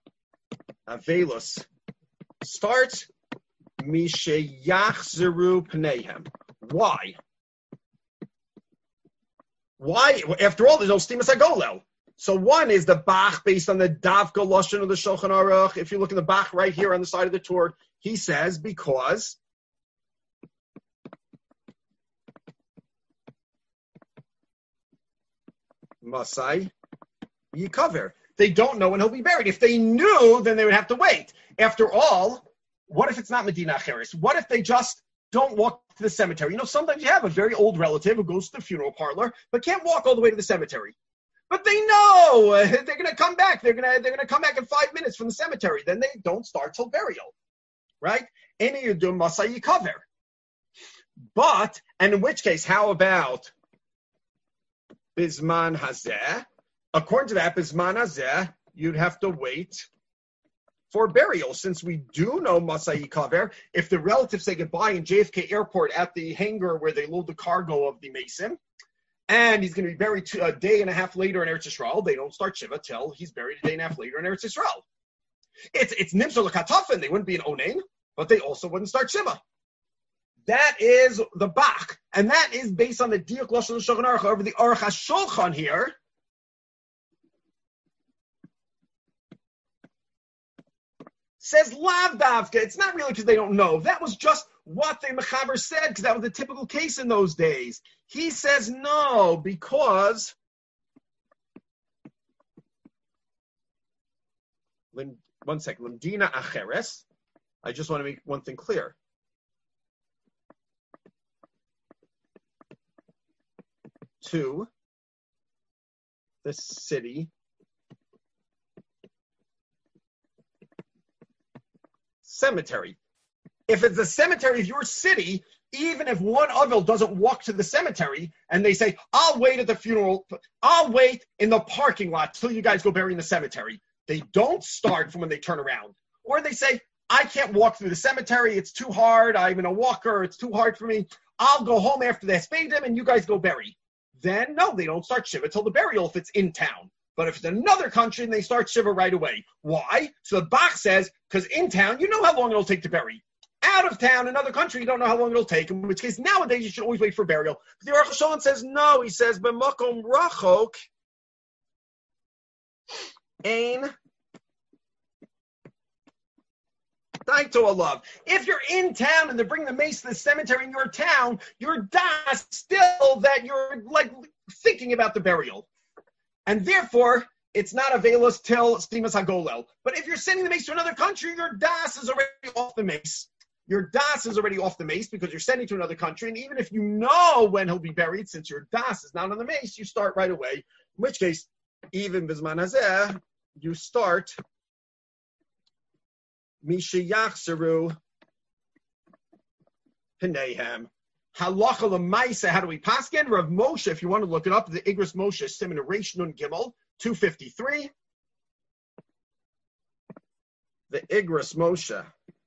Avelos starts Misheyachzeru Pneihem. Why? Why? After all, there's no Stimas HaGolel. So one is the Bach based on the Davka Lashon of the Shulchan Aruch. If you look in the Bach right here on the side of the Torah, he says because Masai Yikaver. They don't know when he'll be buried. If they knew, then they would have to wait. After all, what if it's not Medina Acheres? What if they just don't walk to the cemetery? You know, sometimes you have a very old relative who goes to the funeral parlor, but can't walk all the way to the cemetery. But they know uh, they're going to come back. They're going to they're going to come back in five minutes from the cemetery. Then they don't start till burial, right? Any you do Masai Yikaver. But, and in which case, how about Bisman Hazeh? According to that, Bisman Hazeh, you'd have to wait for burial. Since we do know Masai Yikaver, if the relatives say goodbye in J F K Airport at the hangar where they load the cargo of the Mason, and he's going to be buried two, a day and a half later in Eretz Yisrael, they don't start Shiva till he's buried a day and a half later in Eretz Yisrael. It's it's Nimshal L'Katafin. They wouldn't be an Onain, but they also wouldn't start Shiva. That is the Bach, and that is based on the Diuk Lashon Shulchan Aruch. However, the Aruch HaShulchan here says Lav Davka. It's not really because they don't know. That was just what the Mechaber said, because that was the typical case in those days. He says no, because one second, Limdina Acheres. I just want to make one thing clear. to the city cemetery. If it's a cemetery of your city, even if one Avil doesn't walk to the cemetery and they say, I'll wait at the funeral, I'll wait in the parking lot till you guys go bury in the cemetery. They don't start from when they turn around. Or they say, I can't walk through the cemetery. It's too hard. I'm in a walker. It's too hard for me. I'll go home after they spade him and you guys go bury. Then, no, they don't start Shiva till the burial if it's in town. But if it's another country, they start Shiva right away. Why? So the Bach says, because in town, you know how long it'll take to bury. Out of town, another country, you don't know how long it'll take, in which case nowadays you should always wait for burial. But the Aruch HaShulchan says, no, he says, B'makom rachok ein daito alav. If you're in town and they're bringing the mace to the cemetery in your town, your das still that you're like thinking about the burial. And therefore, it's not availus till Stimas HaGolel. But if you're sending the mace to another country, your das is already off the mace. Your das is already off the mace because you're sending to another country. And even if you know when he'll be buried, since your das is not on the mace, you start right away. In which case, even Bizman Hazeh, you start Misha Yachseru Pinehem. Halacha l'maisa, how do we pass again? Rav Moshe, if you want to look it up, the Igros Moshe, Siman Reish Nun Gimel, two fifty-three. The Igros Moshe.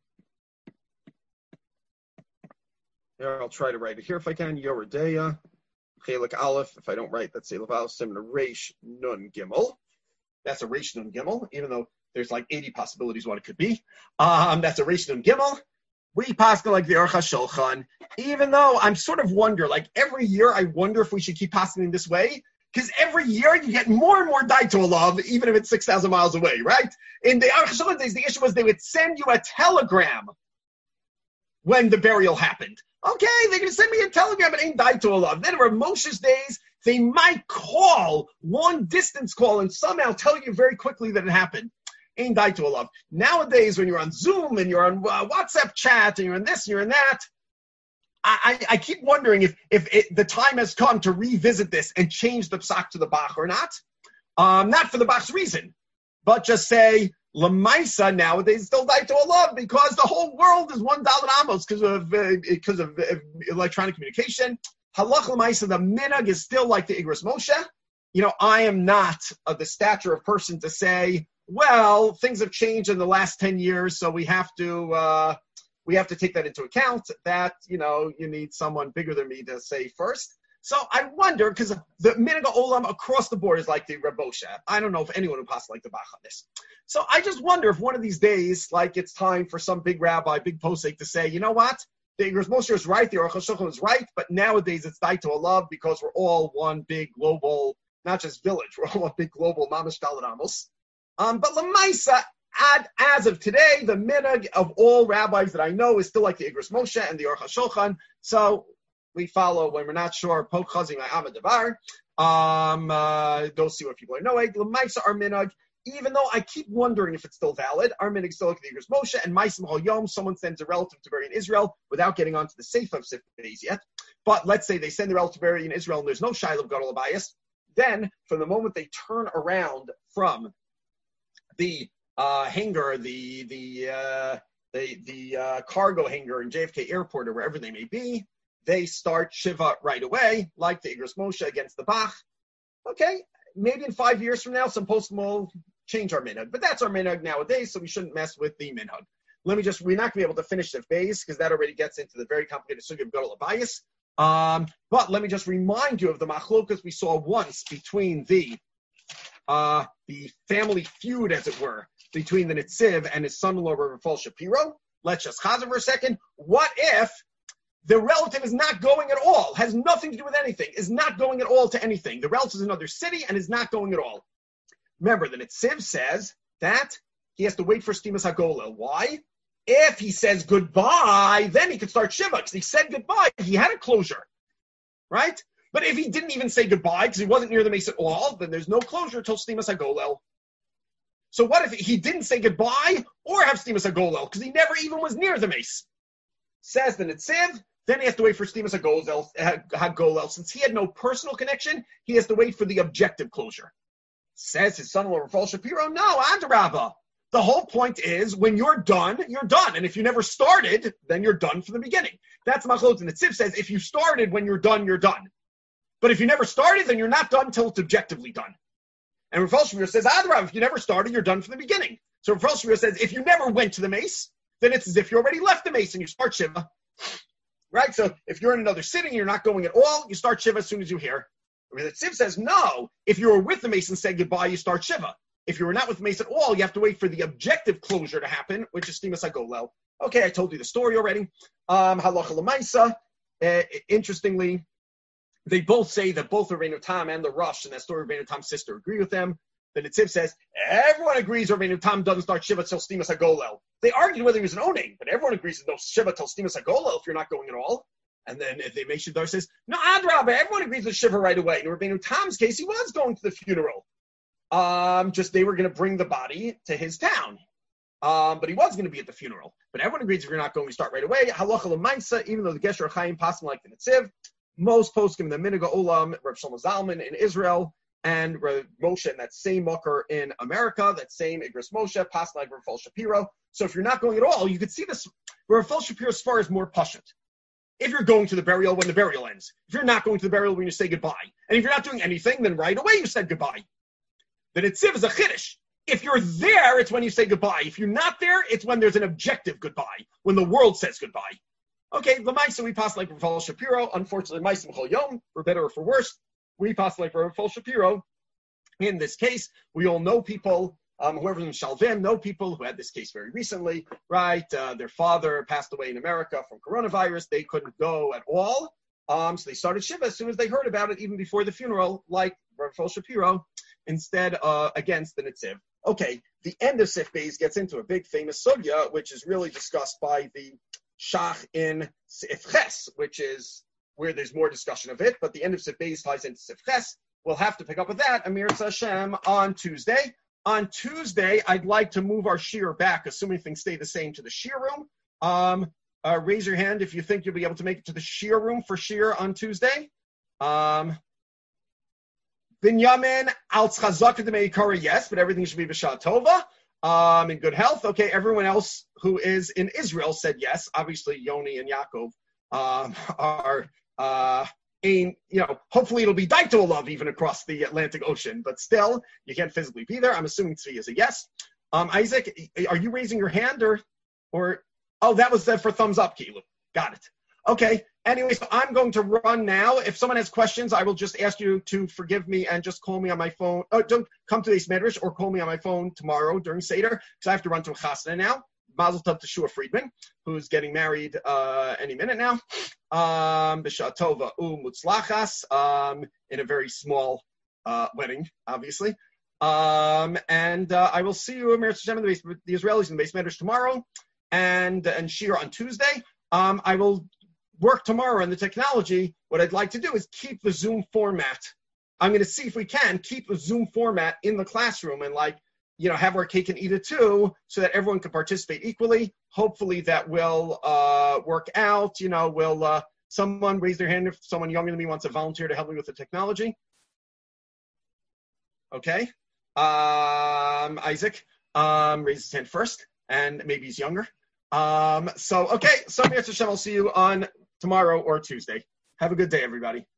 Here, I'll try to write it here if I can. Yoredeya, Chelik Aleph. If I don't write, let's say Laval Siman Reish Nun Gimel. That's a Reish Nun Gimel, even though there's like eighty possibilities what it could be. Um, that's a Reish Nun Gimel. We pass like the Aruch HaShulchan, even though I'm sort of wonder, like every year I wonder if we should keep passing this way, because every year you get more and more daito alav, even if it's six thousand miles away, right? In the Aruch HaShulchan days, the issue was they would send you a telegram when the burial happened. Okay, they're going to send me a telegram, but ain't daito alav. Then in Moshe's days, they might call, long distance call, and somehow tell you very quickly that it happened. Ain't daito alav. Nowadays, when you're on Zoom and you're on uh, WhatsApp chat and you're in this and you're in that, I, I, I keep wondering if, if it, the time has come to revisit this and change the psak to the Bach or not. Um, not for the Bach's reason, but just say, Lamaisa nowadays still daito alav because the whole world is one dollar amos because of uh, because of uh, electronic communication. Halach Lamaisa, the minhag is still like the Igros Moshe. You know, I am not of the stature of person to say, well, things have changed in the last ten years, so we have to uh, we have to take that into account. That, you know, you need someone bigger than me to say first. So I wonder, because the minhag olam across the board is like the Reb Moshe. I don't know if anyone would pass like the Bach on this. So I just wonder if one of these days, like it's time for some big rabbi, big posek to say, you know what? The Igros Moshe is right, the Aruch HaShulchan is right, but nowadays it's daito alav because we're all one big global, not just village, we're all one big global mamash daled amos. Um, but Lamaisa, ad, as of today, the minhag of all rabbis that I know is still like the Igros Moshe and the Aruch HaShulchan. So we follow when we're not sure. Poke chazing Amad Devar. Um, uh, go see what people are knowing. Lamaisa our minhag. Even though I keep wondering if it's still valid, our minhag still like the Igros Moshe and Ma'asim Hol Yom. Someone sends a relative to bury in Israel without getting onto the safe of Sif days yet. But let's say they send the relative to bury in Israel and there's no Shiloh Gadol Abayis. Then, from the moment they turn around from the uh, hangar, the the uh, the the uh, cargo hangar in J F K Airport or wherever they may be, they start Shiva right away, like the Igros Moshe against the Bach. Okay, maybe in five years from now, some poskim will change our minhag, but that's our minhag nowadays, so we shouldn't mess with the minhag. Let me just, we're not going to be able to finish the phase because that already gets into the very complicated sugya of Gadol Abayis. Um, but let me just remind you of the machlokas we saw once between the uh, the family feud, as it were, between the Nitziv and his son-in-law, Rav Rafael Shapiro. Let's just chazer for a second. What if the relative is not going at all, has nothing to do with anything, is not going at all to anything? The relative is in another city and is not going at all. Remember, the Nitziv says that he has to wait for Stimas HaGolel. Why? If he says goodbye, then he could start Shiva, because he said goodbye. He had a closure, right? But if he didn't even say goodbye, because he wasn't near the mace at all, then there's no closure until Stimas HaGolel. So what if he didn't say goodbye or have Stimas HaGolel, because he never even was near the mace? Says the Nitziv, Then he has to wait for Stemus HaGolel. Since he had no personal connection, he has to wait for the objective closure. Says his son-in-law, Rav Shapiro, no, Adrabah. The whole point is, when you're done, you're done. And if you never started, then you're done from the beginning. That's Machlot. And the Tziv says, if you started when you're done, you're done. But if you never started, then you're not done until it's objectively done. And Rav Shapiro says, Adrabah, if you never started, you're done from the beginning. So Rav Shapiro says, if you never went to the mace, then it's as if you already left the mace and you start Shiva. Right? So if you're in another city and you're not going at all, you start Shiva as soon as you hear. The Tziv says, no, if you were with the mace and said goodbye, you start Shiva. If you were not with the mace at all, you have to wait for the objective closure to happen, which is Stemus HaGolel. Okay, I told you the story already. Um, Halacha L'maisa. Uh, interestingly, they both say that both the Rabbeinu Tam and the Rosh in that story, Rabbeinu Tam's sister, agree with them. The Netziv says, everyone agrees Rabbeinu Tam doesn't start Shiva till Stemus HaGolel. They argued whether he was an Oning, but everyone agrees that no Shiva till Stemus HaGolel if you're not going at all. And then if they make Shidar says, no, Adrabah, everyone agrees with Shiva right away. In Rabbeinu Tam's case, he was going to the funeral. Um, just they were going to bring the body to his town. Um, but he was going to be at the funeral. But everyone agrees if you're not going to start right away. Halacha L'maisa, even though the Gesher Chaim passed like the Netziv, most poskim the Miniga Olam, Reb Shlomo Zalman in Israel, and Reb Moshe in that same mucker in America, that same Igros Moshe, passed like Reb Shapiro. So if you're not going at all, you could see this. Reb Shapiro's far is more pashut. If you're going to the burial when the burial ends, if you're not going to the burial when you say goodbye, and if you're not doing anything, then right away you said goodbye. The Netziv is a chiddush. If you're there, it's when you say goodbye. If you're not there, it's when there's an objective goodbye, when the world says goodbye. Okay, the Maisa we pass like Rav Shapiro. Unfortunately, Maisa M'chol Yom, for better or for worse, we pass like Rav Shapiro. In this case, we all know people, um, whoever in Shalvim, know people who had this case very recently, right? Uh, their father passed away in America from coronavirus. They couldn't go at all. Um, so they started Shiva as soon as they heard about it, even before the funeral, like Rav Shapiro, instead uh, against the Netziv. Okay, the end of Sif Beis gets into a big famous sugya, which is really discussed by the Shach in Sif Ches, which is where there's more discussion of it, but the end of Sif Beis ties into Sif Ches. We'll have to pick up with that, Amir Hashem, on Tuesday. On Tuesday, I'd like to move our shiur back, assuming things stay the same, to the shiur room. Um, uh, raise your hand if you think you'll be able to make it to the shiur room for shiur on Tuesday. Um, Binyamin al tzchazak d'meikara, yes, but everything should be b'shah tova, um, in good health. Okay, everyone else who is in Israel said yes. Obviously, Yoni and Yaakov um, are, uh, in, you know, hopefully it'll be daito love even across the Atlantic Ocean, but still, you can't physically be there. I'm assuming Tzvi is a yes. Um, Isaac, are you raising your hand or, or, oh, that was for thumbs up, Kilu. Got it. Okay. Anyway, so I'm going to run now. If someone has questions, I will just ask you to forgive me and just call me on my phone. Oh, don't come to the Medrash or call me on my phone tomorrow during Seder, because I have to run to a chasna now. Mazel tov to Shua Friedman, who's getting married uh, any minute now. Um, B'shah tova u mutzlachas, um, in a very small uh, wedding, obviously. Um, and uh, I will see you, Amir Hashem, in the, base, the Israelis in the base Medrash tomorrow, and and Shir on Tuesday. Um, I will work tomorrow on the technology. What I'd like to do is keep the Zoom format. I'm going to see if we can keep the Zoom format in the classroom and, like, you know, have our cake and eat it too, so that everyone can participate equally. Hopefully that will uh, work out. You know, will uh, someone raise their hand if someone younger than me wants to volunteer to help me with the technology? Okay. Um, Isaac um, raise his hand first, and maybe he's younger. Um, so, okay, so Hashem, I'll see you on tomorrow or Tuesday. Have a good day, everybody.